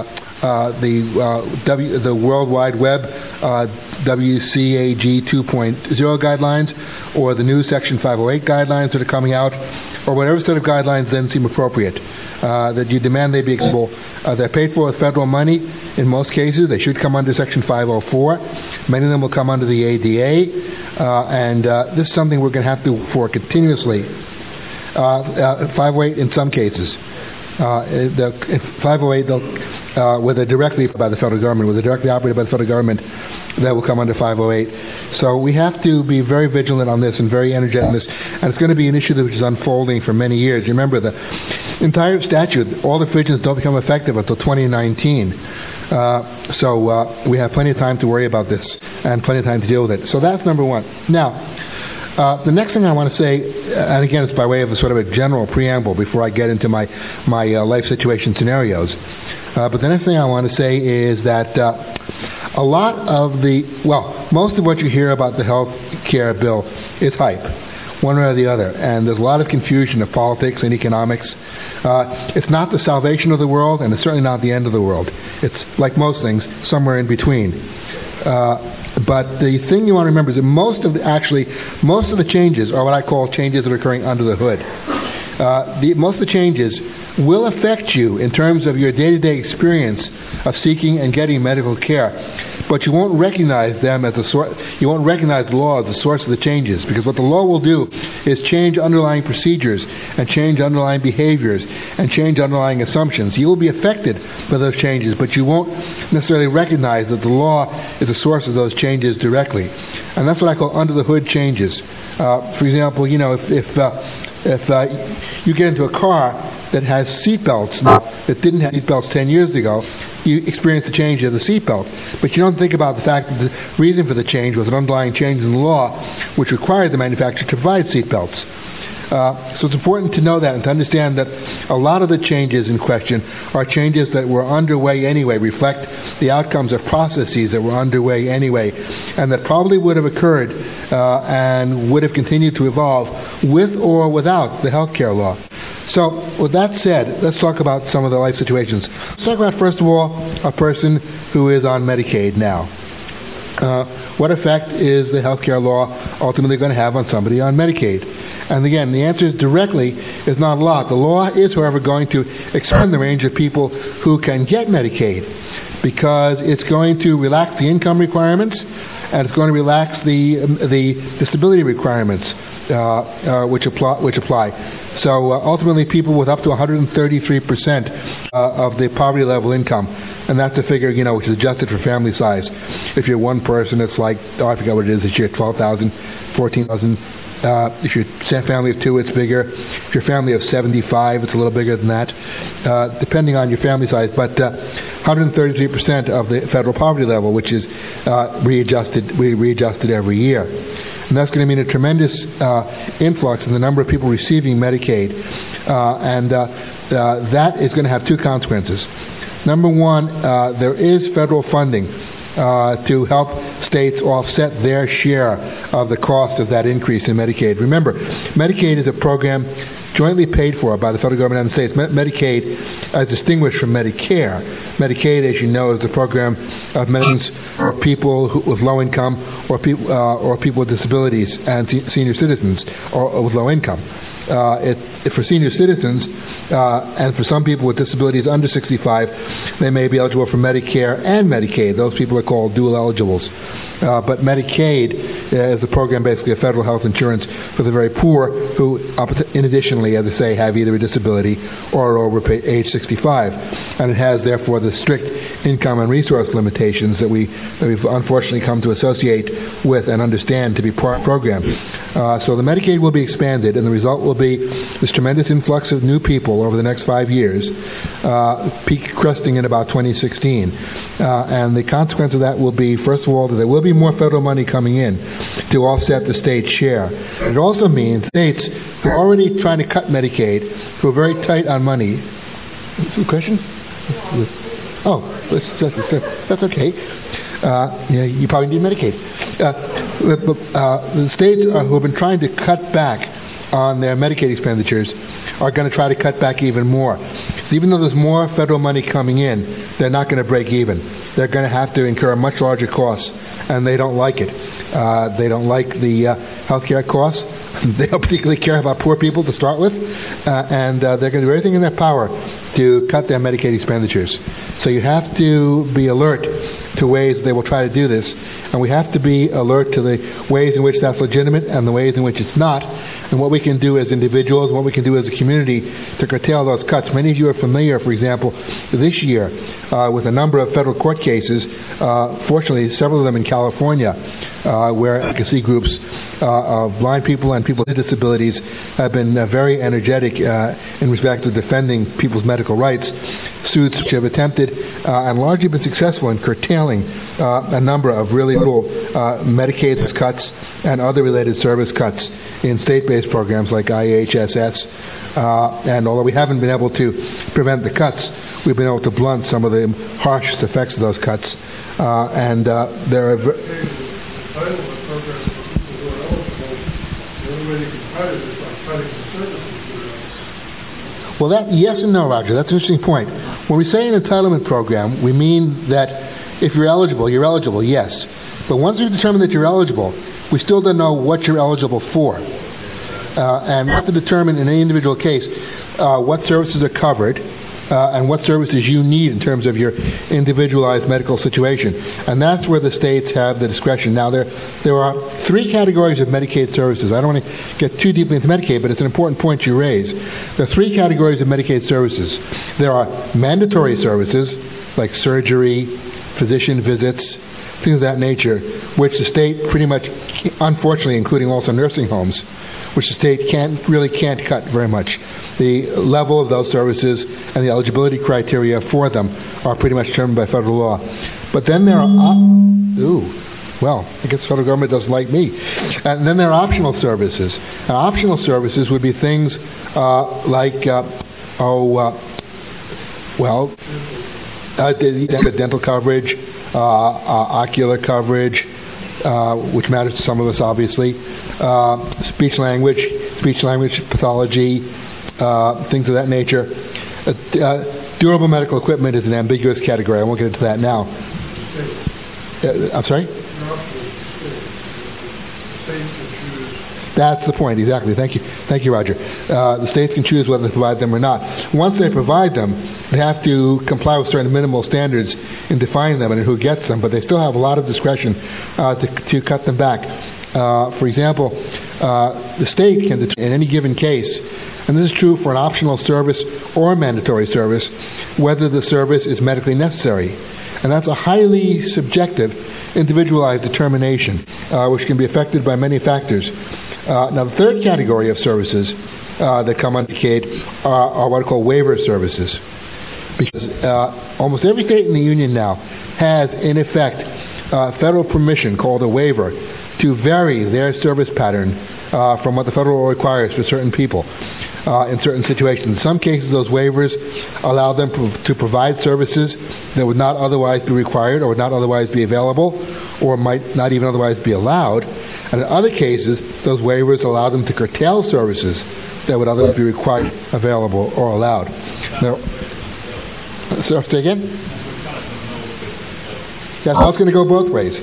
the World Wide Web WCAG 2.0 guidelines or the new Section 508 guidelines that are coming out, or whatever set of guidelines then seem appropriate, that you demand they be accessible. They're paid for with federal money. In most cases, they should come under Section 504. Many of them will come under the ADA, and this is something we're going to have to work for continuously. 508 in some cases. 508, where they're directly by the federal government, where they're directly operated by the federal government, that will come under 508. So we have to be very vigilant on this and very energetic on this, and it's going to be an issue which is unfolding for many years. Remember, the entire statute, all the provisions don't become effective until 2019. So we have plenty of time to worry about this and plenty of time to deal with it. So that's number one. Now, the next thing I want to say, and again, it's by way of a sort of a general preamble before I get into my life situation scenarios. But the next thing I want to say is that a lot of most of what you hear about the health care bill is hype, one way or the other. And there's a lot of confusion of politics and economics. It's not the salvation of the world, and it's certainly not the end of the world. It's, like most things, somewhere in between. But the thing you want to remember is that most of the changes are what I call changes that are occurring under the hood. Most of the changes will affect you in terms of your day-to-day experience of seeking and getting medical care, but you won't recognize them as you won't recognize the law as the source of the changes, because what the law will do is change underlying procedures and change underlying behaviors and change underlying assumptions. You will be affected by those changes, but you won't necessarily recognize that the law is the source of those changes directly. And that's what I call under-the-hood changes. For example, if you get into a car that has seat belts now that didn't have seat belts 10 years ago, you experience the change of the seatbelt. But you don't think about the fact that the reason for the change was an underlying change in the law which required the manufacturer to provide seatbelts. So it's important to know that and to understand that a lot of the changes in question are changes that were underway anyway, reflect the outcomes of processes that were underway anyway, and that probably would have occurred and would have continued to evolve with or without the healthcare law. So with that said, let's talk about some of the life situations. Let's talk about, first of all, a person who is on Medicaid now. What effect is the healthcare law ultimately going to have on somebody on Medicaid? And again, the answer is directly is not a lot. The law is, however, going to expand the range of people who can get Medicaid because it's going to relax the income requirements and it's going to relax the disability requirements which apply. So ultimately, people with up to 133% of the poverty level income, and that's a figure, which is adjusted for family size. If you're one person, it's like, I forget what it is this year, 12,000, 14,000. If you're a family of two, it's bigger. If you're a family of 75, it's a little bigger than that, depending on your family size. But 133% of the federal poverty level, which is readjusted every year. And that's going to mean a tremendous influx in the number of people receiving Medicaid. And that is going to have two consequences. Number one, there is federal funding to help states offset their share of the cost of that increase in Medicaid. Remember, Medicaid is a program jointly paid for by the federal government and the states. Medicaid, as distinguished from Medicare. Medicaid, as you know, is the program of medicines for people with low income or people with disabilities and senior citizens or with low income. For senior citizens and for some people with disabilities under 65, they may be eligible for Medicare and Medicaid. Those people are called dual eligibles. But Medicaid is a program basically of federal health insurance for the very poor who, in additionally, as I say, have either a disability or are over age 65. And it has, therefore, the strict income and resource limitations that we've unfortunately come to associate with and understand to be part of the program. So the Medicaid will be expanded, and the result will be this tremendous influx of new people over the next 5 years, peak cresting in about 2016. And the consequence of that will be, first of all, that there will be more federal money coming in to offset the state's share. It also means states who are already trying to cut Medicaid, who are very tight on money. Is there a question? Oh, that's okay. You probably need Medicaid. The states who have been trying to cut back on their Medicaid expenditures are going to try to cut back even more. So even though there's more federal money coming in, they're not going to break even. They're going to have to incur much larger costs, and they don't like it. They don't like the health care costs. They don't particularly care about poor people to start with, and they're going to do everything in their power to cut their Medicaid expenditures. So you have to be alert to ways they will try to do this, and we have to be alert to the ways in which that's legitimate and the ways in which it's not, and what we can do as individuals, what we can do as a community to curtail those cuts. Many of you are familiar, for example, this year with a number of federal court cases, fortunately several of them in California, where advocacy groups of blind people and people with disabilities have been very energetic in respect to defending people's medical rights. Suits which have attempted and largely been successful in curtailing a number of really little Medicaid cuts and other related service cuts in state-based programs like IHSS. And although we haven't been able to prevent the cuts, we've been able to blunt some of the harshest effects of those cuts. And there are... Well, yes and no, Roger. That's an interesting point. When we say an entitlement program, we mean that if you're eligible, yes. But once we've determined that you're eligible, we still don't know what you're eligible for. And we have to determine in any individual case what services are covered and what services you need in terms of your individualized medical situation. And that's where the states have the discretion. Now, there are three categories of Medicaid services. I don't want to get too deeply into Medicaid, but it's an important point you raise. There are three categories of Medicaid services. There are mandatory services, like surgery, physician visits, things of that nature, which the state pretty much, unfortunately, including also nursing homes, which the state really can't cut very much. The level of those services and the eligibility criteria for them are pretty much determined by federal law. But then there are I guess the federal government doesn't like me. And then there are optional services. And optional services would be things dental coverage, ocular coverage, which matters to some of us, obviously, speech language pathology, things of that nature. Durable medical equipment is an ambiguous category. I won't get into that now. I'm sorry? That's the point, exactly. Thank you, Roger. The states can choose whether to provide them or not. Once they provide them, they have to comply with certain minimal standards in defining them and who gets them, but they still have a lot of discretion to cut them back. For example, the state can determine in any given case, and this is true for an optional service or a mandatory service, whether the service is medically necessary. And that's a highly subjective, individualized determination, which can be affected by many factors. Now, the third category of services that come under Medicaid are what are called waiver services. Because almost every state in the union now has, in effect, federal permission called a waiver to vary their service pattern from what the federal law requires for certain people in certain situations. In some cases, those waivers allow them to provide services that would not otherwise be required or would not otherwise be available or might not even otherwise be allowed. And in other cases, those waivers allow them to curtail services that would otherwise be required, available, or allowed. Now, say again? Yes, that's going to go both ways.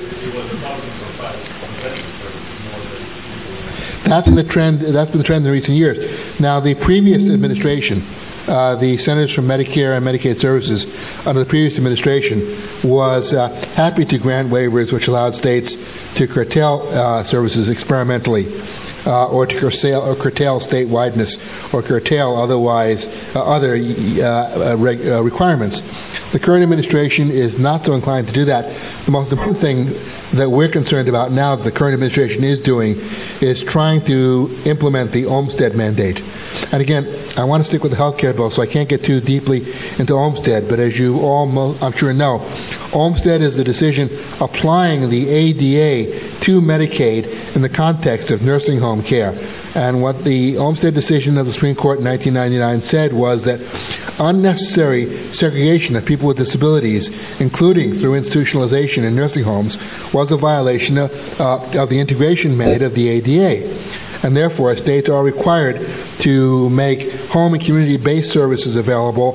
That's been the trend in recent years. Now, the previous administration, the Centers for Medicare and Medicaid Services under the previous administration was happy to grant waivers which allowed states to curtail services experimentally or to curtail state-wideness or curtail otherwise other requirements. The current administration is not so inclined to do that. The most important thing that we're concerned about now that the current administration is doing is trying to implement the Olmstead mandate. And again, I want to stick with the health care bill, so I can't get too deeply into Olmstead, but as you all, I'm sure, know, Olmstead is the decision applying the ADA to Medicaid in the context of nursing home care. And what the Olmstead decision of the Supreme Court in 1999 said was that unnecessary segregation of people with disabilities, including through institutionalization in nursing homes, was a violation of the integration mandate of the ADA. And therefore, states are required to make home and community-based services available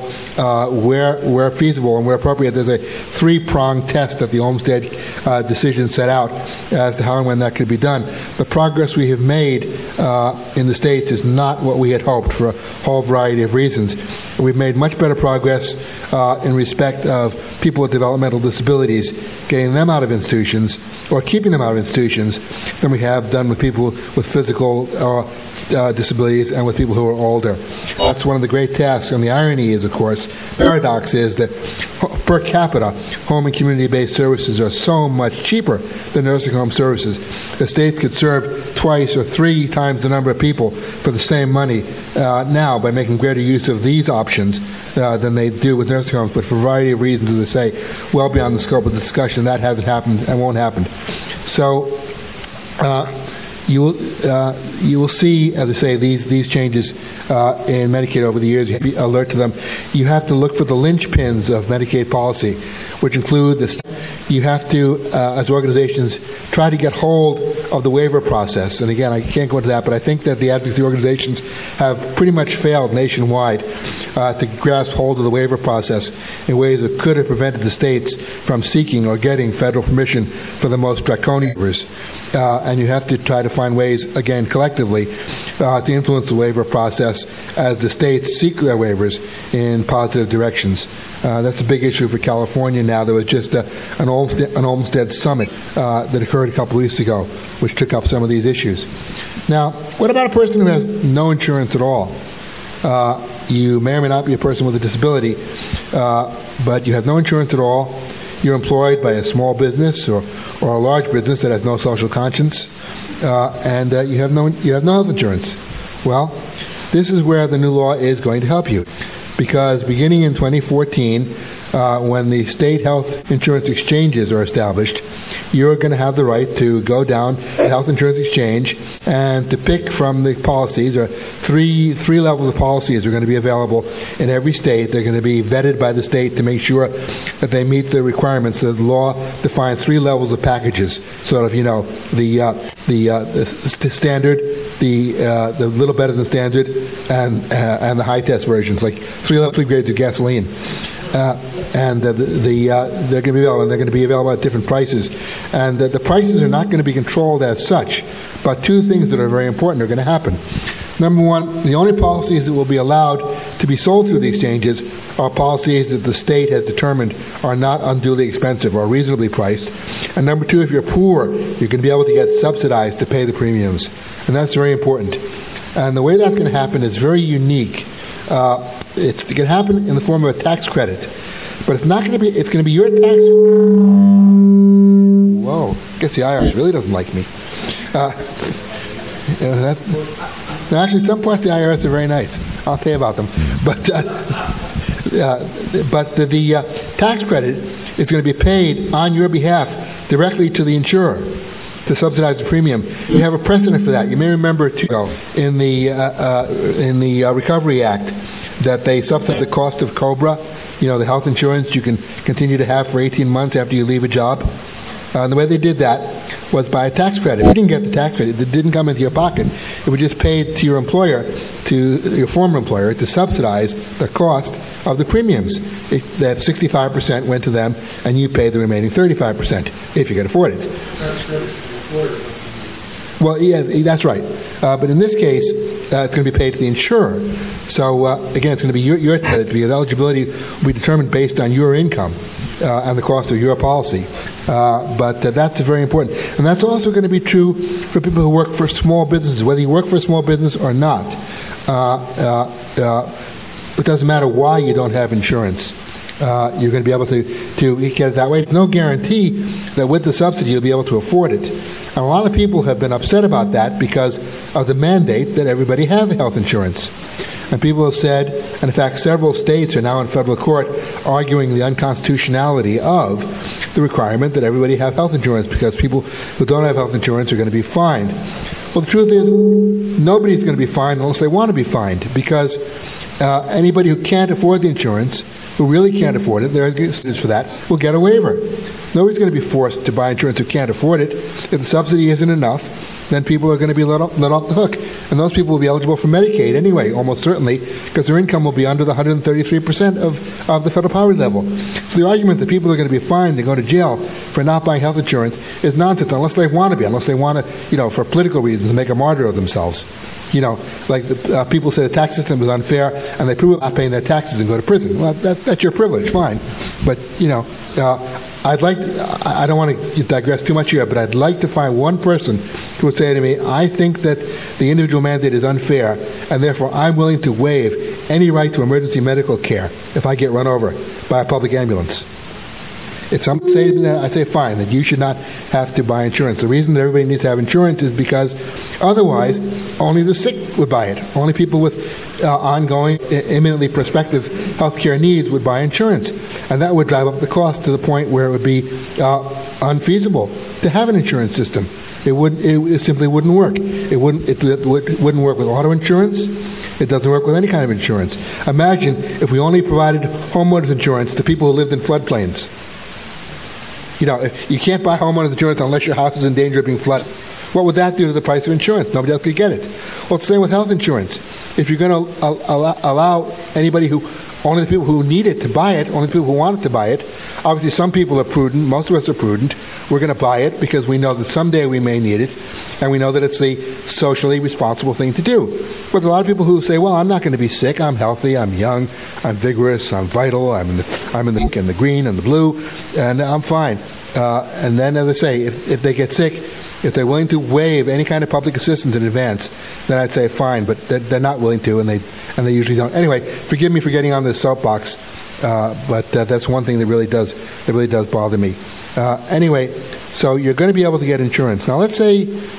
where feasible and where appropriate. There's a three-pronged test that the Olmstead decision set out as to how and when that could be done. The progress we have made in the states is not what we had hoped for a whole variety of reasons. We've made much better progress in respect of people with developmental disabilities, getting them out of institutions or keeping them out of institutions than we have done with people with physical disabilities and with people who are older. That's one of the great tasks. And the irony is, of course, paradox is that per capita, home and community-based services are so much cheaper than nursing home services. The states could serve twice or three times the number of people for the same money now by making greater use of these options than they do with nursing homes. But for a variety of reasons, as I say, well beyond the scope of the discussion, that hasn't happened and won't happen. So you will see, as I say, these changes in Medicaid over the years. You have to be alert to them. You have to look for the linchpins of Medicaid policy, which include this. You have to, as organizations, try to get hold of the waiver process. And again, I can't go into that, but I think that the advocacy organizations have pretty much failed nationwide to grasp hold of the waiver process in ways that could have prevented the states from seeking or getting federal permission for the most draconian waivers. And you have to try to find ways, again, collectively, to influence the waiver process as the states seek their waivers in positive directions. That's a big issue for California now. There was just an Olmstead summit that occurred a couple weeks ago, which took up some of these issues. Now, what about a person who has no insurance at all? You may or may not be a person with a disability, but you have no insurance at all. You're employed by a small business or a large business that has no social conscience. and you have no health insurance. Well, this is where the new law is going to help you, because beginning in 2014, when the state health insurance exchanges are established, you're going to have the right to go down to the health insurance exchange and to pick from the policies, or three levels of policies are going to be available in every state. They're going to be vetted by the state to make sure that they meet the requirements. The law defines 3 levels of packages, sort of, the standard, the little better than standard, and the high test versions, like 3 grades of gasoline. And they're going to be available, and they're going to be available at different prices. And the prices are not going to be controlled as such, but 2 things that are very important are going to happen. Number one, the only policies that will be allowed to be sold through the exchanges are policies that the state has determined are not unduly expensive or reasonably priced. And number 2, if you're poor, you're going to be able to get subsidized to pay the premiums. And that's very important. And the way that's going to happen is very unique. It's going to happen in the form of a tax credit. But it's not going to be, it's going to be your tax. Whoa, I guess the IRS really doesn't like me. Actually, some parts of the IRS are very nice. I'll tell you about them. But the tax credit is going to be paid on your behalf directly to the insurer to subsidize the premium. You have a precedent for that. You may remember in the Recovery Act that they subsidized the cost of COBRA, the health insurance you can continue to have for 18 months after you leave a job. And the way they did that was by a tax credit. If you didn't get the tax credit, it didn't come into your pocket. It was just paid to your employer, to your former employer, to subsidize the cost of the premiums. That 65% went to them, and you paid the remaining 35%, if you could afford it. Well, yeah, that's right. But in this case, it's going to be paid to the insurer. So, again, it's going to be your credit. The eligibility will be determined based on your income and the cost of your policy. But that's very important. And that's also going to be true for people who work for small businesses. Whether you work for a small business or not, it doesn't matter why you don't have insurance. You're going to be able to get it that way. There's no guarantee that with the subsidy you'll be able to afford it. And a lot of people have been upset about that because of the mandate that everybody have health insurance. And people have said, and in fact several states are now in federal court arguing the unconstitutionality of the requirement that everybody have health insurance because people who don't have health insurance are going to be fined. Well, the truth is, nobody's going to be fined unless they want to be fined, because anybody who can't afford the insurance, who really can't afford it, there are excuses for that, will get a waiver. Nobody's going to be forced to buy insurance who can't afford it. If the subsidy isn't enough, then people are going to be let off the hook. And those people will be eligible for Medicaid anyway, almost certainly, because their income will be under the 133% of the federal poverty level. So the argument that people are going to be fined and go to jail for not buying health insurance is nonsense, unless they want to be, unless they want to, for political reasons, make a martyr of themselves. People say the tax system is unfair, and they prove not paying their taxes and go to prison. Well, that's your privilege, fine. But, I don't want to digress too much here, but I'd like to find one person who would say to me, I think that the individual mandate is unfair, and therefore I'm willing to waive any right to emergency medical care if I get run over by a public ambulance. If someone says that, I say fine, that you should not have to buy insurance. The reason that everybody needs to have insurance is because otherwise only the sick would buy it. Only people with ongoing, imminently prospective health care needs would buy insurance. And that would drive up the cost to the point where it would be unfeasible to have an insurance system. It simply wouldn't work. It wouldn't work with auto insurance. It doesn't work with any kind of insurance. Imagine if we only provided homeowners insurance to people who lived in floodplains. If you can't buy homeowners insurance unless your house is in danger of being flooded. What would that do to the price of insurance? Nobody else could get it. Well, it's the same with health insurance. If you're going to allow anybody only the people who need it to buy it, only the people who want it to buy it, obviously some people are prudent, most of us are prudent, we're going to buy it because we know that someday we may need it, and we know that it's the socially responsible thing to do. But there are a lot of people who say, well, I'm not going to be sick, I'm healthy, I'm young, I'm vigorous, I'm vital, I'm in the pink and the green and the blue, and I'm fine. And then, as I say, if they get sick, if they're willing to waive any kind of public assistance in advance, then I'd say fine, but they're not willing to, and they usually don't. Anyway, forgive me for getting on this soapbox, but that's one thing that really does bother me. Anyway, so you're going to be able to get insurance. Now, let's say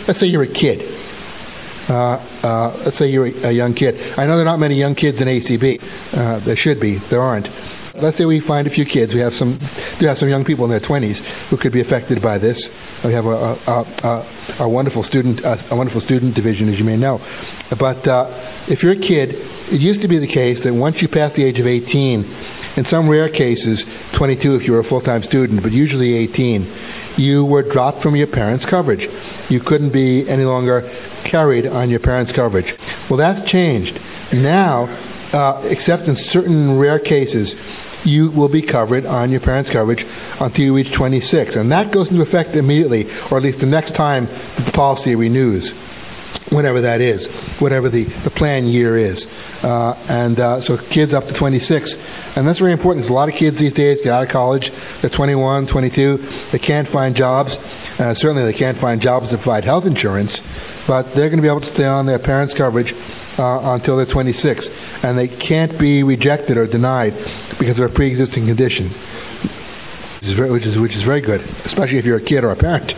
let's say you're a kid. Let's say you're a young kid. I know there are not many young kids in ACB. There should be. There aren't. Let's say we find a few kids. We have some young people in their 20s who could be affected by this. We have a wonderful student division, as you may know. But if you're a kid, it used to be the case that once you pass the age of 18, in some rare cases, 22 if you were a full-time student, but usually 18, you were dropped from your parents' coverage. You couldn't be any longer carried on your parents' coverage. Well, that's changed. Now, except in certain rare cases, you will be covered on your parents' coverage until you reach 26. And that goes into effect immediately, or at least the next time that the policy renews, whenever that is, whatever the plan year is. So kids up to 26. And that's very important. There's a lot of kids these days get out of college. They're 21, 22. They can't find jobs. Certainly they can't find jobs that provide health insurance. But they're going to be able to stay on their parents' coverage until they're 26. And they can't be rejected or denied because of a pre-existing condition, which is very good, especially if you're a kid or a parent.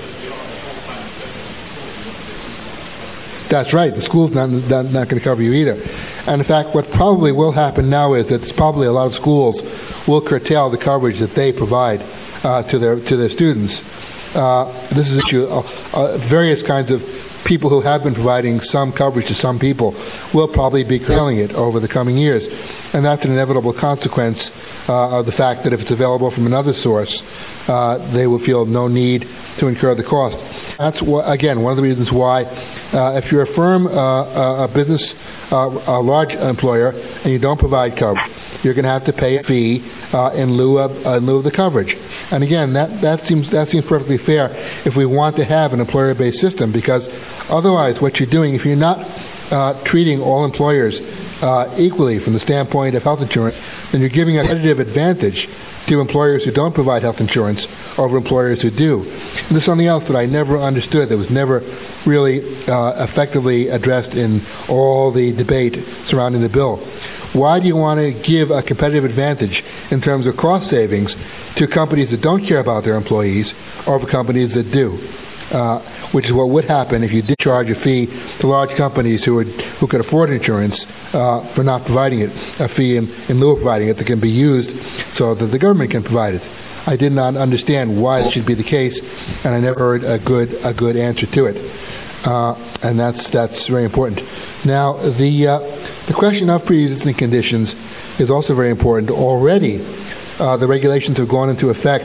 That's right. The school's not going to cover you either. And in fact, what probably will happen now is that probably a lot of schools will curtail the coverage that they provide to their students. This is an issue. Various kinds of people who have been providing some coverage to some people will probably be curtailing it over the coming years. And that's an inevitable consequence of the fact that if it's available from another source, they will feel no need to incur the cost. That's, again, one of the reasons why if you're a firm, a business, a large employer, and you don't provide coverage, you're going to have to pay a fee in lieu of the coverage. And again, that seems perfectly fair if we want to have an employer-based system, because otherwise what you're doing, if you're not treating all employers equally from the standpoint of health insurance, then you're giving a competitive advantage to employers who don't provide health insurance over employers who do. And there's something else that I never understood, that was never really effectively addressed in all the debate surrounding the bill. Why do you want to give a competitive advantage in terms of cost savings to companies that don't care about their employees over companies that do? Which is what would happen if you did charge a fee to large companies who could afford insurance for not providing it, a fee in lieu of providing it that can be used so that the government can provide it. I did not understand why it should be the case, and I never heard a good answer to it. And that's very important. Now, the question of pre-existing conditions is also very important. Already, the regulations have gone into effect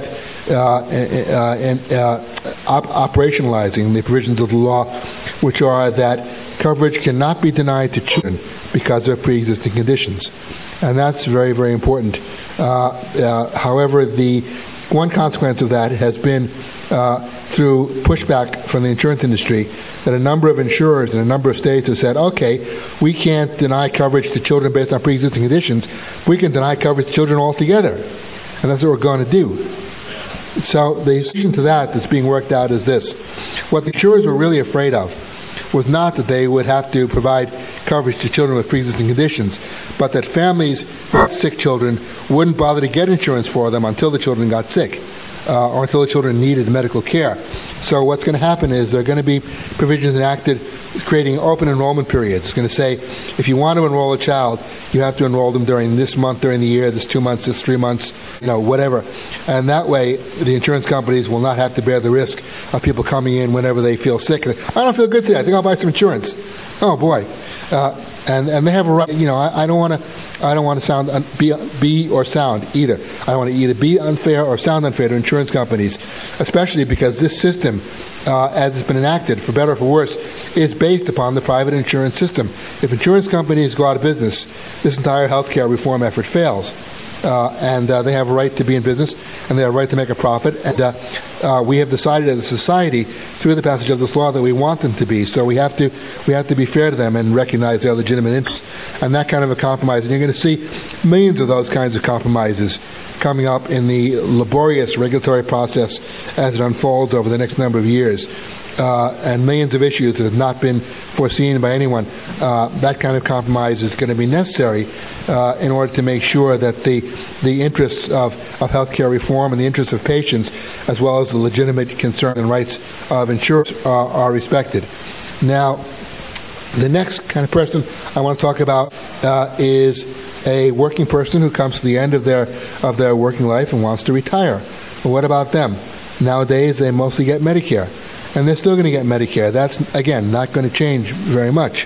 operationalizing the provisions of the law, which are that coverage cannot be denied to children because of pre-existing conditions. And that's very, very important. However, the one consequence of that has been through pushback from the insurance industry, that a number of insurers in a number of states have said, okay, we can't deny coverage to children based on pre-existing conditions. We can deny coverage to children altogether. And that's what we're going to do. So the solution to that that's being worked out is this. What the insurers were really afraid of was not that they would have to provide coverage to children with pre-existing conditions, but that families with sick children wouldn't bother to get insurance for them until the children got sick, or until the children needed medical care. So what's going to happen is there are going to be provisions enacted creating open enrollment periods. It's going to say if you want to enroll a child, you have to enroll them during this month, during the year, this 2 months, this 3 months, whatever. And that way, the insurance companies will not have to bear the risk of people coming in whenever they feel sick. I don't feel good today. I think I'll buy some insurance. Oh boy. And they have a right. I don't want to sound be or sound either. I want to either be unfair or sound unfair to insurance companies, especially because this system, as it's been enacted, for better or for worse, is based upon the private insurance system. If insurance companies go out of business, this entire healthcare reform effort fails. And they have a right to be in business, and they have a right to make a profit. And we have decided as a society, through the passage of this law, that we want them to be. So we have to be fair to them and recognize their legitimate interests. And that kind of a compromise, and you're going to see millions of those kinds of compromises coming up in the laborious regulatory process as it unfolds over the next number of years. and millions of issues that have not been foreseen by anyone, that kind of compromise is going to be necessary in order to make sure that the interests of healthcare reform and the interests of patients, as well as the legitimate concern and rights of insurers, are respected. Now, the next kind of person I want to talk about is a working person who comes to the end of their working life and wants to retire. Well, what about them? Nowadays, they mostly get Medicare, and they're still going to get Medicare. That's, again, not going to change very much.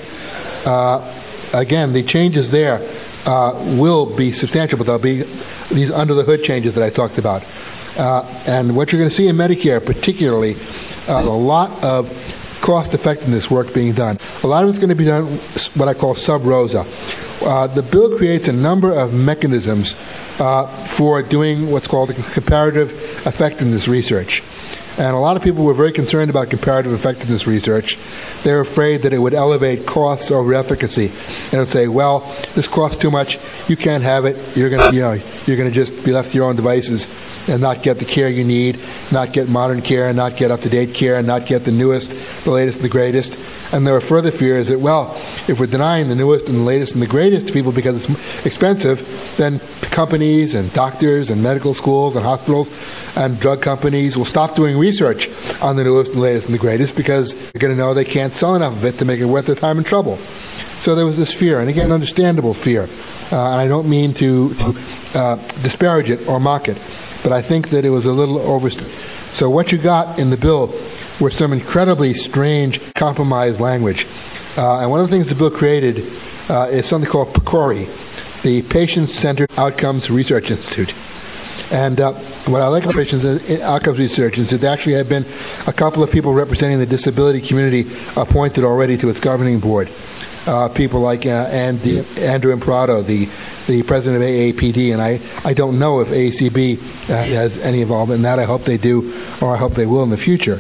Again, the changes there will be substantial, but there'll be these under-the-hood changes that I talked about. And what you're going to see in Medicare, particularly, a lot of cost-effectiveness work being done. A lot of it's going to be done what I call sub rosa. The bill creates a number of mechanisms for doing what's called comparative effectiveness research. And a lot of people were very concerned about comparative effectiveness research. They're afraid that it would elevate costs over efficacy, and would say, well, this costs too much, you can't have it, you're going to just be left to your own devices and not get the care you need, not get modern care, not get up-to-date care, not get the newest, the latest, and the greatest. And there are further fears that, well, if we're denying the newest and the latest and the greatest to people because it's expensive, then companies and doctors and medical schools and hospitals and drug companies will stop doing research on the newest and latest and the greatest because they're going to know they can't sell enough of it to make it worth their time and trouble. So there was this fear, and again, understandable fear. And I don't mean to disparage it or mock it, but I think that it was a little overstated. So what you got in the bill were some incredibly strange compromise language. And one of the things the bill created is something called PCORI, the Patient-Centered Outcomes Research Institute. And what I like about Patient Outcomes Research is that there actually have been a couple of people representing the disability community appointed already to its governing board. People like Andrew Imprado, the president of AAPD, and I don't know if AACB has any involvement in that. I hope they do, or I hope they will in the future.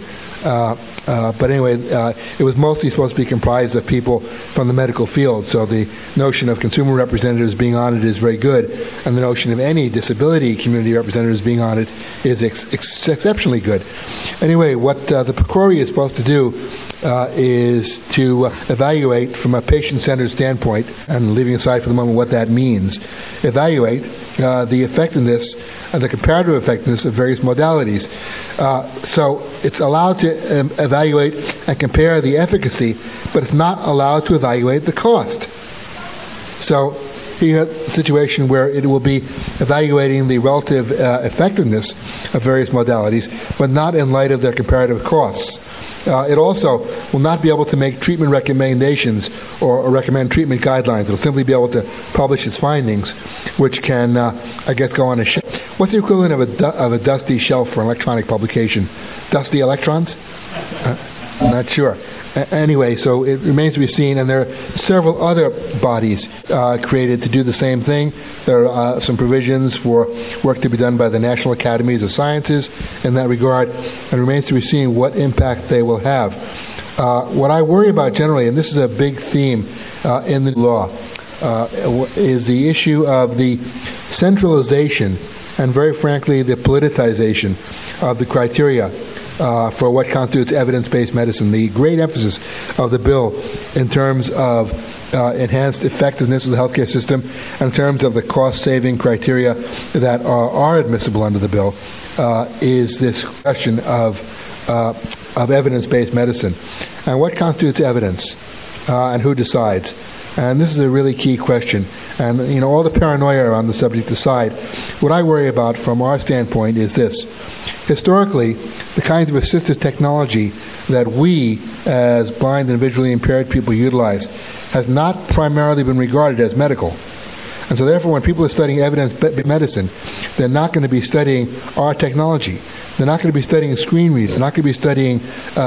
But anyway, it was mostly supposed to be comprised of people from the medical field, so the notion of consumer representatives being on it is very good, and the notion of any disability community representatives being on it is exceptionally good. Anyway, what the PCORI is supposed to do is to evaluate from a patient-centered standpoint, and leaving aside for the moment what that means, evaluate the effectiveness and the comparative effectiveness of various modalities. So it's allowed to evaluate and compare the efficacy, but it's not allowed to evaluate the cost. So you have a situation where it will be evaluating the relative effectiveness of various modalities, but not in light of their comparative costs. It also will not be able to make treatment recommendations or recommend treatment guidelines. It will simply be able to publish its findings, which can, I guess, go on a shelf. What's the equivalent of a dusty shelf for electronic publication? Dusty electrons? Not sure. Anyway, so it remains to be seen, and there are several other bodies created to do the same thing. There are some provisions for work to be done by the National Academies of Sciences in that regard, and it remains to be seen what impact they will have. What I worry about generally, and this is a big theme in the law, is the issue of the centralization and, very frankly, the politicization of the criteria for what constitutes evidence-based medicine. The great emphasis of the bill in terms of enhanced effectiveness of the healthcare system, in terms of the cost-saving criteria that are admissible under the bill, is this question of evidence-based medicine. And what constitutes evidence, and who decides? And this is a really key question. And, all the paranoia around the subject aside, what I worry about from our standpoint is this. Historically, the kinds of assistive technology that we, as blind and visually impaired people, utilize has not primarily been regarded as medical. And so therefore, when people are studying evidence-based medicine, they're not going to be studying our technology. They're not going to be studying screen readers. They're not going to be studying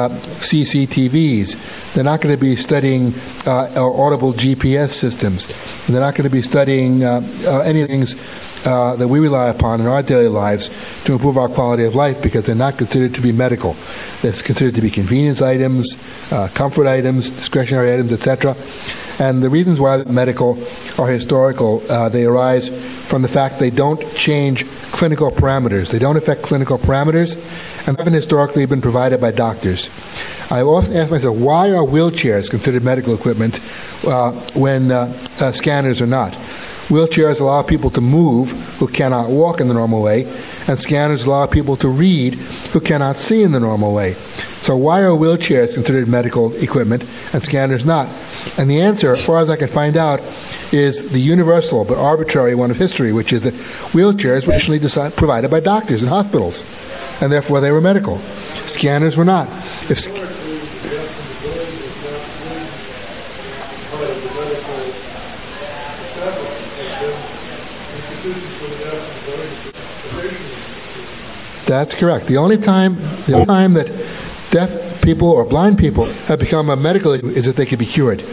CCTVs. They're not going to be studying audible GPS systems. They're not going to be studying any of the things that we rely upon in our daily lives to improve our quality of life, because they're not considered to be medical. They're considered to be convenience items, comfort items, discretionary items, etc. And the reasons why they're medical or historical, they arise from the fact they don't change clinical parameters. They don't affect clinical parameters, and haven't historically been provided by doctors. I often ask myself, why are wheelchairs considered medical equipment when scanners are not? Wheelchairs allow people to move who cannot walk in the normal way, and scanners allow people to read who cannot see in the normal way. So why are wheelchairs considered medical equipment and scanners not? And the answer, as far as I can find out, is the universal but arbitrary one of history, which is that wheelchairs were initially provided by doctors in hospitals, and therefore they were medical. Scanners were not. That's correct. The only time that deaf people or blind people have become a medical is that they can be cured.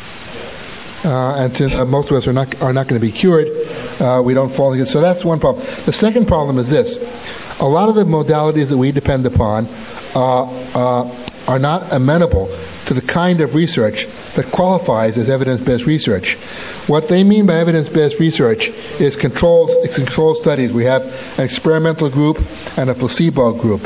And since most of us are not going to be cured, we don't fall into it. So that's one problem. The second problem is this: a lot of the modalities that we depend upon are not amenable to the kind of research that qualifies as evidence-based research. What they mean by evidence-based research is controlled studies. We have an experimental group and a placebo group.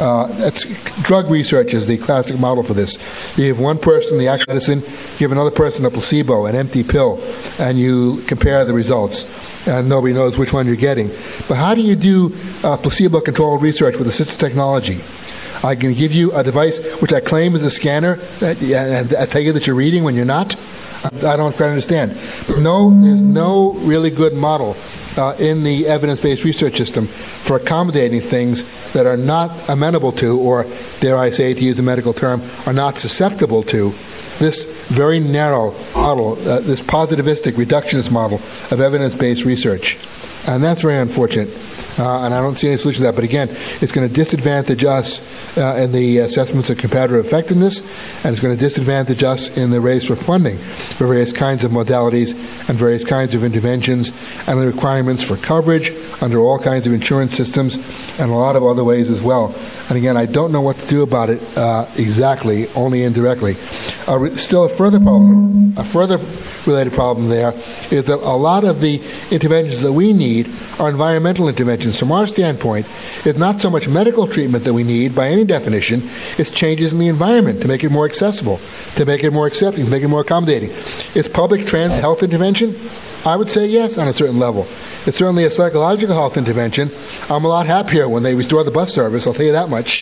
Drug research is the classic model for this. You have one person the actual medicine, you have another person a placebo, an empty pill, and you compare the results. And nobody knows which one you're getting. But how do you do placebo-controlled research with assistive technology? I can give you a device which I claim is a scanner, and I tell you that you're reading when you're not. I don't quite understand. There's no really good model in the evidence-based research system for accommodating things that are not amenable to, or dare I say, to use a medical term, are not susceptible to this very narrow model, this positivistic reductionist model of evidence-based research. And that's very unfortunate. And I don't see any solution to that. But again, it's going to disadvantage us in the assessments of comparative effectiveness, and it's going to disadvantage us in the race for funding for various kinds of modalities and various kinds of interventions, and the requirements for coverage under all kinds of insurance systems and a lot of other ways as well. And again, I don't know what to do about it exactly, only indirectly. Still a further problem, a further related problem there, is that a lot of the interventions that we need are environmental interventions. From our standpoint, it's not so much medical treatment that we need by any definition, it's changes in the environment to make it more accessible, to make it more accepting, to make it more accommodating. Is public transit health intervention? I would say yes, on a certain level. It's certainly a psychological health intervention. I'm a lot happier when they restore the bus service, I'll tell you that much.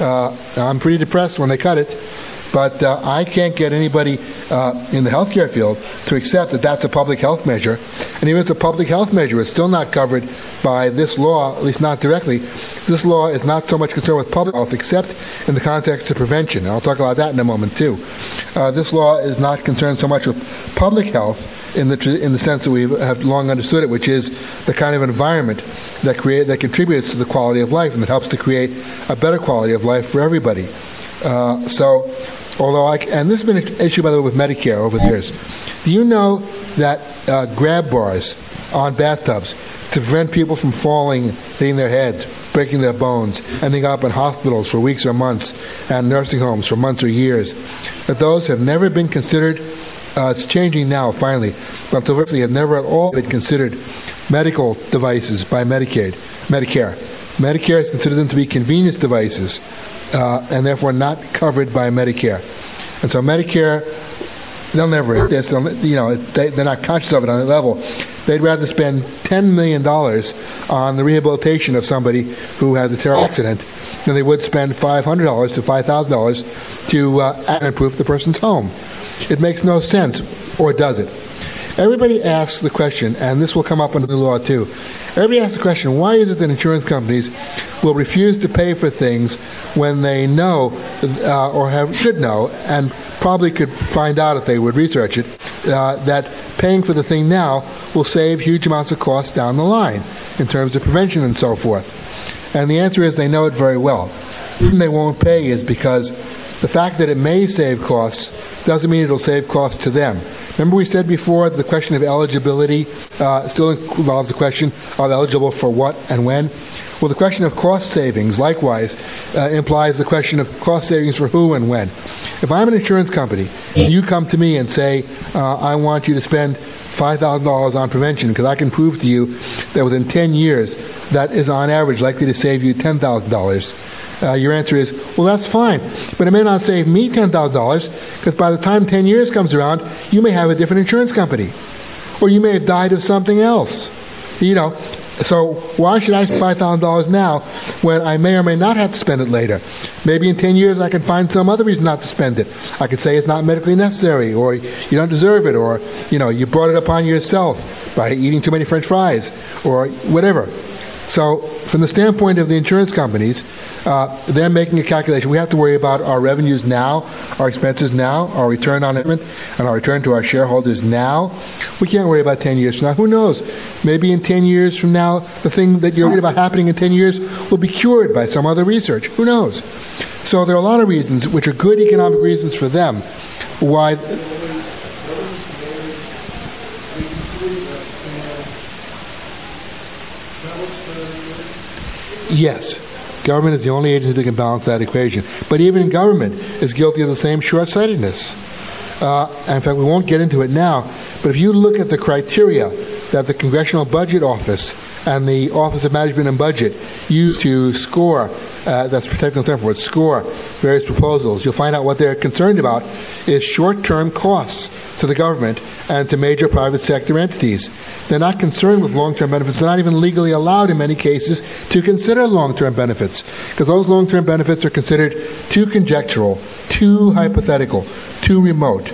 I'm pretty depressed when they cut it. But I can't get anybody in the healthcare field to accept that that's a public health measure. And even if it's a public health measure, it's still not covered by this law, at least not directly. This law is not so much concerned with public health, except in the context of prevention. And I'll talk about that in a moment, too. This law is not concerned so much with public health in the sense that we have long understood it, which is the kind of environment that contributes to the quality of life and that helps to create a better quality of life for everybody. And this has been an issue, by the way, with Medicare over the years. Do you know that grab bars on bathtubs to prevent people from falling, hitting their heads, breaking their bones, ending up in hospitals for weeks or months, and nursing homes for months or years, that those have never been considered, it's changing now, finally, but until recently have never at all been considered medical devices by Medicare. Medicare has considered them to be convenience devices, and therefore not covered by Medicare. And so Medicare, they'll never, they're not conscious of it on that level. They'd rather spend $10 million on the rehabilitation of somebody who has a terrible accident than they would spend $500 to $5,000 to improve the person's home. It makes no sense, or does it? Everybody asks the question, and this will come up under the law too. Everybody asks the question, why is it that insurance companies will refuse to pay for things when they know, should know, and probably could find out if they would research it, that paying for the thing now will save huge amounts of costs down the line in terms of prevention and so forth? And the answer is they know it very well. The reason they won't pay is because the fact that it may save costs doesn't mean it'll save costs to them. Remember we said before the question of eligibility still involves the question of eligible for what and when? Well, the question of cost savings, likewise, implies the question of cost savings for who and when. If I'm an insurance company, and you come to me and say, I want you to spend $5,000 on prevention because I can prove to you that within 10 years, that is on average likely to save you $10,000. your answer is, well, that's fine, but it may not save me $10,000 because by the time 10 years comes around, you may have a different insurance company, or you may have died of something else. So why should I spend $5,000 now when I may or may not have to spend it later? Maybe in 10 years I can find some other reason not to spend it. I could say it's not medically necessary, or you don't deserve it, or you brought it upon yourself by eating too many French fries, or whatever. So from the standpoint of the insurance companies, they're making a calculation. We have to worry about our revenues now, our expenses now, our return on investment, and our return to our shareholders now. We can't worry about 10 years from now. Who knows? Maybe in 10 years from now, the thing that you're worried about happening in 10 years will be cured by some other research. Who knows? So there are a lot of reasons, which are good economic reasons for them, why... Yes. Government is the only agency that can balance that equation. But even government is guilty of the same short-sightedness. And in fact, we won't get into it now, but if you look at the criteria that the Congressional Budget Office and the Office of Management and Budget use to score, that's a technical term for it, score various proposals, you'll find out what they're concerned about is short-term costs to the government and to major private sector entities. They're not concerned with long-term benefits. They're not even legally allowed in many cases to consider long-term benefits, because those long-term benefits are considered too conjectural, too hypothetical, too remote.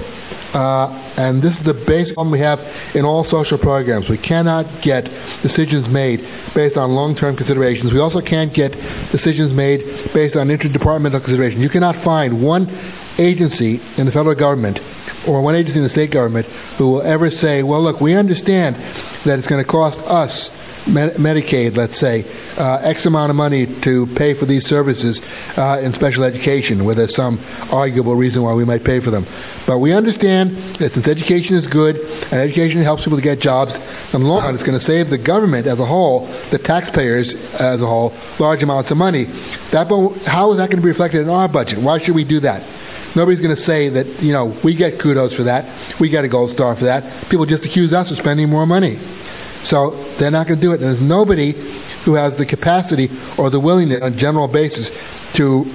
And this is the basic problem we have in all social programs. We cannot get decisions made based on long-term considerations. We also can't get decisions made based on interdepartmental considerations. You cannot find one agency in the federal government or one agency in the state government who will ever say, well, look, we understand that it's going to cost us, Medicaid, let's say, X amount of money to pay for these services in special education, where there's some arguable reason why we might pay for them. But we understand that since education is good and education helps people to get jobs, in the long run it's going to save the government as a whole, the taxpayers as a whole, large amounts of money. How is that going to be reflected in our budget? Why should we do that? Nobody's going to say that, we get kudos for that. We get a gold star for that. People just accuse us of spending more money. So they're not going to do it. And there's nobody who has the capacity or the willingness on a general basis to,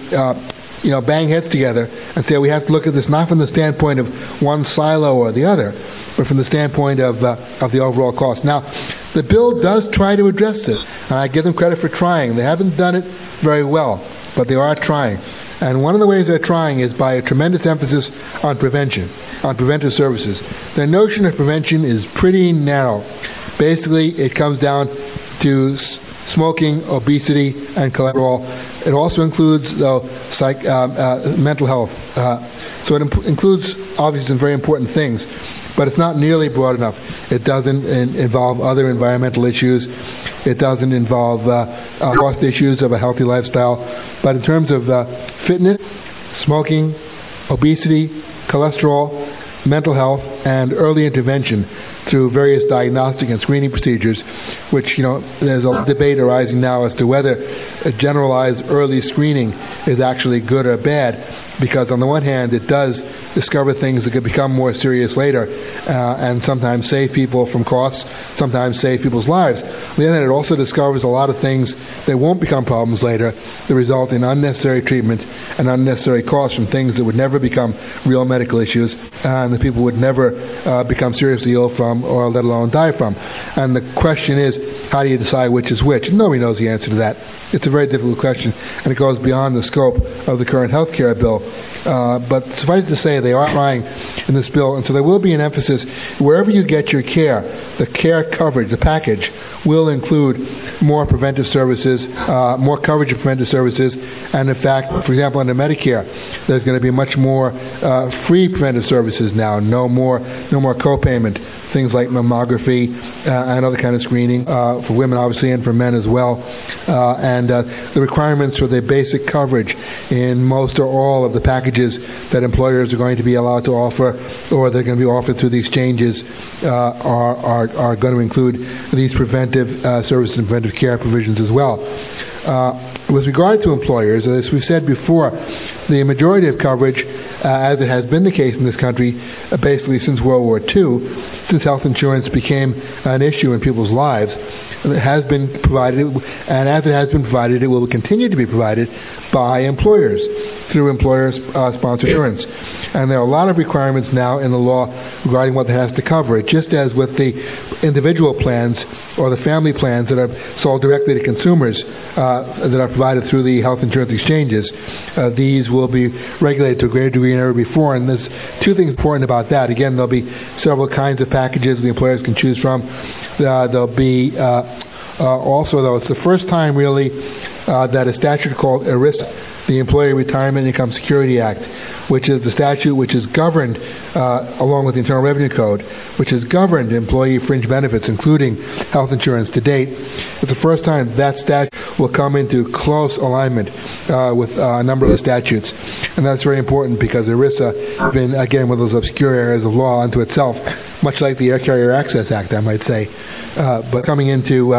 bang heads together and say we have to look at this not from the standpoint of one silo or the other, but from the standpoint of the overall cost. Now, the bill does try to address this, and I give them credit for trying. They haven't done it very well, but they are trying. And one of the ways they're trying is by a tremendous emphasis on prevention, on preventive services. Their notion of prevention is pretty narrow. Basically, it comes down to smoking, obesity, and cholesterol. It also includes, though, mental health. So it includes, obviously, some very important things, but it's not nearly broad enough. It doesn't involve other environmental issues. It doesn't involve cost issues of a healthy lifestyle. But in terms of fitness, smoking, obesity, cholesterol, mental health, and early intervention through various diagnostic and screening procedures, which, there's a debate arising now as to whether a generalized early screening is actually good or bad, because on the one hand, it does discover things that could become more serious later, and sometimes save people from costs, sometimes save people's lives. On the other hand, it also discovers a lot of things that won't become problems later, that result in unnecessary treatment and unnecessary costs from things that would never become real medical issues, and that people would never become seriously ill from, or let alone die from. And the question is, how do you decide which is which? Nobody knows the answer to that. It's a very difficult question, and it goes beyond the scope of the current health care bill. But suffice to say, they are trying in this bill, and so there will be an emphasis wherever you get your care, the care coverage, the package, will include more preventive services, more coverage of preventive services, and in fact, for example, under Medicare, there's going to be much more free preventive services now, no more co-payment, things like mammography and other kind of screening for women, obviously, and for men as well, and the requirements for the basic coverage in most or all of the packages that employers are going to be allowed to offer, or they're going to be offered through the exchanges, are going to include these preventive services and preventive care provisions as well. With regard to employers, as we've said before, the majority of coverage, as it has been the case in this country, basically since World War II, since health insurance became an issue in people's lives, it has been provided, and as it has been provided, it will continue to be provided by employers through employer-sponsored insurance. And there are a lot of requirements now in the law regarding what it has to cover. Just as with the individual plans or the family plans that are sold directly to consumers that are provided through the health insurance exchanges, these will be regulated to a greater degree than ever before. And there's two things important about that. Again, there'll be several kinds of packages the employers can choose from. There'll be also, though, it's the first time really that a statute called ERISA, the Employee Retirement Income Security Act, which is the statute which is governed, along with the Internal Revenue Code, which has governed employee fringe benefits, including health insurance to date. It's the first time that statute will come into close alignment with a number of the statutes. And that's very important because ERISA has been, again, one of those obscure areas of law unto itself, much like the Air Carrier Access Act, I might say, but coming into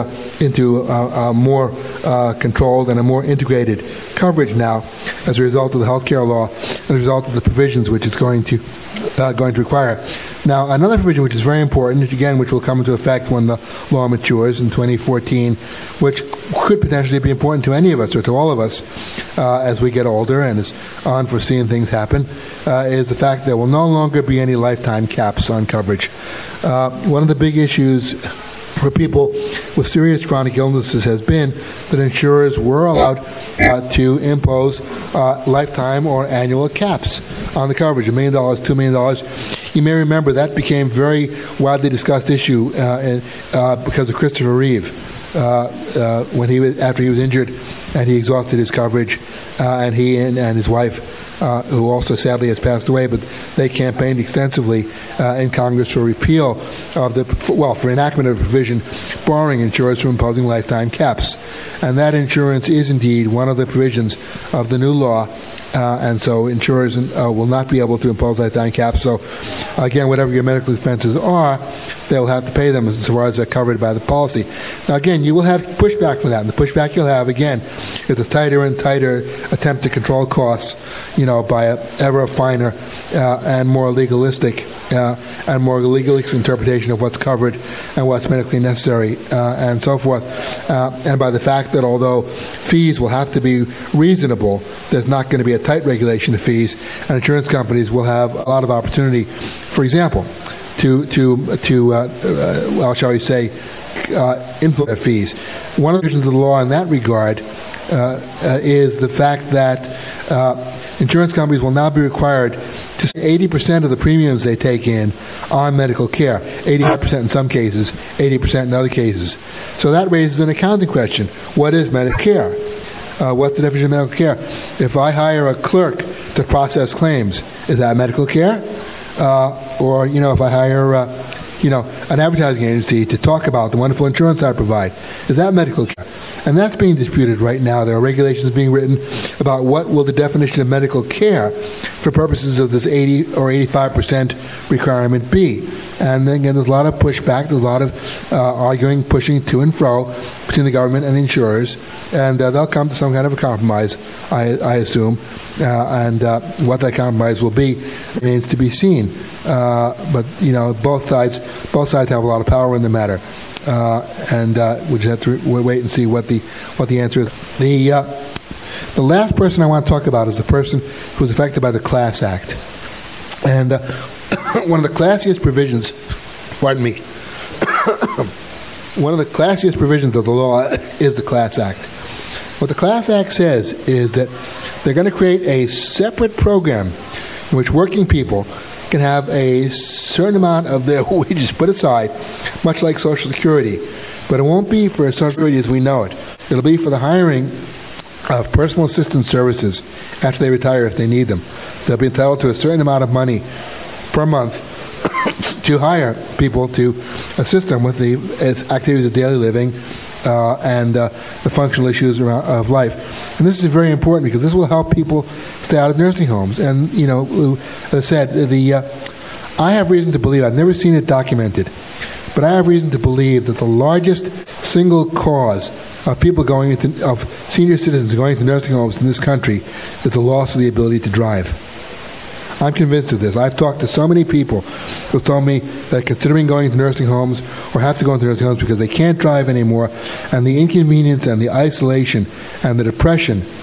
a more controlled and a more integrated coverage now as a result of the health care law, as a result of the provisions which it's going to require. Now, another provision which is very important, again, which will come into effect when the law matures in 2014, which could potentially be important to any of us or to all of us as we get older and as unforeseen things happen, is the fact that there will no longer be any lifetime caps on coverage. One of the big issues for people with serious chronic illnesses has been that insurers were allowed to impose lifetime or annual caps on the coverage, $1 million, $2 million. You may remember that became a very widely discussed issue because of Christopher Reeve when after he was injured and he exhausted his coverage, and he and his wife, who also sadly has passed away, but they campaigned extensively in Congress for repeal of for enactment of a provision barring insurers from imposing lifetime caps. And that insurance is indeed one of the provisions of the new law, and so insurers will not be able to impose lifetime caps. So, again, whatever your medical expenses are, they'll have to pay them as far as they're covered by the policy. Now, again, you will have pushback for that, and the pushback you'll have, again, is a tighter and tighter attempt to control costs, by a ever finer and more legalistic interpretation of what's covered and what's medically necessary, and so forth. And by the fact that although fees will have to be reasonable, there's not going to be a tight regulation of fees, and insurance companies will have a lot of opportunity, for example, shall we say, influence fees. One of the provisions of the law in that regard is the fact that insurance companies will now be required to spend 80% of the premiums they take in on medical care, 85% in some cases, 80% in other cases. So that raises an accounting question. What is medical care? What's the definition of medical care? If I hire a clerk to process claims, is that medical care? Or, if I hire, an advertising agency to talk about the wonderful insurance I provide, is that medical care? And that's being disputed right now. There are regulations being written about what will the definition of medical care for purposes of this 80 or 85% requirement be. And then again, there's a lot of pushback, there's a lot of arguing, pushing to and fro between the government and insurers, and they'll come to some kind of a compromise, I assume. And what that compromise will be remains to be seen. But both sides have a lot of power in the matter. And we just have to wait and see what the answer is. The last person I want to talk about is the person who was affected by the Class Act. And one of the classiest provisions, one of the classiest provisions of the law is the Class Act. What the Class Act says is that they're going to create a separate program in which working people can have a certain amount of their wages put aside, much like Social Security. But it won't be for Social Security as we know it. It'll be for the hiring of personal assistance services after they retire if they need them. They'll be entitled to a certain amount of money per month to hire people to assist them with the activities of daily living and the functional issues of life. And this is very important because this will help people stay out of nursing homes. And, as I said, I have reason to believe, I've never seen it documented, but I have reason to believe that the largest single cause of people of senior citizens going to nursing homes in this country is the loss of the ability to drive. I'm convinced of this. I've talked to so many people who told me that considering going to nursing homes or have to go into nursing homes because they can't drive anymore, and the inconvenience and the isolation and the depression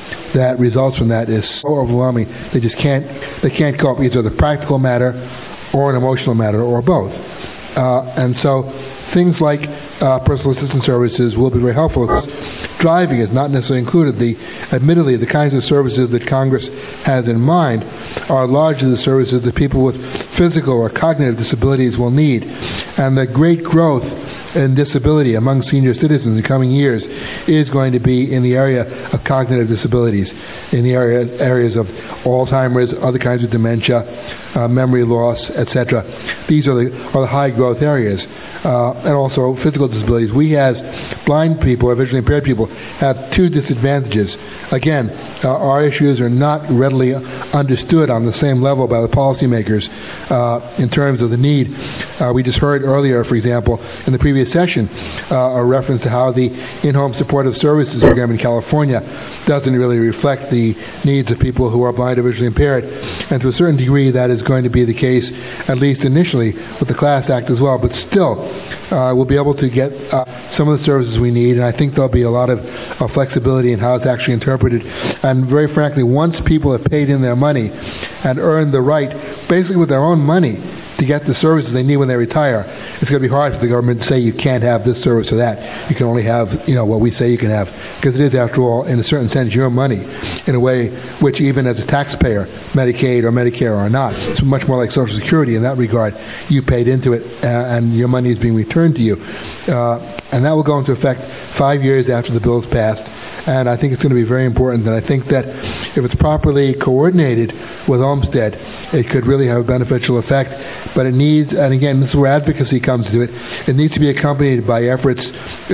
that results from that is so overwhelming they can't cope, either the practical matter or an emotional matter or both. And so things like personal assistance services will be very helpful. Driving is not necessarily included. Admittedly, the kinds of services that Congress has in mind are largely the services that people with physical or cognitive disabilities will need. And the great growth in disability among senior citizens in coming years is going to be in the area of cognitive disabilities, in the areas of Alzheimer's, other kinds of dementia, memory loss, etc. These are the high growth areas. And also physical disabilities. We, as blind people or visually impaired people, have two disadvantages. Again, our issues are not readily understood on the same level by the policymakers in terms of the need. We just heard earlier, for example, in the previous session, a reference to how the in-home supportive services program in California doesn't really reflect the needs of people who are blind or visually impaired. And to a certain degree, that is going to be the case, at least initially, with the Class Act as well. But still, we'll be able to get some of the services we need, and I think there'll be a lot of flexibility in how it's actually interpreted. And very frankly, once people have paid in their money and earned the right, basically with their own money, to get the services they need when they retire, it's going to be hard for the government to say you can't have this service or that. You can only have, what we say you can have, because it is, after all, in a certain sense, your money, in a way which even as a taxpayer, Medicaid or Medicare or not, it's much more like Social Security in that regard. You paid into it, and your money is being returned to you. And that will go into effect 5 years after the bill is passed. And I think it's going to be very important. And I think that if it's properly coordinated with Olmstead, it could really have a beneficial effect. But it needs, and again, this is where advocacy comes to it, it needs to be accompanied by efforts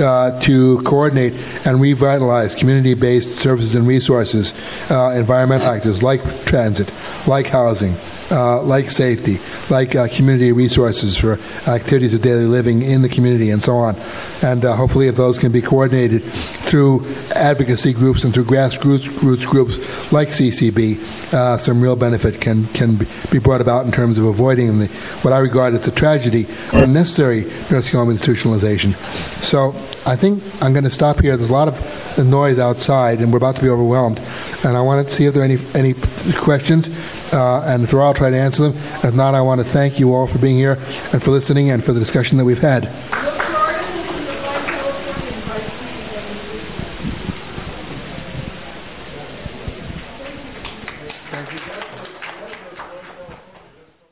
to coordinate and revitalize community-based services and resources, environmental factors like transit, like housing, like safety, like community resources for activities of daily living in the community and so on. And hopefully if those can be coordinated through advocacy groups and through grassroots groups like CCB, some real benefit can be brought about in terms of avoiding what I regard as the tragedy of unnecessary nursing home institutionalization. So I think I'm going to stop here. There's a lot of noise outside and we're about to be overwhelmed. And I wanted to see if there are any questions. And if there are, I'll try to answer them. If not, I want to thank you all for being here and for listening and for the discussion that we've had. Thank you.